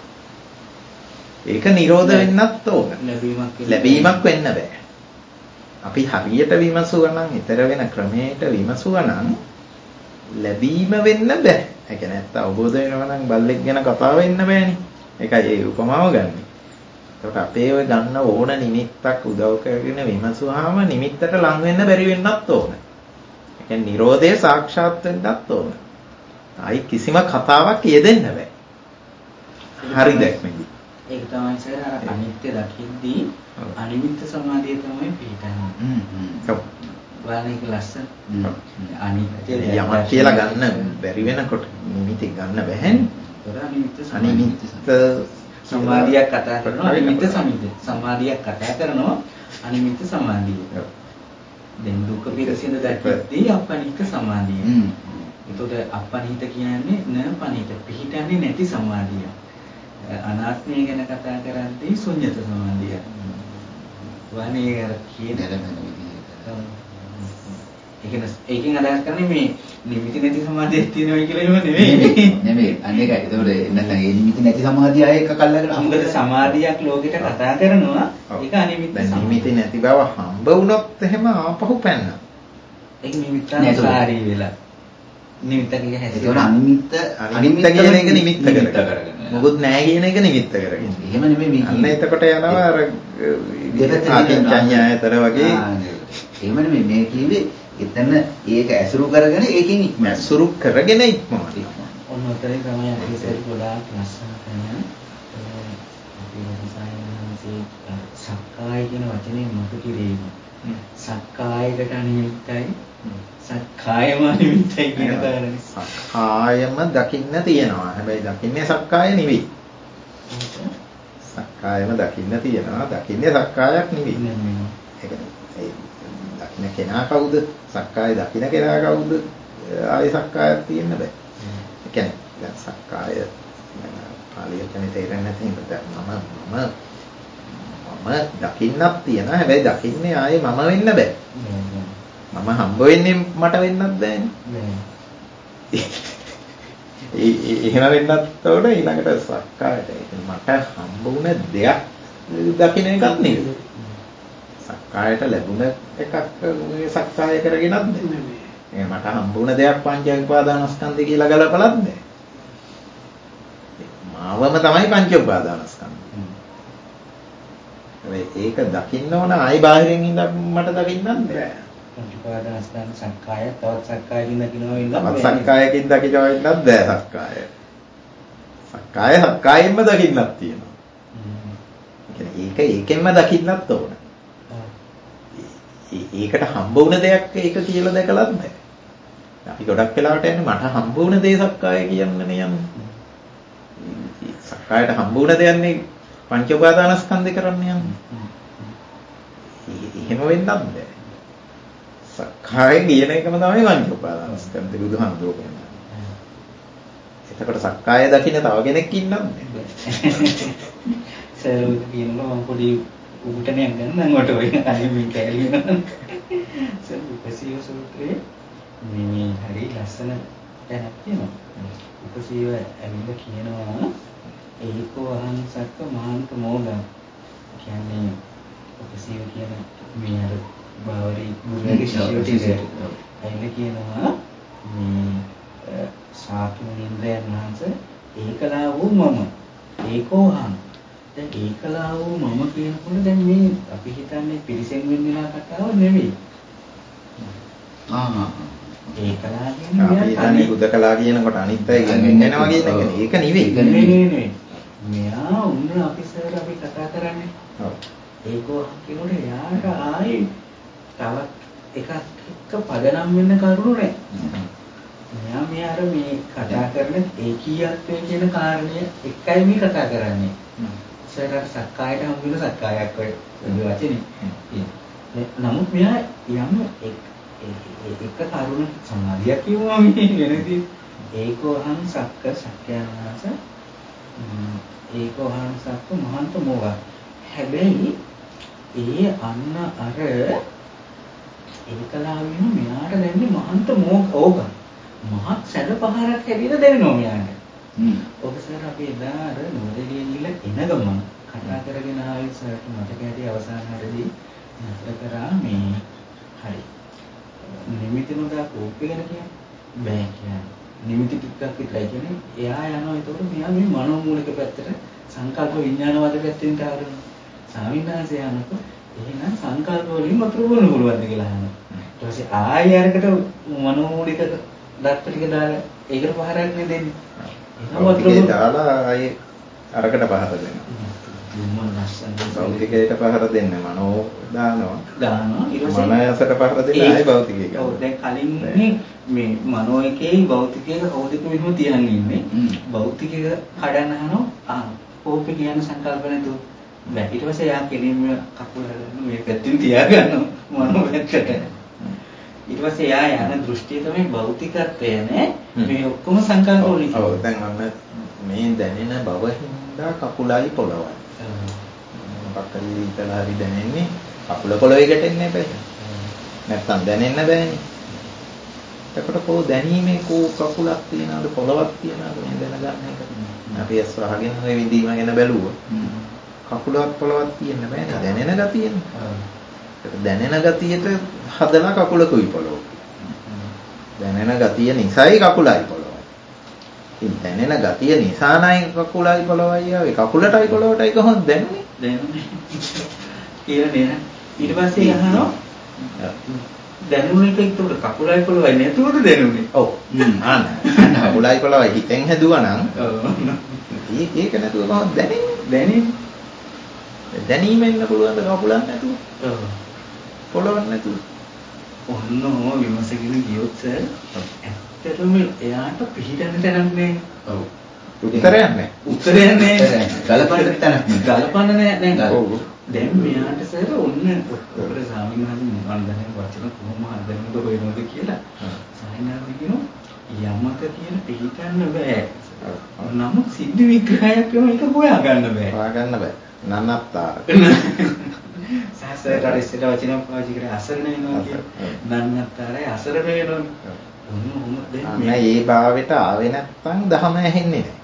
ඒක නිරෝධ වෙන්නත් ඕන. ලැබීමක් ලැබීමක් වෙන්න බෑ. අපි හරියට විමසුවා නම් ඊතර වෙන ක්‍රමයට විමසුවා නම් ලැබීම වෙන්න බෑ. ඒ කියන්නේ නැත්නම් අවබෝධ වෙනවා නම් බල්ලෙක් ගැන කතා වෙන්න බෑනේ. ඒකයි ඒ උපමාව ගන්නෙ. ඒකට අපේ ඔය ගන්න ඕන නිමිත්තක් උදව් කරගෙන විමසුවාම නිමිත්තට ලං වෙන්න බැරි වෙන්නත් ඕන. ඒ කියන්නේ Nirodhe සාක්ෂාත් වෙන්නත් ඕන. ආයි කිසිම කතාවක් යෙදෙන්න බෑ. හරි දැක්මෙදි. ඒක තමයි සර් අර අනිත්‍ය දකිද්දී අනිමිත්ත සමාධිය තමයි පිළිගන්නේ. හ්ම් හ්ම්. ඔව්. වාණික ලස්සන. අනිත්‍ය යමක් කියලා ගන්න බැරි වෙනකොට නිමිති ගන්න බැහැනේ. ඒතර අනිමිත්ත අනිමිත්ත සමාධියක් කතා කරනවා අනිමිත්ත සමිද්ද. සමාධියක් කතා කරනවා අනිමිත්ත සමාධිය. ඔව්. දැන් දුක පිරසින දැක්කදී අපනිත්ත සමාධිය. හ්ම්. ඒතකොට අපනිත කියන්නේ න පනිත පිහිටන්නේ නැති සමාධිය. අනාත්මය ගැන කතා කරද්දී ශුන්‍යත සමාධිය. වනේ අර කියන දැනගෙන විදිහට. ඒකන ඒකෙන් අදහස් කරන්නේ මේ නිමිති නැති සමාධියක් තියෙනවා කියලා එහෙම නෙමෙයි. නෙමෙයි. අනේක ඒතකොට නැත්නම් ඒ නිමිති නැති සමාධිය ආයේ එක කල්ලාගෙන මොකද සමාධියක් ලෝකෙට කතා කරනවා ඒක අනිමිත්ත සමාධිය. නිමිති නැති බව හම්බ වුණොත් එහෙම ආපහු පැන්න. ඒක නිමිත්තානුසාරී වෙලා. නිමිත්ත කියන හැටි. ඒක අනිමිත්ත අනිමිත්ත කියන එක නිමිත්ත කරගෙන. මොකුත් නැහැ කියන එක නිමිත්ත කරගෙන. එහෙම නෙමෙයි මේ අන්න එතකොට යනවා අර ආකින්චඤ්ඤායතර වගේ. එහෙම නෙමෙයි මේ කිව්වේ එතන ඒක ඇසුරු කරගෙන ඒකෙන් ඉක්ම ඇසුරු කරගෙන ඉක්මවන. ඔන්න ඔතේ තමයි අපි ඉතින් ගොඩාක් ලස්සන කරන අපි රසායනයේ සක්කාය කියන වචනේ මතු කිරීම. සක්කායකට අනිමිත්තයි සක්කායම අනිමිත්තයි කියන කාරණේ. සක්කායම දකින්න තියෙනවා. හැබැයි දකින්නේ සක්කාය නෙවෙයි. සක්කායම දකින්න තියෙනවා. දකින්නේ සක්කායක් නෙවෙයි. ඒක ඒ දකින්න කෙනා කවුද? සක්කාය දකින්න කෙනා කවුද? ආයි සක්කායක් තියෙන්න බෑ. ඒ කියන්නේ දැන් සක්කාය පාලියටනේ තේරෙන්නේ නැති හින්දා මම මම මම දකින්නක් තියෙනවා. හැබැයි දකින්නේ ආයේ මම වෙන්න බෑ. මම හම්බ වෙන්නේ මට වෙන්නත් බෑනේ. ඒ එහෙම වෙන්නත් ඕන ඊළඟට සක්කායට. මට හම්බ වුණ දෙයක් දකින්න එකක් නෙවෙයි. සක්කායට ලැබුණ එකක් මේ සක්කාය කරගෙනත් නෙවෙයි. ඒ මට හම්බ වුණ දෙයක් පංච උපාදානස්කන්ධය කියලා ගලපලත් නෑ. මාවම තමයි පංච උපාදානස්කන්ධය. ඒක දකින්න ඕන ආයි බාහිරින් ඉඳන් මට දකින්නත් බෑ. පංච උපාදානස්කන්ධ සක්කාය තවත් සක්කායකින් දකින්නවා වෙනවා. තවත් සක්කායකින් දකින්නවා වෙන්නත් බෑ සක්කාය. සක්කාය සක්කායෙන්ම දකින්නක් තියෙනවා. ඒක ඒකෙන්ම දකින්නත් ඕන. ඒකට හම්බ වුණ දෙයක් ඒක කියලා දැකලත් බෑ. අපි ගොඩක් වෙලාවට යන්නේ මට හම්බ වුණ දේ සක්කාය කියන්නනේ යන්නේ. සක්කායට හම්බ වුණ දෙයන්නේ පංච උපාදානස්කන්ධේ කරන්න යන්නේ. එහෙම වෙන්නත් බෑ. සක්කාය කියන එකම තමයි පංච උපාදානස්කන්ධේ බුදුහාමුදුරුවෝ කියන්නේ. එතකොට සක්කාය දකින්න තව කෙනෙක් ඉන්නවද? සරලව කියනවා මම පොඩි උගුටණයක් ගන්නම් වට ඔය අනිත් මේ කැලේ වෙනවා. සර් උපසීව සූත්‍රයේ මේ හරි ලස්සන තැනක් තියෙනවා. උපසීව ඇවිල්ලා කියනවා ඒකෝ අහංසක්ක මහාන්ත මෝගං කියන්නේ උපසීව කියන මේ අර බාවරි ගුරුගේ ශිෂ්‍යයෝ ටික ඇවිල්ලා කියනවා මේ සාතුනින්ද්‍රයන් වහන්සේ ඒකලා වූ මම ඒකෝහං දැන් ඒකලා වූ මම කියනකොට දැන් මේ අපි හිතන්නේ පිරිසෙන් වෙන්නලා කතාව නෙවෙයි. ආ ඒකලා කියන්නේ අපි හිතන්නේ බුදකලා කියනකොට අනිත් අය වෙන්නනවා කියන එක. ඒක නෙවෙයි. නෙවෙයි නෙවෙයි. මෙයා උන්න අපි සර් අපි කතා කරන්නේ. ඔව්. ඒකෝහං කියනකොට එයාට ආයේ තවත් එකක් එක්ක පදනම් වෙන්න කරුණු නෑ. මෙයා මේ අර මේ කතා කරන ඒකීයත්වය කියන කාරණය එකයි මේ කතා කරන්නේ. ඉස්සරහට සක්කායට හම් වෙන සක්කායක් ඔය වචනේ. නමුත් මෙයා යම් එක කරුණ සමාධියක් කියුවා මේ වෙනදී ඒකෝහං සක්ක සක්‍යනාස ඒකෝහං සක්ක මහන්ත මොහ. හැබැයි ඒ අන්න අර ඒකලා වෙන මෙයාට දැනෙන්නේ මහන්ත මොහ ඕක. මහත් සැඩ පහරක් හැදිලා දැනෙනවා මෙයාට. හ්ම්. ඔබ සර් අපි එදා අර නෝදෙලියෙන් ගිහලා එන ගමන් කතා කරගෙන ආවේ සර්ට මතක ඇති අවසාන හරදී නතර කරා මේ හරි. නිමිති නොදා කෝප්පේ ගැන කියන්නේ බෑ කියන්නේ. නිමිති ටිකක් විතරයි කියන්නේ. එයා යනවා ඒතකොට මෙයා මේ මනෝමූලික පැත්තට සංකල්ප විඥානවාද පැත්තෙන් තාරනවා. සාමිනාසය යනකොට එහෙනම් සංකල්ප වලින් වතුර බොන්න පුළුවන්ද කියලා අහනවා. ඊට පස්සේ ආයෙ අරකට මනෝමූලික දත්ත ටික දාලා ඒකට පහරක් නේ දෙන්නේ. එහෙනම් වතුර බොන්න දාලා ආයෙ අරකට පහර දෙනවා. භෞතිකයට පහර දෙන්නේ මනෝ දානවා. දානවා. ඊට පස්සේ මනසට පහර දෙන්නේ ආයෙ භෞතිකයට. ඔව් දැන් කලින් මේ මනෝ එකේ භෞතිකයක භෞතික මෙහෙම තියන් ඉන්නේ. භෞතිකයක කඩන්න හනෝ ආ කෝපේ කියන සංකල්ප නැතුව බෑ. ඊට පස්සේ යා කෙලින්ම කකුල හදන්න මේ පැත්තෙන් තියාගන්නවා මනෝ පැත්තට. ඊට පස්සේ යා යන දෘෂ්ටිය තමයි භෞතිකත්වය නේ. මේ ඔක්කොම සංකල්ප වලින්. ඔව් දැන් අන්න මේ දැනෙන බව හින්දා කකුලයි පොළවයි. මොකක් හරි ඉතලා හරි දැනෙන්නේ කකුල පොළවේ ගැටෙන්නේ නැහැ. නැත්තම් දැනෙන්න බෑනේ. එතකොට කො දැනීමේ කො කකුලක් තියනවද පොළවක් තියනවද මේ දැනගන්න එක. අපි ඇස් වහගෙන ඔය විඳීම ගැන බැලුවොත් කකුලවත් පොළවක් තියෙන්න බෑනේ දැනෙන ගතියනේ. ඒක දැනෙන ගතියට හදලා කකුලකුයි පොළොව. දැනෙන ගතිය නිසායි කකුලයි පොළොවයි. ඉතින් දැනෙන ගතිය නිසා නයි කකුලයි පොළොවයි ආවේ. කකුලටයි පොළොවටයි කොහොමද දැනුනේ? දැනුනේ. කියලා නේද? ඊට පස්සේ අහනවා දැනුනේ එක ඒකට කකුලයි පොළොවයි නැතුවද දැනුනේ? ඔව්. ආන්න. කකුලයි පොළොවයි හිතෙන් හැදුවා නම් ඔව්. ඒක නැතුව කොහොමද දැනෙන්නේ? දැනෙන්නේ. දැනීමෙන් ඉන්න පුළුවන් ද කකුලක් නැතුව? ඔව්. පොළොවක් නැතුව. ඔන්නෝ විමසගෙන ගියොත් සර් ඇත්තටම එයාට පිළිදෙන්න තැනක් නෑ. ඔව්. උත්තරයක් නෑ. උත්තරයක් නෑ. ගලපන්න තැනක් නෑ. ගලපන්න නෑ නෑ. ඔව්. දැන් මෙයාට සර් ඔන්න අපේ සාමිනාහන් මම දැන් වචන කොහොම හදන්නද කොහෙනවද කියලා. සාමිනාහන් කියනවා යමක කියන පිළිගන්න බෑ. නමුත් සිද්ධ විග්‍රහයක් වෙන එක හොයා ගන්න බෑ. හොයා ගන්න බෑ. නන්නත්තර. සාසරට ඉස්සර වචන පාවිච්චි කරලා අසරණ වෙනවා කියන්නේ. නන්නත්තරයි අසරණ වෙනවා. ඔන්න ඔහොම දැන් මේ මේ භාවයට ආවේ නැත්නම් දහම ඇහෙන්නේ නැහැ.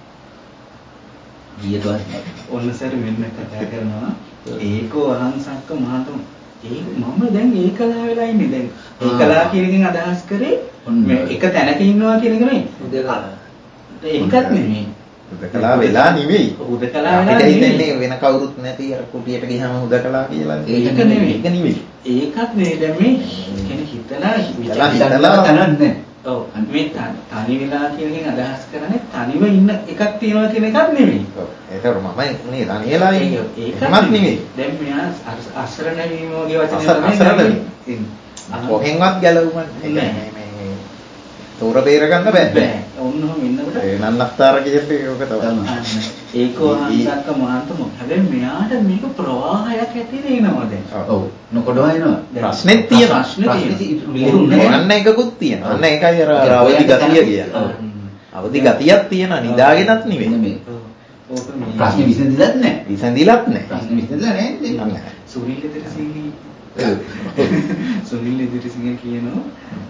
ගියදොස් ඔන්න සර් වෙන්න කතා කරනවා. ඒකෝ අහංසක්ක මහතම ඒක මම දැන් ඒකලා වෙලා ඉන්නේ දැන්. ඒකලා කියන එකෙන් අදහස් කරේ මේ එක තැනක ඉන්නවා කියන එක නෙමෙයි. උදකලා. ඒකත් නෙමෙයි. උදකලා වෙලා නෙමෙයි. උදකලා වෙලා නෙමෙයි. වෙන කවුරුත් නැති අර කුටියට ගියාම උදකලා කියලා. ඒක නෙමෙයි. ඒක නෙමෙයි. ඒකත් නේ දැන් මේ කෙනෙක් හිතලා හිතලා හිතලා තනන්නේ. ඔව්. මේ තනි වෙලා කියන එකෙන් අදහස් කරන්නේ තනිව ඉන්න එකක් තියෙනවා කියන එකක් නෙමෙයි. ඔව්. ඒතර මම නේ තනියලා ඉන්නේ. ඒකත් නෙමෙයි. දැන් මෙයා අසරණ වීම වගේ වචන අසරණ කොහෙන්වත් ගැලවුමක් නැහැ. මේ තෝර බේර ගන්න බෑ. ඔන්නෝම ඉන්නකොට ඒ නන්නස්තර කියන්නේ ඒක තමයි. ඒකෝ අංශක මහන්තම. හැබැයි මෙයාට මේක ප්‍රවාහයක් ඇතිද එනවා දැන්. ඔව්. නොකොඩවා එනවා. ප්‍රශ්නෙත් තියෙනවා. ප්‍රශ්නේ තියෙනවා. අන්න එකකුත් තියෙනවා. අන්න ඒකයි අර අවදි ගතිය කියන්නේ. අවදි ගතියක් තියෙනවා. නිදාගෙනත් නෙවෙයි. ඕක මේ ප්‍රශ්නේ විසඳිලත් නැහැ. විසඳිලත් නැහැ. ප්‍රශ්නේ විසඳිලා නැහැ. සුනිල් ඉදිරිසිංහ සුනිල් ඉදිරිසිංහ කියනවා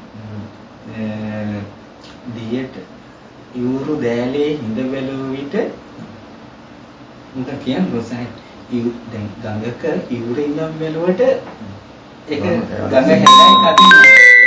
දියට යූරු දෑලේ හිඳ බැලුව විට මොකක් කියන්නේ රොසයි යූ දැන් ගඟක යූරේ ඉඳන් බැලුවට ඒක ගඟ හැදයි කදිනවා.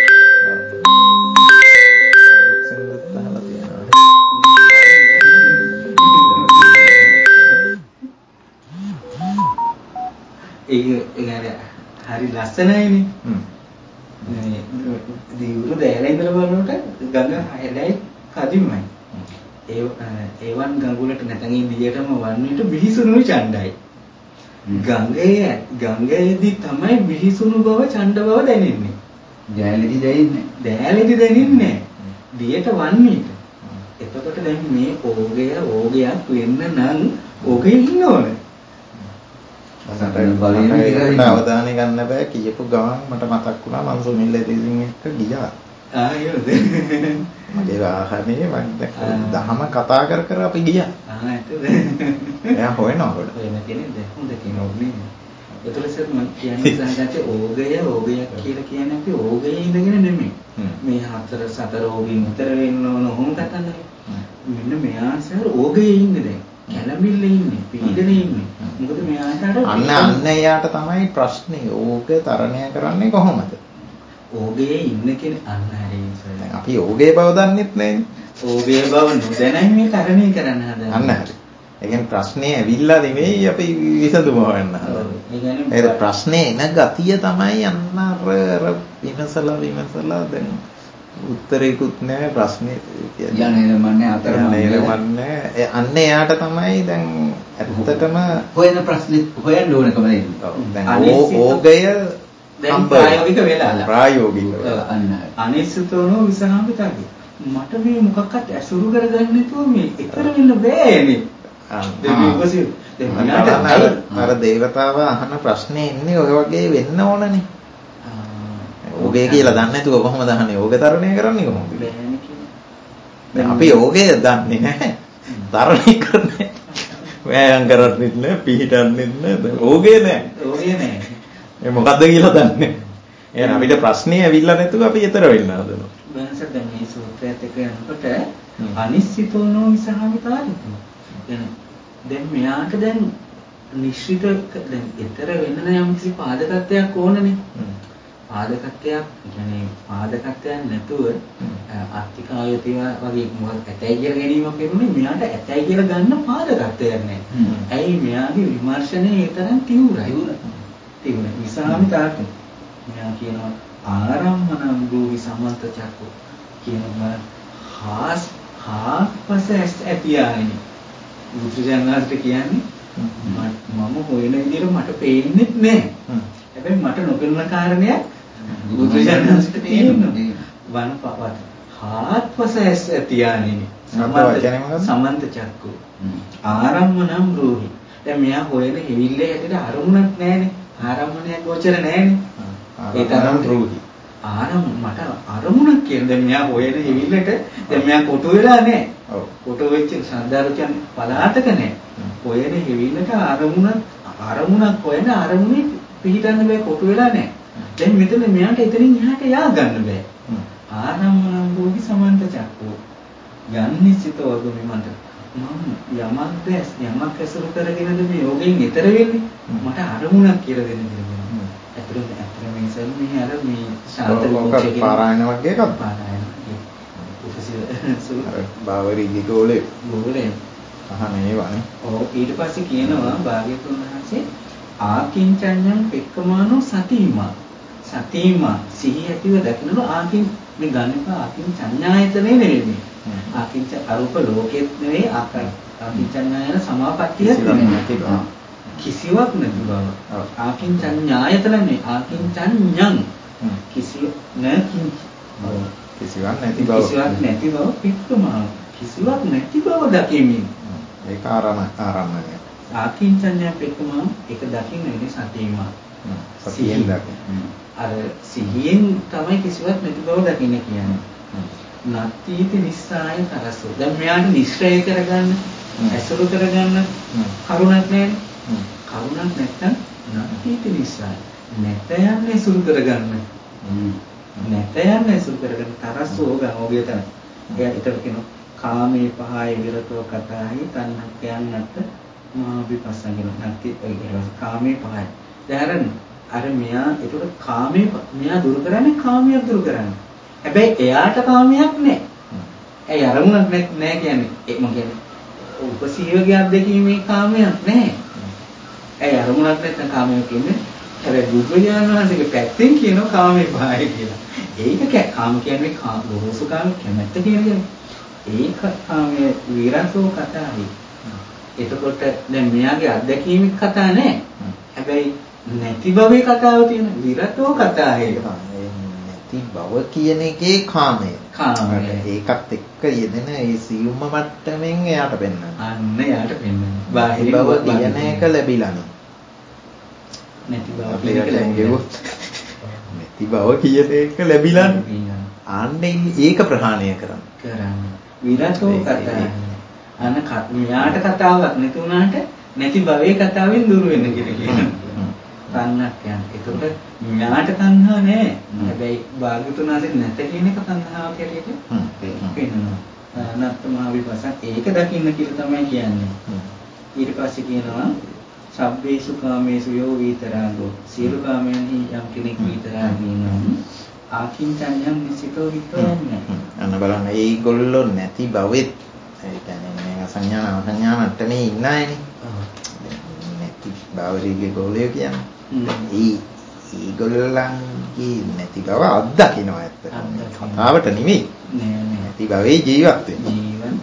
ඒක හරි ලස්සනයිනේ. මේ දියුරු දෑලා ඉඳලා බලනකොට ගඟ හැඩයි කදින්මයි. ඒ ඒවන් ගඟුලට නැතන් ඉදියටම වන්නේට බිහිසුණු ඡණ්ඩයි. ගඟේ ගඟේදී තමයි බිහිසුණු බව ඡණ්ඩ බව දැනෙන්නේ. දැහැලිදි දැනෙන්නේ. දැහැලිදි දැනෙන්නේ. දියට වන්නේ. එතකොට දැන් මේ ඕගය ඕගයක් වෙන්න නම් ඕගේ ඉන්න ඕනේ. අසතන බලයෙන් අවධානය ගන්න බෑ කියපු ගමන් මට මතක් වුණා මම සුනිල් එදිරිසිංහ එක්ක ගියා. ආ ඒකද? මගේ වාහනේ මම දහම කතා කර කර අපි ගියා. ආ ඒකද? එයා හොයනවා කොට. වෙන කෙනෙක් දැන් හොඳ කෙනෙක් නේ. ඒතර සර් මම කියන්නේ සාහජට ඕගය ඕගයක් කියලා කියන්නේ අපි ඕගයේ ඉඳගෙන නෙමෙයි. මේ හතර සතර ඕගෙන් උතර වෙන්න ඕන ඔහොම කතන්නේ. මෙන්න මෙයා සර් ඕගයේ ඉන්නේ දැන්. කැළඹිල්ලේ ඉන්නේ, පීඩනේ ඉන්නේ. මොකද මෙයාට අන්න අන්න එයාට තමයි ප්‍රශ්නේ. ඕක තරණය කරන්නේ කොහොමද? ඕගේ ඉන්න කෙනෙක් අන්න හරියි සර්. අපි ඕගේ බව දන්නෙත් නැන්නේ. ඕගේ බව නොදැනයි මේ තරණය කරන්න හදන්නේ. අන්න හරි. ඒ කියන්නේ ප්‍රශ්නේ ඇවිල්ලා නෙවෙයි අපි විසඳුම හොයන්න හදන්නේ. ඒ ප්‍රශ්නේ එන ගතිය තමයි අන්න අර විමසලා විමසලා දැන් උත්තරේකුත් නැහැ ප්‍රශ්නේ කියන්නේ. යන්නේ මන්නේ අතරමන්නේ අන්න එයාට තමයි දැන් ඇත්තටම හොයන ප්‍රශ්නේ හොයන්න ඕනකම නෙවෙයි. දැන් ඕගය දැන් ප්‍රායෝගික වෙලා ප්‍රායෝගික අන්න අනිශ්චිතවම විසහාමිතයි. මට මේ මොකක්වත් ඇසුරු කරගන්න නැතුව මේ ඊතර වෙන්න බෑනේ. අර දේවතාව අහන ප්‍රශ්නේ ඉන්නේ ඔය වගේ වෙන්න ඕනනේ. ඕගේ කියලා දන්නේ නැතුව කොහොමද අහන්නේ? ඕගේ තරණය කරන්නේ කොහොමද? දැන් අපි ඕගේ දන්නේ නැහැ. තරණය කරන්නේ. වෑයම් කරන්නේත් නැහැ, පිහිටන්නේත් නැහැ. ඕගේ නැහැ. ඕගේ නැහැ. ඒ මොකද්ද කියලා දන්නේ. එහෙනම් අපිට ප්‍රශ්නේ ඇවිල්ලා නැතුව අපි ඊතර වෙන්න හදනවා. වෙනසක් දැන් මේ සූත්‍රයත් එක්ක යනකොට අනිශ්චිතෝනෝ විසහාමිතාදී. දැන් දැන් මෙයාට දැන් නිශ්චිත දැන් ඊතර වෙන්න නම් යම් කිසි පාදකත්වයක් ඕනනේ. පාදකත්වයක් කියන්නේ පාදකත්වයක් නැතුව ආර්ථිකායතිය වගේ මොකක් ඇතයි කියලා ගැනීමක් වෙනුනේ මෙයාට ඇතයි කියලා ගන්න පාදකත්වයක් නැහැ. ඇයි මෙයාගේ විමර්ශනයේ ඒ තරම් තීව්‍රයි. තීව්‍ර විසහාමිතාට මෙයා කියනවා ආරම්මනම් ගෝවි සමන්ත චක්කෝ කියනවා හාස් හාස්පස ඇතියානේ. බුදුජානනාට කියන්නේ මම හොයන විදිහට මට පේන්නේ නැහැ. හැබැයි මට නොපෙනෙන කාරණයක් බුදුජානනාට තියෙනවා. වනපවත් හාත්පස ඇතියානේ. සමන්ත චක්කෝ ආරම්මනම් ගෝවි. දැන් මෙයා හොයන හිවිල්ලේ හැටියට අරමුණක් නැහැනේ. ආරම්මණයක් ගෝචර නැහැනේ. ඒ තරම් රෝහි. ආරම් මට අරමුණක් කියන දැන් මෙයා හොයන හිවිල්ලට දැන් මෙයා කොටු වෙලා නැහැ. ඔව්. කොටු වෙච්ච සාධාරණ පලාතක නැහැ. හොයන හිවිල්ලට අරමුණ අරමුණක් හොයන අරමුණේ පිළිගන්න බෑ කොටු වෙලා නැහැ. දැන් මෙතන මෙයාට එතනින් එහාට යා ගන්න බෑ. ආරම්මණං භෝගි සමන්ත චක්කෝ යන්නිසිතෝ වගමෙමන්ට මම යමක් දැස් යමක් ඇසුරු කරගෙනද මේ යෝගයෙන් ඊතර වෙන්නේ මට අරමුණක් කියලා දෙන්න කියලා. ඇත්තටම ඇත්තටම මේ සල් මේ අර මේ ශාන්ත විමුක්තිය පාරායන වගේ එකක් පාරායන. උපසිර බාවරිගේ ගෝලේ ගෝලේ අහන්නේ වනේ. ඔව් ඊට පස්සේ කියනවා භාග්‍යතුන් වහන්සේ ආකින්චඤ්ඤං පෙක්කමානෝ සතිමා සතිමා සිහිය ඇතිව දකින්න ආකින් මේ ගන්නක ආකින්චඤ්ඤායතනේ නෙවෙයි. ආකින්ච අරූප ලෝකෙත් නෙවෙයි ආකින්චඤ්ඤායන සමාපත්තියක් නෙවෙයි. කිසිවක් නැති බව. ආකින්චඤ්ඤායතනනේ ආකින්චඤ්ඤං කිසි නැකින් කිසිවක් නැති බව. කිසිවක් නැති බව පිටුමා කිසිවක් නැති බව දකිමින් ඒක ආරම ආරම්මණය. ආකින්චඤ්ඤා පිටුමා ඒක දකින්නේ සතියමා. සතියෙන් දකින්න. අර සිහියෙන් තමයි කිසිවක් නැති බව දකින්න කියන්නේ. නත්ථීති නිස්සාය කරසෝ. දැන් මෙයාට නිශ්චය කරගන්න, ඇසුරු කරගන්න කරුණක් නැහැ. කරුණක් නැත්තම් නත්ථීති නිස්සාය. නැත යන්නේ ඇසුරු කරගන්න. නැත යන්නේ ඇසුරු කරගන්න තරසෝ ගනෝගිය තමයි. එයා ඊට කියනවා කාමේ පහය විරතෝ කතාහි තණ්හක්යන් නැත් මා විපස්සගෙන නැති ඒ කාමේ පහය. දැන් අර මෙයා ඒකට කාමේ මෙයා දුරු කරන්නේ කාමයක් දුරු කරන්නේ. හැබැයි එයාට කාමයක් නැහැ. ඒ අරමුණක් නැහැ කියන්නේ ඒ මම කියන්නේ උපසීවගේ අත්දැකීමේ කාමයක් නැහැ. ඒ අරමුණක් නැත්නම් කාමයක් කියන්නේ හැබැයි බුදුරජාණන් වහන්සේගේ පැත්තෙන් කියනවා කාමේ පහය කියලා. ඒක කාම කියන්නේ කාම රෝසු කාම කැමැත්ත කියන්නේ. ඒක කාමයේ විරසෝ කතාවයි. එතකොට දැන් මෙයාගේ අත්දැකීමේ කතා නැහැ. හැබැයි නැති භවයේ කතාව තියෙන විරතෝ කතාවේ. නැති නැති බව කියන එකේ කාමය. කාමය. ඒකත් එක්ක යෙදෙන ඒ සියුම්ම මට්ටමින් එයාට පෙන්වන්න. අන්න එයාට පෙන්වන්න. බාහිර බව කියන එක ලැබිලානේ. නැති බව කියන එක ලැබිලා. නැති බව කියන එක ලැබිලානේ. ආන්නේ ඒක ප්‍රහාණය කරන්න. කරන්න. විරතෝ කතා. අන්න මෙයාට කතාවක් නැති වුණාට නැති භවයේ කතාවෙන් දුර වෙන්න කියලා කියනවා. තණ්හක් කියන්නේ. ඒකට මෙයාට තණ්හා නෑ. හැබැයි භාග්‍යතුන් වහන්සේ නැත කියන එක තණ්හාවක් හැටියට පෙන්නනවා. අනත්තමා විපස්සක් ඒක දකින්න කියලා තමයි කියන්නේ. ඊට පස්සේ කියනවා සබ්බේසු කාමේසු යෝ විතරාගෝ සියලු කාමයන්හි යම් කෙනෙක් විතරාගී නම් ආකින්චඤ්ඤම් නිසිතෝ විතරන්නේ. අන්න බලන්න ඒගොල්ලෝ නැති බවෙත් ඒ කියන්නේ මේ අසඤ්ඤාන අසඤ්ඤාන මට්ටමේ ඉන්න අයනේ. නැති බවරිගේ ගෝලය කියන්නේ. ඒ ඒගොල්ලන්ගේ නැති බව අත්දකින්නවා ඇත්තටම. කතාවට නෙමෙයි. නැති භවයේ ජීවත් වෙනවා. ජීවත්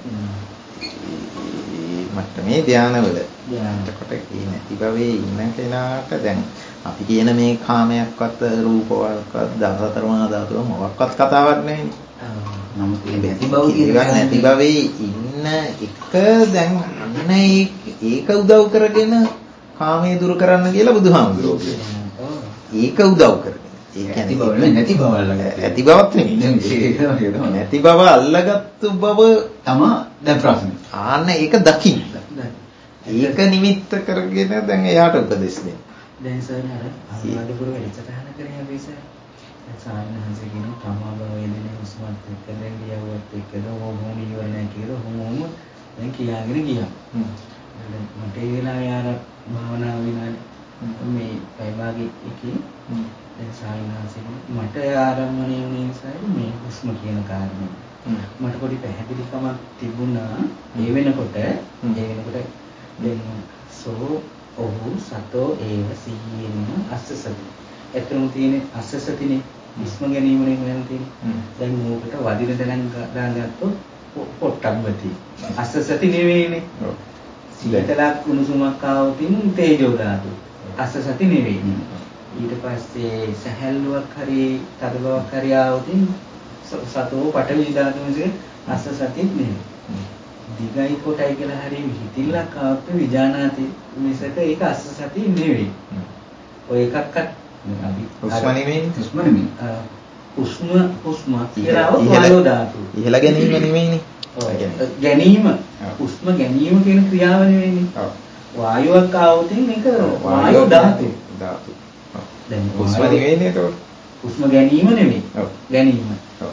මට්ටමේ ධානවල. එතකොට මේ නැති භවයේ ඉන්න කෙනාට දැන් අපි කියන මේ කාමයක්වත් රූපවත්වත් දසතර මහා ධාතුව මොකක්වත් කතාවක් නෙවෙයි. නමුත් මේ නැති භව කියන නැති භවයේ ඉන්න එක දැන් අන්න ඒක උදව් කරගෙන කාමයේ දුරු කරන්න කියලා බුදුහාමුදුරුවෝ කියනවා. ඒක උදව් කරගෙන. ඒ කියන්නේ නැති බව අල්ලගත්තා. ඇති බවක් නෙමෙයි. නැති බව අල්ලගත්තු බව තමයි දැන් ප්‍රශ්නේ. ආන්න ඒක දකින්න. ඒක නිමිත්ත කරගෙන දැන් එයාට උපදෙස් දෙන්න. දැන් සර් අර අනුරාධපුර වැඩසටහන කරේ අපි සර්. සායනහන්සේ කියන තමා බව එන්නේ උස්මත් එක්ක දැන් ගියවත් එක්කද හොමෝම ඉවරණය කියලා හොමෝම දැන් කියාගෙන ගියා. මට ඒ වෙලාවේ ආර භාවනා විනාඩි මේ පැයභාගයේ එකේ දැන් සායනහන්සේ මට ආරම්භණය වුණේ නිසා මේ හුස්ම කියන කාරණේ. මට පොඩි පැහැදිලිකමක් තිබුණා ඒ වෙනකොට ඒ වෙනකොට දැන් සෝ ඔහු සතෝ ඒව සීයේන අස්සසති. එතරම් තියෙන අස්සසතිනේ විස්ම ගැනීමනේ මම තියෙන්නේ. දැන් මොකට වදින දැනන් දාගත්තොත් පොට්ටබ්බති. අස්සසති නෙවෙයිනේ. සීතලක් කුණුසුමක් ආවොතින් තේජෝ ධාතු. අස්සසති නෙවෙයි. ඊට පස්සේ සහැල්ලුවක් හරි තද බවක් හරි ආවොතින් සතෝ පඨවි ධාතු මිසක අස්සසති නෙවෙයි. දිගයි කොටයි කියලා හරි හිතිල්ලක් ආවොත් විජානාති මිසක ඒක අස්සසති නෙවෙයි. ඔය එකක්වත් අපි හුස්ම නෙමෙයි හුස්ම නෙමෙයි. හුස්ම හුස්ම කියලා වායෝ ධාතු. ඉහළ ගැනීම නෙමෙයිනේ. ගැනීම හුස්ම ගැනීම කියන ක්‍රියාව නෙවෙයිනේ. වායුවක් ආවොත් මේක වායෝ ධාතු. ධාතු. දැන් හුස්ම නෙමෙයිනේ ඒක. හුස්ම ගැනීම නෙමෙයි. ගැනීම.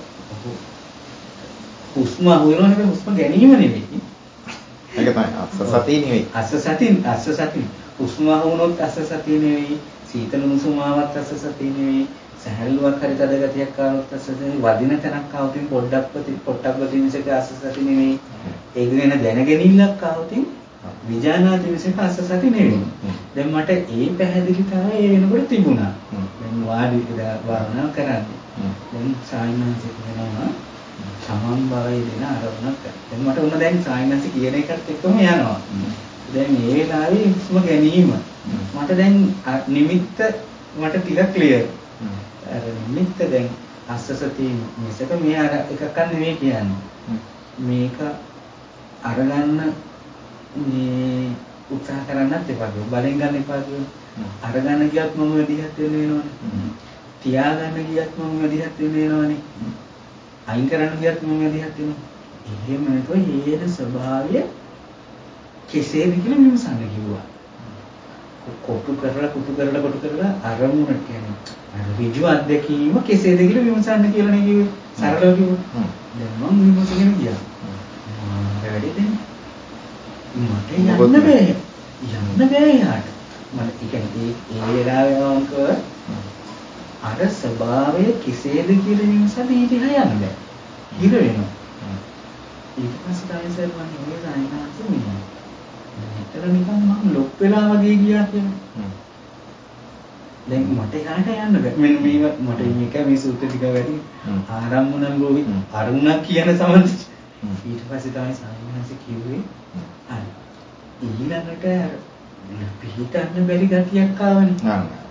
හුස්ම හොයනවා නෙමෙයි හුස්ම ගැනීම නෙමෙයි. ඒක තමයි අස්ස සතිය නෙමෙයි. අස්ස සතිය අස්ස සතිය. හුස්ම වුණොත් අස්ස සතිය නෙමෙයි. සීතල උණුසුමාවත් අස්ස සතිය නෙමෙයි. සහැල්ලුවක් හරි තද ගතියක් ආවොත් අස්ස සතිය. වදින තැනක් ආවොත් පොඩ්ඩක්පති පොට්ටබ්බති මිසක අස්ස සතිය නෙමෙයි. ඒක වෙන දැනගැනීමක් ආවොත් විජානාති මිසක අස්ස සතිය නෙමෙයි. දැන් මට ඒ පැහැදිලිතාවය ඒ වෙනකොට තිබුණා. දැන් වාඩි ඉඳලා භාවනා කරන්නේ. දැන් සායනන්සේ කියනවා සමන් භවයේ දෙන ආරම්භයක්. දැන් මට උන දැන් සායනන්සේ කියන එකත් එක්කම යනවා. දැන් මේ වෙලාවේ හුස්ම ගැනීම මට දැන් නිමිත්ත මට ටිකක් ක්ලියර්. අර නිමිත්ත දැන් අස්සසති මිසක මේ අර එකක් නෙවෙයි කියන්නේ. මේක අරගන්න මේ උත්සාහ කරන්නත් එපා. බලෙන් ගන්න එපා කියනවා. අරගන්න ගියත් මම වැඩිහත් වෙන්න වෙනවනේ. තියාගන්න ගියත් මම වැඩිහත් වෙන්න වෙනවනේ. අයින් කරන්න ගියත් මම වැඩිහත් වෙනවා. එහෙම නැතුව හේන ස්වභාවය කෙසේද කියලා විමසන්න කිව්වා. කොටු කරලා කොටු කරලා කොටු කරලා අරමුණ කියන්නේ අර ඍජු අත්දැකීම කෙසේද කියලා විමසන්න කියලා නේ කිව්වේ. සරලව කිව්වා. දැන් මම විමසගෙන ගියා. වැඩි දෙන්නේ. මට යන්න බෑ. යන්න බෑ යාට. මම කියන්නේ ඒ වෙලාවේ වංක අර ස්වභාවය කෙසේද කියලා විමසන්න ඊට යන්න බෑ. හිර වෙනවා. ඊට පස්සේ තමයි සර් මම මේ සායනාංශ මෙන්න. මෙතන නිකන් මම ලොක් වෙලා වගේ ගියා කියලා. දැන් මට එහාට යන්න බෑ. මෙන්න මේ මට මේක මේ සූත්‍ර ටික වැඩි ආරම්මණම් රෝහි අරුණක් කියන සමන්ද. ඊට පස්සේ තමයි සායනාංශ කිව්වේ හරි. ඊළඟට පිළිතන්න බැරි ගතියක් ආවනේ.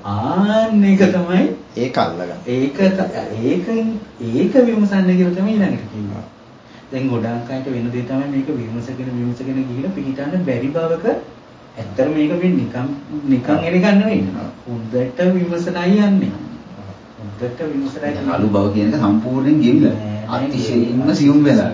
ආන්න ඒක තමයි ඒක අල්ලගන්න. ඒක ඒකෙන් ඒක විමසන්න කියලා තමයි ඊළඟට කියන්නේ. දැන් ගොඩාක් අයට වෙන දේ තමයි මේක විමසගෙන විමසගෙන ගිහිල්ලා පිළිටන්න බැරි බවක ඇත්තට මේක වෙන්නේ නිකන් නිකන් එන ගන්න නෙවෙයි. හොඳට විමසනයි යන්නේ. හොඳට විමසනයි අලු බව කියන එක සම්පූර්ණයෙන් ගෙවිලා අතිශයින්ම සියුම් වෙලා.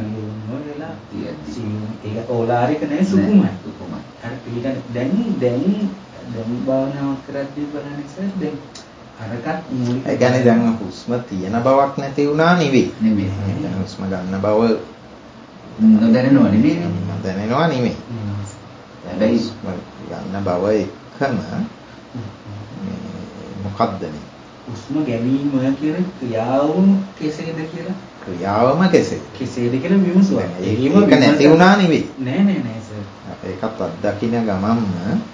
ඒක ඕලාරික නෑ සුකුමයි. සුකුමයි. අර පිළිගන්න දැන් දැන් දැන් භාවනාවක් කරද්දී බලන්නේ සර් දැන් අරකට මූලික ඒ කියන්නේ දැන් හුස්ම තියෙන බවක් නැති වුණා නෙවෙයි. නෙවෙයි. දැන් හුස්ම ගන්න බව නොදැනෙනවා නෙවෙයි. නොදැනෙනවා නෙවෙයි. හැබැයි ගන්න බව එකම මොකක්ද මේ? හුස්ම ගැනීම කියන ක්‍රියාව කෙසේද කියලා ක්‍රියාවම කෙසේද කෙසේද කියලා විමසුවා. ඒක නැති වුණා නෙවෙයි. නෑ නෑ නෑ සර්. ඒකත් අත්දකින්න ගමන්ම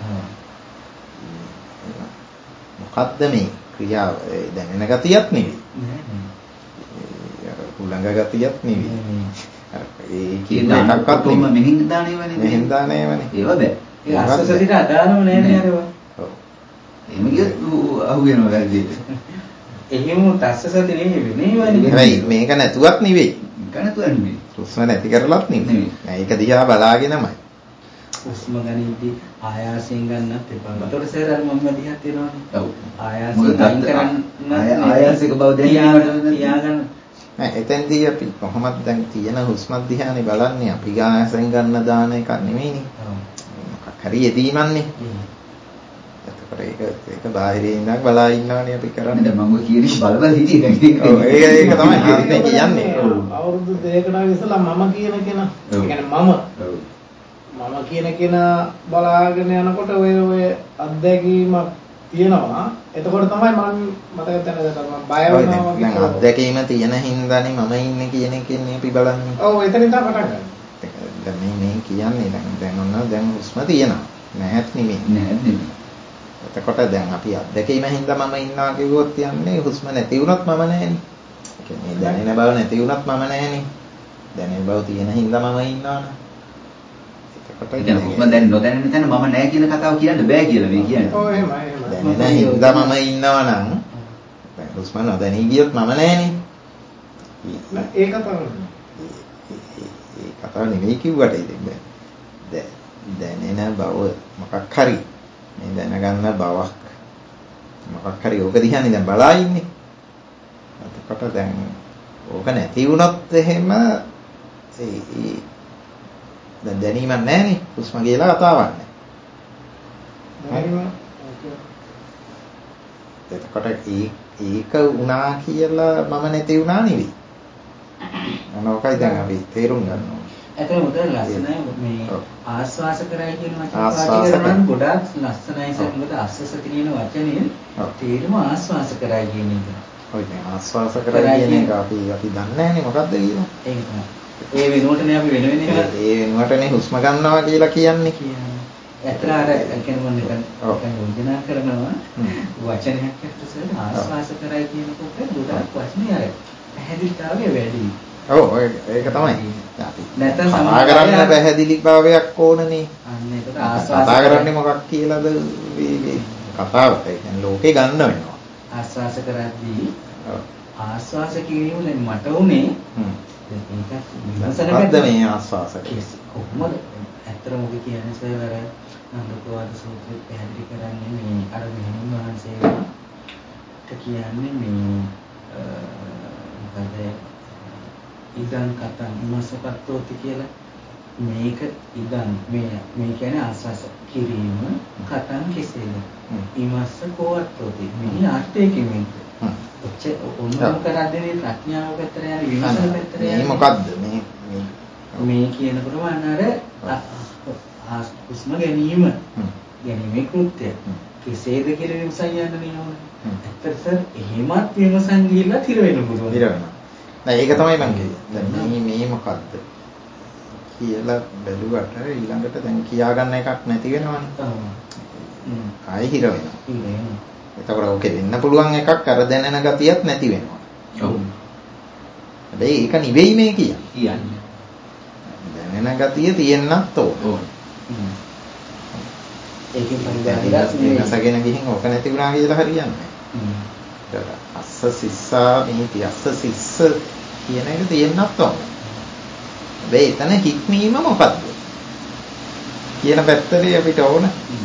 මොකද්ද මේ ක්‍රියාව දැනෙන ගතියක් නෙවෙයි. නෑ නෑ. උලංග ගතියක් නෙවෙයි. ඒ කියන එකක්වත් කොහොම මෙහෙන් දානේවනේ. මෙහෙන් දානේවනේ. ඒව බෑ. ඒ අස්සසදිට අදාළම නෑ නේ අරවා. ඔව්. එහෙම ගියත් අහු වෙනවා වැඩි. එහෙම තස්සසති නෙමෙයි වෙන්නේ. හැබැයි මේක නැතුවත් නෙවෙයි. මේක නැතුව නෙවෙයි. හුස්ම නැති කරලත් නෙවෙයි. ඒක දිහා බලාගෙනමයි. හුස්ම ගනිද්දී ආයාසයෙන් ගන්නත් එපා. ඒතකොට සර් අර මම දිහා තියෙනවානේ. ඔව්. ආයාසයෙන් අයින් කරන්න ආයාසික බව දැනගන්න තියාගන්න. නෑ එතෙන්දී අපි කොහොමද දැන් තියෙන හුස්ම දිහානේ බලන්නේ. අපි ආයාසයෙන් ගන්න දාන එකක් නෙමෙයිනේ. ඔව්. මොකක් හරි යෙදීමන්නේ. එතකොට ඒක ඒක බාහිරින් ඉඳන් බලා ඉන්නවනේ අපි කරන්නේ. දැන් මම ඔය කියන එක බල බල හිටියේ දැන්. ඔව් ඒක ඒක තමයි හරිනේ කියන්නේ. අවුරුදු දෙකකට ඉස්සලා මම කියන කෙනා. ඒ කියන්නේ මම. ඔව්. මම කියන කෙනා බලාගෙන යනකොට ඔය ඔය අත්දැකීමක් තියෙනවා. එතකොට තමයි මම මතක තැනකට මම බය වෙනවා වගේ. දැන් අත්දැකීම තියෙන හින්දානේ මම ඉන්නේ කියන එකනේ අපි බලන්නේ. ඔව් එතනින් තමයි පටන් ගන්න. දැන් මේ මේ කියන්නේ දැන් දැන් ඔන්න දැන් හුස්ම තියෙනවා. නැහැත් නෙමෙයි. නැහැත් නෙමෙයි. එතකොට දැන් අපි අත්දැකීම හින්දා මම ඉන්නවා කිව්වොත් යන්නේ හුස්ම නැති වුණොත් මම නැහැනේ. ඒ කියන්නේ දැනෙන බව නැති වුණොත් මම නැහැනේ. දැනෙන බව තියෙන හින්දා මම ඉන්නවනේ. දැන් හුස්ම දැන් නොදැනෙන තැන මම නැහැ කියන කතාව කියන්න බෑ කියලා මේ කියන්නේ. ඔව් එහෙමයි එහෙමයි. දැනෙන හින්දා මම ඉන්නවා නම් දැන් හුස්ම නොදැනී ගියොත් මම නැහැනේ. ඒ කතාව ඒ කතාව නෙමෙයි කිව්වට ඉතින් දැන් දැනෙන බව මොකක් හරි මේ දැනගන්න බවක් මොකක් හරි ඕක දිහානේ දැන් බලා ඉන්නේ. එතකොට දැන් ඕක නැති වුණොත් එහෙම ඒ දැන් දැනීමක් නැහැනේ. හුස්ම කියලා කතාවක් නැහැ. එතකොට ඒ ඒක වුණා කියලා මම නැති වුණා නෙවෙයි. මොනවායි දැන් අපි තේරුම් ගන්න ඕනේ. ඇත්තටම උදේ ලස්සනයි මේ ආස්වාස කරයි කියන වචනේ පාවිච්චි කරනවා ගොඩාක් ලස්සනයි සර්. මොකද ආස්වාස කියන වචනේ තේරුම ආස්වාස කරයි කියන එක. ඔය දැන් ආස්වාස කරයි කියන එක අපි අපි දන්නේ නැහැනේ මොකද්ද කියලා. ඒක තමයි. ඒ වෙනුවටනේ අපි වෙන වෙන ඒවා ඒ වෙනුවටනේ හුස්ම ගන්නවා කියලා කියන්නේ. කියන්නේ. ඇත්තට අර කියන්නේ මොන එකද? දැන් යෝජනා කරනවා වචනයක් ඇත්තට සර් ආස්වාස කරයි කියනකොට ගොඩාක් වචනේ අර පැහැදිලිතාවය වැඩි. ඔව් ඒක තමයි. නැත්නම් සමා කරන්න පැහැදිලි භාවයක් ඕනනේ. අන්න ඒකට ආස්වාස කතා කරන්නේ මොකක් කියලාද මේ කතාවට. ඒ කියන්නේ ලෝකේ ගන්න වෙනවා. ආස්වාස කරද්දී ආස්වාස කිරීමෙන් මට උනේ ඒක මොකද්ද මේ ආස්වාස කොහොමද ඇත්තටම ඔබ කියන්නේ සර් අර නන්දකෝවාද සූත්‍රය පැහැදිලි කරන්නේ මේ අර මෙහෙණින් වහන්සේට කියන්නේ මේ මොකද ඉදන් කතන් ඉමසපත්තෝති කියලා මේක ඉදන් මේ මේ කියන්නේ ආස්වාස කිරීම කතන් කෙසේද ඉමස්ස කෝවත්තෝති මේ අර්ථයකින් මේක ඔච්ච ඔන්නම කරද්දී ප්‍රඥාව පැත්තට යන විමසන පැත්තට යන මේ මොකද්ද මේ මේ කියනකොටම අන්නර හුස්ම ගැනීම ගැනීමේ කෘත්‍යය කෙසේද කියලා විමසන් යන්න නේද? ඇත්තට සර් එහෙමත් විමසන් ගිහිල්ලා තිර වෙන්න පුළුවන්. තිර වෙනවා. නෑ ඒක තමයි මම කියන්නේ. දැන් මේ මේ මොකද්ද කියලා බැලුවට ඊළඟට දැන් කියා ගන්න එකක් නැති වෙනවනේ. හ්ම්. ආයෙ හිර වෙනවා. හිර වෙනවා. එතකොට ඕකේ වෙන්න පුළුවන් එකක් අර දැනෙන ගතියක් නැති වෙනවා. ඔව්. හැබැයි ඒක නෙවෙයි මේ කියන්නේ. කියන්නේ. දැනෙන ගතිය තියෙන්නත් ඕන. ඕන. ඒකෙන් පරිදාන වෙනසගෙන ගිහින් ඕක නැති වුණා කියලා හරියන්නේ නැහැ. අස්ස සිස්සා මේටි අස්ස සිස්ස කියන එක තියෙන්නත් ඕන. හැබැයි එතන හික්මීම මොකද්ද? කියන පැත්තේ අපිට ඕන.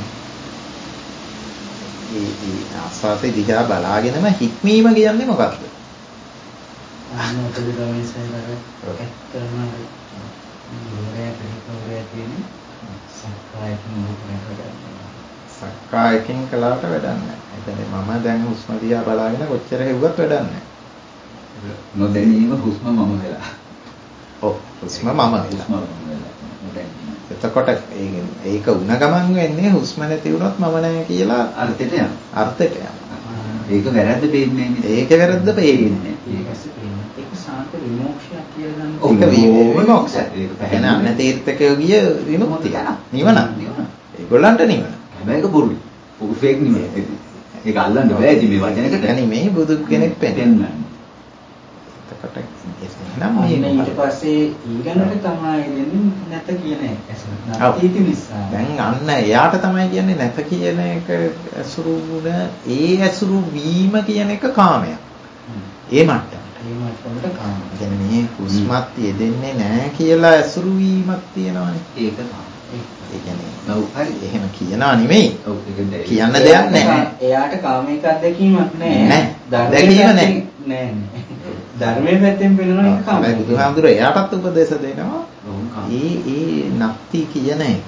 ඒ ඒ ආස්වාසේ දිහා බලාගෙනම හික්මීම කියන්නේ මොකද්ද? ආනෝතේ ගමේ සේවරේ ඇත්තම ඉවරයට ඉවරයට තියෙන සක්කායකින් මොකක්ද? සක්කායකින් කළාට වැඩක් නැහැ. එතන මම දැන් හුස්ම දිහා බලාගෙන කොච්චර හෙව්වත් වැඩක් නැහැ. නොදැනීම හුස්ම මම වෙලා. ඔව් හුස්ම මම වෙලා. එතකොට ඒක උණ ගමන් වෙන්නේ හුස්ම නැති වුණොත් මම නැහැ කියලා අර්ථයට යනවා. අර්ථයට යනවා. ඒක වැරද්ද පේන්නේ නැහැ. ඒක වැරද්ද පේන්නේ. ඒක සාන්ත විමෝක්ෂයක් කියලා නම් ඒක විමෝක්ෂය. ඒක පැහැෙන අන්න තීර්ථකයෝ ගිය විමුක්තිය. නිවන. ඒගොල්ලන්ට නිවන. හැබැයි ඒක බොරු. බොරු ෆේක් නෙමෙයි. ඒක අල්ලන්න බෑ ඉතින් මේ වචනයකට. يعني මේ බුදු කෙනෙක් පෙන්නන්නේ. එතකොට එහෙනම් මේ ඊට පස්සේ ඊළඟට තමයි දෙන්නේ නැත කියන එක. නැති නිසා. දැන් අන්න එයාට තමයි කියන්නේ නැත කියන එක ඇසුරු වුණ ඒ ඇසුරු වීම කියන එක කාමයක්. ඒ මට්ටමට. ඒ මට්ටමට කාම. කියන්නේ මේ හුස්මත් යෙදෙන්නේ නැහැ කියලා ඇසුරු වීමක් තියෙනවානේ. ඒක තමයි. ඒ කියන්නේ ඔව් හරි එහෙම කියනවා නෙමෙයි. ඔව් ඒක කියන්න දෙයක් නැහැ. එයාට කාමයක අත්දැකීමක් නැහැ. නැහැ. දැකීම නැහැ. නෑ ධර්මයේ පැත්තෙන් පෙන්නන එක කාමයි. හැබැයි බුදුහාමුදුරේ එයාටත් උපදේශ දෙනවා. ඒ ඒ නැති කියන එක.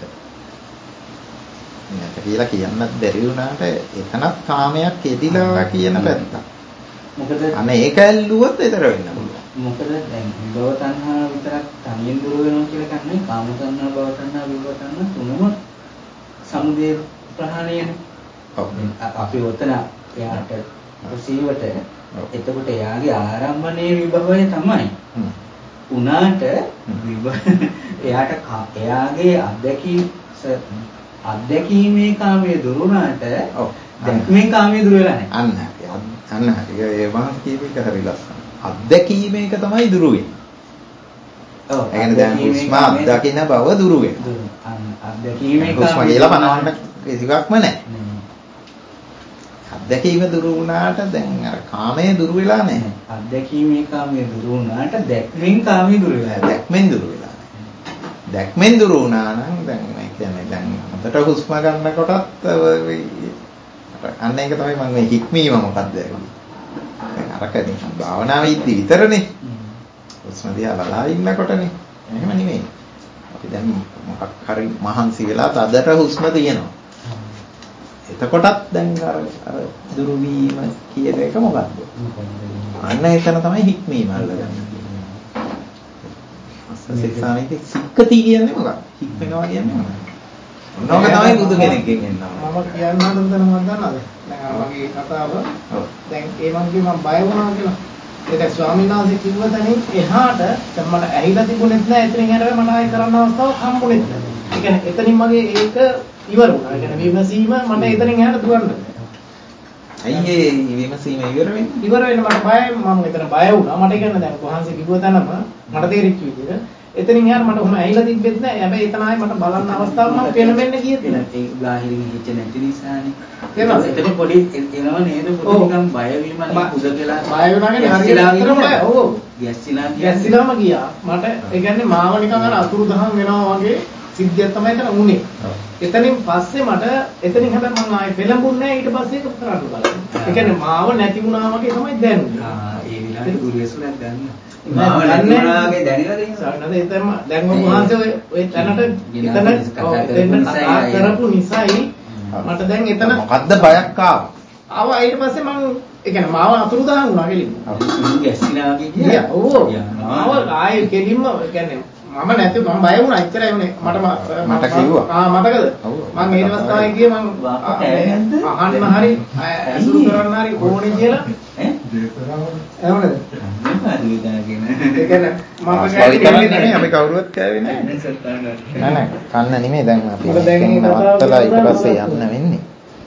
නැත කියලා කියන්නත් බැරි වුණාට එතනත් කාමයක් එදිලා කියන පැත්ත. මොකද අනේ ඒක ඇල්ලුවොත් ඊතර වෙන්න පුළුවන්. මොකද දැන් විභව තණ්හා විතරක් තනියෙන් දුර වෙනවා කියලා කියන්නේ කාම තණ්හා භව තණ්හා විභව තණ්හා තුනම සමුදය ප්‍රහාණයනේ. ඔව්. අපි උතන එයාට ප්‍රසීවට එතකොට එයාගේ ආරම්භණයේ විභවය තමයි. උනාට එයාට එයාගේ අත්දැකීම් අත්දැකීමේ කාමයේ දුරුනාට දැක්මේ කාමයේ දුර වෙලා නැහැ. අන්න හරි. අන්න හරි. ඒ වහන් කීපයක හරි ලස්සන. අත්දැකීමේක තමයි දුරු වෙන්නේ. ඔව්. ඒ කියන්නේ දැන් හුස්ම අත්දකින්න බව දුරු වෙනවා. අන්න අත්දැකීමේ කාමයේ හුස්ම කියලා පනවන්න කිසිවක්ම නැහැ. අත්දැකීම දුරු වුණාට දැන් අර කාමයේ දුරු වෙලා නැහැ. අත්දැකීමේ කාමයේ දුරු වුණාට දැක්මෙන් කාමයේ දුරු වෙලා. දැක්මෙන් දුරු වෙලා නැහැ. දැක්මෙන් දුරු වුණා නම් දැන් මේ කියන්නේ දැන් හොඳට හුස්ම ගන්නකොටත් අන්න ඒක තමයි මම මේ හික්මීම මොකක්ද කියන්නේ. දැන් අරකදී භාවනාවේ ඉද්දි විතරනේ. හුස්ම දිහා බලා ඉන්නකොටනේ. එහෙම නෙමෙයි. අපි දැන් මොකක් හරි මහන්සි වෙලා තදට හුස්ම තියෙනවා. එතකොටත් දැන් අර අර දුරු වීම කියන එක මොකක්ද? අන්න එතන තමයි හික්මීම අල්ලගන්නේ. අස්සසෙක්සානිතේ සික්කති කියන්නේ මොකක්ද? හික්මනවා කියන්නේ මොකක්ද? මොනවාක තමයි බුදු කෙනෙක්ගෙන් එන්නවා. මම කියන්න හදන දේ මොකක්ද දන්නවද? දැන් අර වගේ කතාව. දැන් ඒ මං කිව්ව මම බය වුණා කියලා. ඒක ස්වාමීන් වහන්සේ කිව්ව තැනින් එහාට දැන් මට ඇහිලා තිබුණෙත් නෑ. එතනින් එහාට මට ආයෙ කරන්න අවස්ථාවක් හම්බුනේත් නෑ. ඒ කියන්නේ එතනින් මගේ ඒක ඉවර වුණා. ඒ කියන්නේ විමසීම මට එතනින් එහාට දුවන්න බෑ. ඇයි ඒ විමසීම ඉවර වෙන්නේ? ඉවර වෙන්න මට බයයි. මම එතන බය වුණා. මට කියන්නේ දැන් වහන්සේ කිව්ව තැනම මට තේරිච්ච විදිහට එතනින් එහාට මට කොහොම ඇහිලා තිබෙත් නෑ. හැබැයි එතන ආයෙ මට බලන්න අවස්ථාවක් මම පෙනෙන්නේ ගියෙත් නෑ. ඒක බාහිරින් හිච්ච නැති නිසානේ. තේරෙනවද? එතන පොඩි එනවා නේද පොඩි නිකන් බය වීමනේ කුද කියලා. බය වුණා කියන්නේ හරියට බය. ඔව්. ගැස්සිලා ගැස්සිලාම ගියා. මට ඒ කියන්නේ මාව නිකන් අර අතුරුදහන් වෙනවා වගේ සිද්ධියක් තමයි එතන වුනේ. එතනින් පස්සේ මට එතනින් හැබැයි මම ආයෙ පෙළඹුන්නේ නැහැ ඊට පස්සේ ඒක කරන්න බලන්න. ඒ කියන්නේ මාව නැති වුණා වගේ තමයි දැනුනේ. ආ ඒ විලාසේ දුර්වේසුණක් ගන්න. මාව නැති වුණා වගේ දැනෙලා තියෙනවා. සාරණද එතන දැන් ඔය වහන්සේ ඔය ඔය තැනට එතන එතන කතා කරපු නිසායි මට දැන් එතන මොකද්ද බයක් ආවා? ආවා ඊට පස්සේ මම ඒ කියන්නේ මාව අතුරුදහන් වුණා කෙලින්ම. ගැස්සිලා වගේ ගියා. ඔව්. මාව ආයෙ කෙලින්ම ඒ කියන්නේ මම නැති මම බය වුණා එච්චරයි උනේ මට මට කිව්වා ආ මතකද මම ඒ දවස් තමයි ගියේ මම අහන්න හරි අසුරු කරන්න හරි ඕනේ කියලා ඈ එහෙමද ඒ කියන්නේ මම කියන්නේ අපි කවුරුවත් කෑවේ නැහැ නෑ නෑ කන්න නෙමෙයි දැන් අපි නවත්තලා ඊට පස්සේ යන්න වෙන්නේ